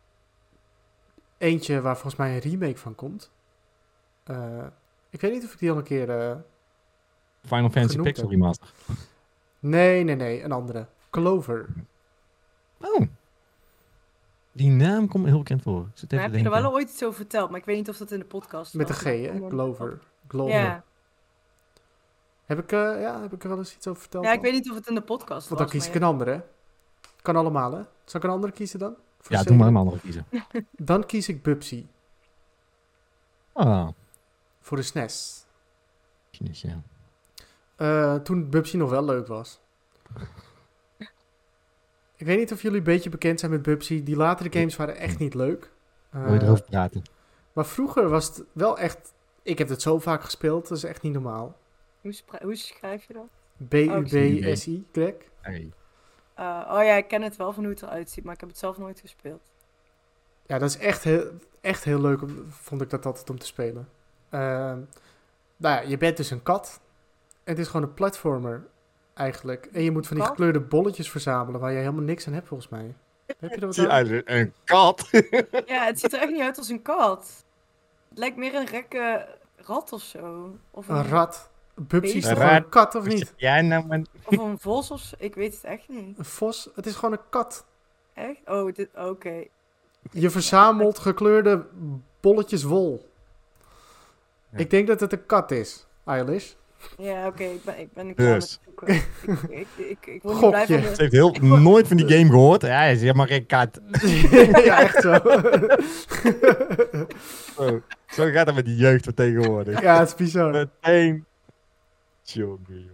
eentje waar volgens mij een remake van komt. Uh, ik weet niet of ik die al een keer... Uh, Final Fantasy genoemd Pixel heb. Remaster. Nee, nee, nee, een andere. Clover. Oh. Die naam komt me heel bekend voor. Ik zit Maar even heb te je er denken. wel al ooit iets over verteld, maar ik weet niet of dat in de podcast Met een was. G, hè? Clover. Clover. Ja. Heb ik, uh, ja, heb ik er wel eens iets over verteld? Ja, ik al? weet niet of het in de podcast Want was. dan kies ik maar een andere. Kan allemaal, hè? Zal ik een andere kiezen dan? Voor Ja, de doe maar serie? een andere kiezen. Dan kies ik Bubsy. Ah, Voor de S N E S. ja. Uh, toen Bubsy nog wel leuk was. Ik weet niet of jullie een beetje bekend zijn met Bubsy. Die latere games waren echt niet leuk. Uh, Wil je erover praten? maar vroeger was het wel echt... Ik heb het zo vaak gespeeld, dat is echt niet normaal. Hoe, spra- hoe schrijf je dat? B U B S I, Greg. Hey. Uh, oh ja, ik ken het wel van hoe het eruit ziet, maar ik heb het zelf nooit gespeeld. Ja, dat is echt heel, echt heel leuk, om, vond ik dat altijd om te spelen. Uh, nou ja, je bent dus een kat. En het is gewoon een platformer, eigenlijk. En je moet van die Kat? gekleurde bolletjes verzamelen, waar je helemaal niks aan hebt, volgens mij. Heb je er wat Zie je aan? uit een kat? Ja, het ziet er echt niet uit als een kat. Het lijkt meer een rekke rat of zo. Of Een rat. Bubsy is Een toch gewoon rat. een kat, of niet? Ja, nou, man. Of een vos of zo. Ik weet het echt niet. Een vos? Het is gewoon een kat. Echt? Oh, dit, oké. Je verzamelt gekleurde bolletjes wol. Ja. Ik denk dat het een kat is, Eilish. Ja, oké, ik ben, ik ben een klaar Dus. met zoeken. ik, ik, ik, ik word niet Gokje. blij van Ze de... heeft heel nooit van die game gehoord. Ja, hij is helemaal geen kat. Ja, echt zo. Zo, zo gaat het met die jeugd van tegenwoordig. Ja, het is bizar. Meteen. Jongen, jongen.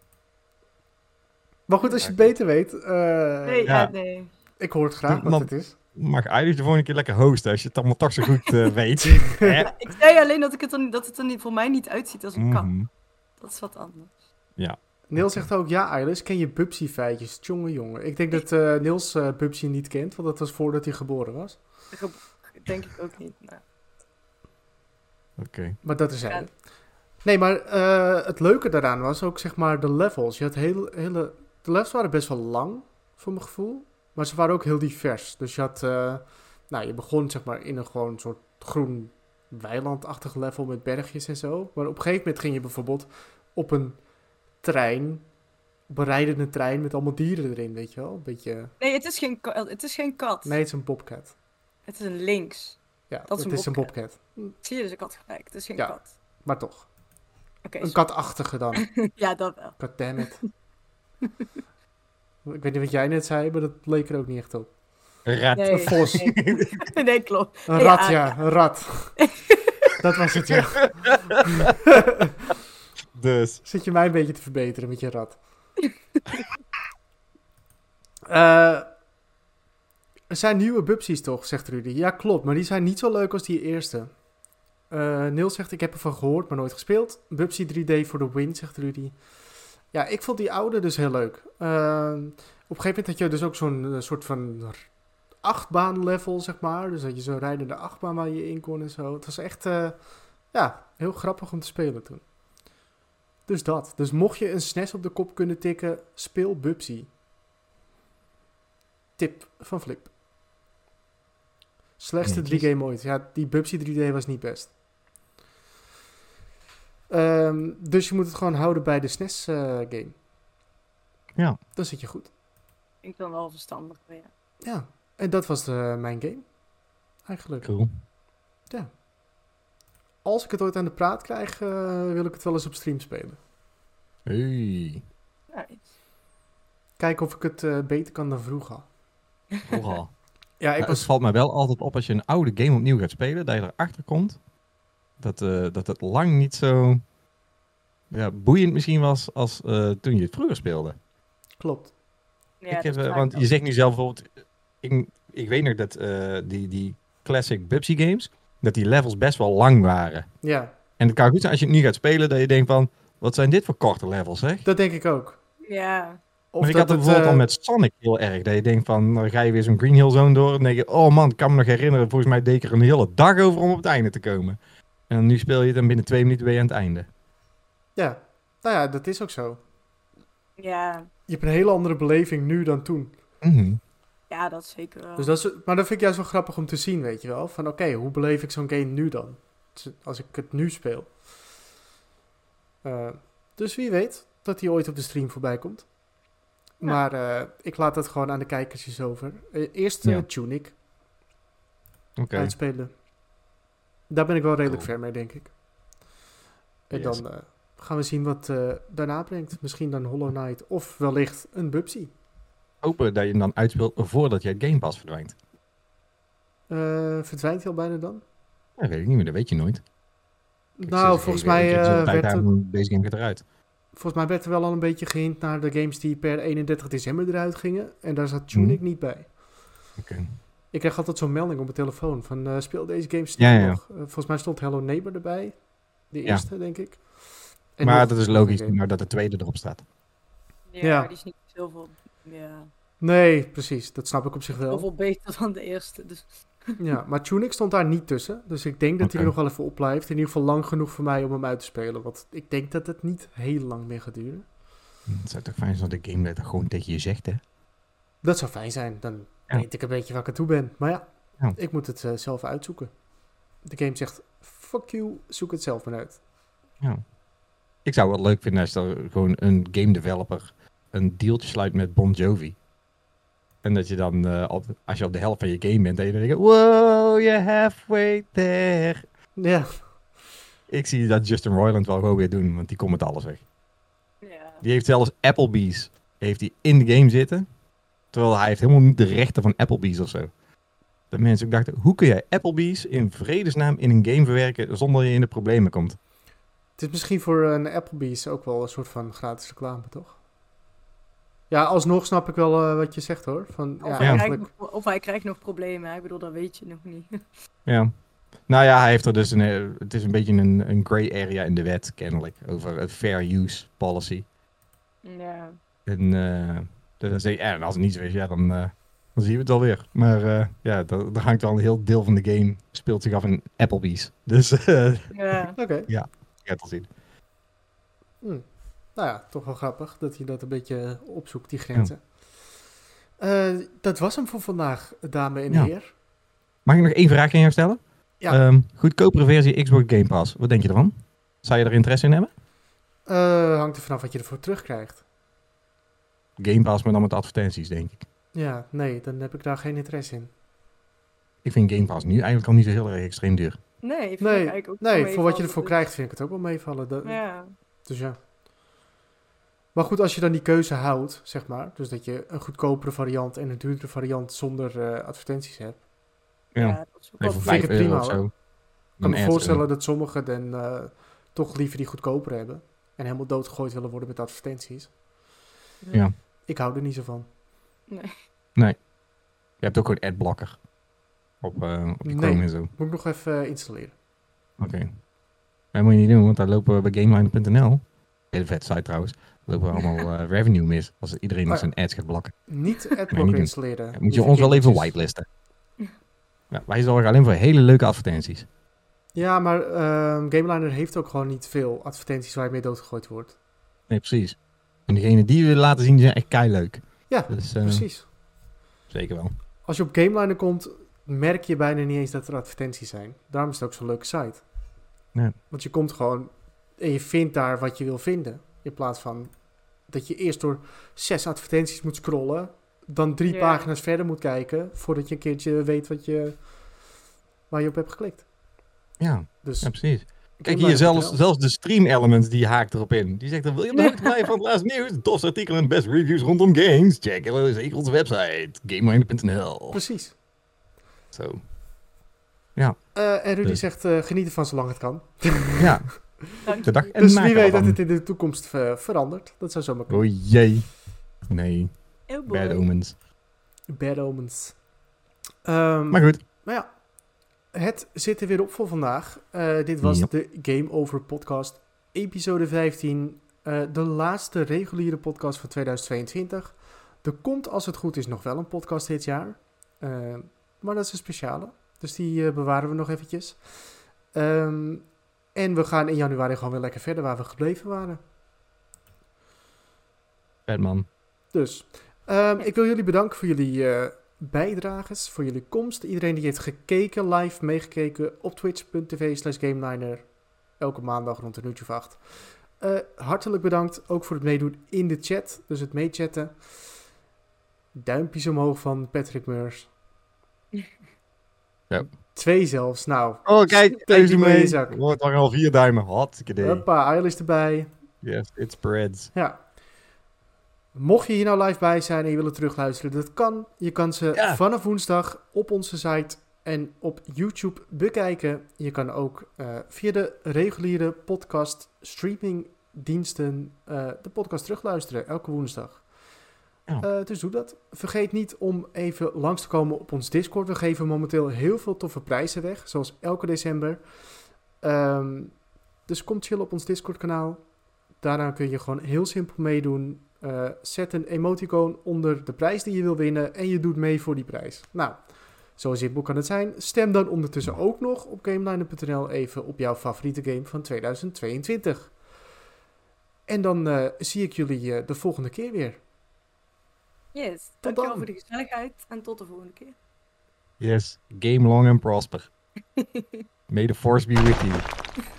Maar goed, als je het beter weet, uh, Nee, Ja. ja, nee. ik hoor het graag wat Man- het is. Mag Eilish de volgende keer lekker hosten als je het allemaal toch zo goed uh, weet. Hè? Ik zei alleen dat, ik het er, dat het er niet, voor mij niet uitziet als een kat. Mhm. Dat is wat anders. Nee, Niels zegt ook, ja Eilis, ken je Bubsy-feitjes? Tjonge jongen. Ik denk dat uh, Niels uh, Bubsy niet kent, want dat was voordat hij geboren was. Denk ik ook niet. Nou. Oké. Okay. Maar dat is hij. Nee, maar uh, het leuke daaraan was ook zeg maar de levels. Je had hele, hele, de levels waren best wel lang, voor mijn gevoel. Maar ze waren ook heel divers. Dus je had, uh, nou je begon zeg maar in een gewoon soort groen weilandachtig level met bergjes en zo. Maar op een gegeven moment ging je bijvoorbeeld op een trein, op een rijdende trein met allemaal dieren erin, weet je wel? Een beetje... Nee, het is geen, het is geen kat. Nee, het is een bobcat. Het is een lynx. Ja, dat is het een is bobcat. een bobcat. Zie je, dus ik had gelijk. Het is geen ja, kat. Maar toch. Okay, een katachtige dan. Ja, dat wel. Goddammit. Ik weet niet wat jij net zei, maar dat leek er ook niet echt op. Een rat. Nee, een vos. Nee, nee klopt. Een rat, ja. ja een rat. Dat was het, ja. Dus. Zit je mij een beetje te verbeteren met je rat. uh, er zijn nieuwe Bubsies toch, zegt Rudy. Ja, klopt, maar die zijn niet zo leuk als die eerste. Uh, Niels zegt, ik heb ervan gehoord, maar nooit gespeeld. Bubsy drie D voor de win, zegt Rudy. Ja, ik vond die oude dus heel leuk. Uh, op een gegeven moment had je dus ook zo'n uh, soort van achtbaan level, zeg maar. Dus dat je zo'n rijdende achtbaan waar je in kon en zo. Het was echt, uh, ja, heel grappig om te spelen toen. Dus dat. Dus mocht je een S N E S op de kop kunnen tikken, speel Bubsy. Tip van Flip. Slechtste drie game ooit. Ja, die Bubsy drie D was niet best. Um, dus je moet het gewoon houden bij de S N E S uh, game. Ja. Dan zit je goed. Ik dan wel verstandig, ja. Ja, en dat was de, mijn game. Eigenlijk. Cool. Ja. Als ik het ooit aan de praat krijg, uh, wil ik het wel eens op stream spelen. Hey. Nice. Kijken of ik het uh, beter kan dan vroeger. Vroeger. Ja, ik ja, was... Het valt mij wel altijd op als je een oude game opnieuw gaat spelen, dat je erachter komt dat, uh, dat het lang niet zo ja, boeiend misschien was als uh, toen je het vroeger speelde. Klopt. Ja, ik heb, uh, want je zegt nu zelf bijvoorbeeld, ik, ik weet nog dat uh, die, die classic Bubsy games, dat die levels best wel lang waren. Ja. En het kan goed zijn als je het nu gaat spelen, dat je denkt van, wat zijn dit voor korte levels, zeg? Dat denk ik ook. Ja. Of maar ik dat had het bijvoorbeeld uh... al met Sonic heel erg. Dat je denkt van, dan ga je weer zo'n Green Hill Zone door. En dan denk je, oh man, ik kan me nog herinneren. Volgens mij deed ik er een hele dag over om op het einde te komen. En nu speel je het en binnen twee minuten ben je aan het einde. Ja, nou ja, dat is ook zo. Ja. Je hebt een hele andere beleving nu dan toen. Mm-hmm. Ja, dat is zeker wel. Dus dat is, maar dat vind ik juist wel grappig om te zien, weet je wel. Van oké, okay, hoe beleef ik zo'n game nu dan? Als ik het nu speel. Uh, dus wie weet dat hij ooit op de stream voorbij komt. Ja. Maar uh, ik laat het gewoon aan de kijkers over. Uh, eerst uh, ja. Tunic. Okay. Uitspelen. Daar ben ik wel redelijk cool. ver mee, denk ik. En yes. dan uh, gaan we zien wat uh, daarna brengt. Misschien dan Hollow Knight of wellicht een Bubsy. Hopen dat je hem dan uitspeelt voordat je het Game Pass verdwijnt. Uh, verdwijnt hij al bijna dan? Ja, weet ik niet meer, dat weet je nooit. Kijk, nou, volgens mij uh, werd er... Deze game gaat eruit. Volgens mij werd er wel al een beetje gehint naar de games die per eenendertig december eruit gingen. En daar zat Tunic hmm. niet bij. Oké. Okay. Ik kreeg altijd zo'n melding op mijn telefoon van uh, speel deze games ja, ja. nog. Uh, volgens mij stond Hello Neighbor erbij. De eerste, ja. denk ik. En maar dat is logisch, nou dat de tweede erop staat. Ja, ja. die is niet zoveel... Ja. Nee, precies. Dat snap ik op zich wel. Zoveel beter dan de eerste. Dus. Ja, maar Tunic stond daar niet tussen. Dus ik denk dat okay. hij er nog wel even op blijft. In ieder geval lang genoeg voor mij om hem uit te spelen. Want ik denk dat het niet heel lang meer gaat duren. Het zou toch fijn zijn dat de game dat gewoon tegen je zegt, hè? Dat zou fijn zijn. Dan ja. weet ik een beetje waar ik aan toe ben. Maar ja, ja. ik moet het uh, zelf uitzoeken. De game zegt, fuck you, zoek het zelf maar uit. Ja. Ik zou het leuk vinden als er gewoon een game developer een dealtje sluit met Bon Jovi. En dat je dan, uh, op, als je op de helft van je game bent, dat je dan denkt, wow, you're halfway there. Ja. Ik zie dat Justin Roiland wel gewoon weer doen, want die komt met alles weg. Ja. Die heeft zelfs Applebee's heeft die in de game zitten, terwijl hij heeft helemaal niet de rechten van Applebee's of zo. Dat mensen ook dachten, hoe kun jij Applebee's in vredesnaam in een game verwerken zonder dat je in de problemen komt? Het is misschien voor een Applebee's ook wel een soort van gratis reclame, toch? Ja, alsnog snap ik wel uh, wat je zegt, hoor. Van, of, ja, hij eigenlijk... krijgt nog, of hij krijgt nog problemen. Ik bedoel, dat weet je nog niet. Ja. Nou ja, hij heeft er dus een... Het is een beetje een, een grey area in de wet, kennelijk. Over het fair use policy. Ja. En, uh, dus, en als het niet zo is, ja, dan, uh, dan zien we het alweer. Maar uh, ja, dan hangt wel een heel deel van de game, speelt zich af in Applebee's. Dus uh, ja. Oké. Okay. Ja, ik ga het al zien. Hm. Nou ja, toch wel grappig dat je dat een beetje opzoekt, die grenzen. Ja. Uh, dat was hem voor vandaag, dame en ja. heer. Mag ik nog één vraag aan jou stellen? Ja. Um, goedkopere versie Xbox Game Pass. Wat denk je ervan? Zou je er interesse in hebben? Uh, hangt er vanaf wat je ervoor terugkrijgt. Game Pass, maar dan met advertenties, denk ik. Ja, nee, dan heb ik daar geen interesse in. Ik vind Game Pass nu eigenlijk al niet zo heel erg extreem duur. Nee, vind nee, ik eigenlijk ook nee voor wat je ervoor dus... krijgt vind ik het ook wel meevallen. Dat, ja. Dus ja. Maar goed, als je dan die keuze houdt, zeg maar, dus dat je een goedkopere variant en een duurdere variant zonder uh, advertenties hebt. Ja, ja dat is ook wel voor vijf euro prima, of zo. Ik kan me voorstellen dat sommigen dan uh, toch liever die goedkoper hebben en helemaal doodgegooid willen worden met advertenties. Ja. Ik hou er niet zo van. Nee. Nee. Je hebt ook gewoon adblocker op, uh, op je Chrome nee, en zo. Moet ik nog even uh, installeren. Oké. Okay. Dat moet je niet doen, want daar lopen we bij GameLiner punt n l. Hele vet site trouwens. Daar lopen we allemaal uh, revenue mis als iedereen oh, zijn ads gaat blokken. Niet adblocker nee, installeren. Ja, moet je ons wel even whitelisten. Ja, wij zorgen alleen voor hele leuke advertenties. Ja, maar uh, GameLiner heeft ook gewoon niet veel advertenties waar je mee doodgegooid wordt. Nee, precies. En degene die we willen laten zien, die zijn echt keileuk. Ja, dus, uh, precies. Zeker wel. Als je op GameLiner komt, merk je bijna niet eens dat er advertenties zijn. Daarom is het ook zo'n leuke site. Ja. Want je komt gewoon en je vindt daar wat je wil vinden. In plaats van dat je eerst door zes advertenties moet scrollen, dan drie yeah. pagina's verder moet kijken, voordat je een keertje weet wat je, waar je op hebt geklikt. Ja, dus, ja precies. Kijk hier, zelfs, zelfs de Stream Elements die haakt erop in. Die zegt dan, wil je op de hoogte blijven van het laatste nieuws? De tofste artikelen en best reviews rondom games? Check zeker onze website, GameLiner punt n l. Precies. Zo. So. Ja. Uh, en Rudy dus. zegt, uh, genieten van zolang het kan. Ja. De dag en dus wie weet dat het in de toekomst ver- verandert. Dat zou zomaar kunnen. O jee. Nee. Oh Bad omens. Bad omens. Um, maar goed. Maar ja. Het zit er weer op voor vandaag. Uh, dit was ja. de Game Over podcast. Episode vijftien. Uh, de laatste reguliere podcast van tweeduizend tweeëntwintig. Er komt als het goed is nog wel een podcast dit jaar. Uh, maar dat is een speciale. Dus die uh, bewaren we nog eventjes. Um, en we gaan in januari gewoon weer lekker verder waar we gebleven waren. Batman. Dus, um, ik wil jullie bedanken voor jullie uh, bijdrages, voor jullie komst. Iedereen die heeft gekeken, live meegekeken op twitch punt t v slash GameLiner. Elke maandag rond een uurtje of acht. Uh, hartelijk bedankt ook voor het meedoen in de chat. Dus het meechatten. Duimpjes omhoog van Patrick Meurs. Ja. Twee zelfs, nou. Oh, kijk, deze mee. In zak. Wordt dan al vier duimen. Hartstikke idee. Hoppa, Ail is erbij. Yes, it spreads. Ja. Mocht je hier nou live bij zijn en je wil het terugluisteren, dat kan. Je kan ze ja. vanaf woensdag op onze site en op YouTube bekijken. Je kan ook uh, via de reguliere podcast streamingdiensten uh, de podcast terugluisteren, elke woensdag. Ja. Uh, dus doe dat. Vergeet niet om even langs te komen op ons Discord. We geven momenteel heel veel toffe prijzen weg, zoals elke december. Um, dus kom chillen op ons Discord kanaal. Daarna kun je gewoon heel simpel meedoen. Uh, zet een emoticon onder de prijs die je wil winnen en je doet mee voor die prijs. Nou, zo simpel kan het zijn. Stem dan ondertussen ook nog op GameLiner punt n l even op jouw favoriete game van tweeduizend tweeëntwintig. En dan uh, zie ik jullie uh, de volgende keer weer. Yes, dankjewel voor de gezelligheid en tot de volgende keer. Yes, game long and prosper. May the force be with you.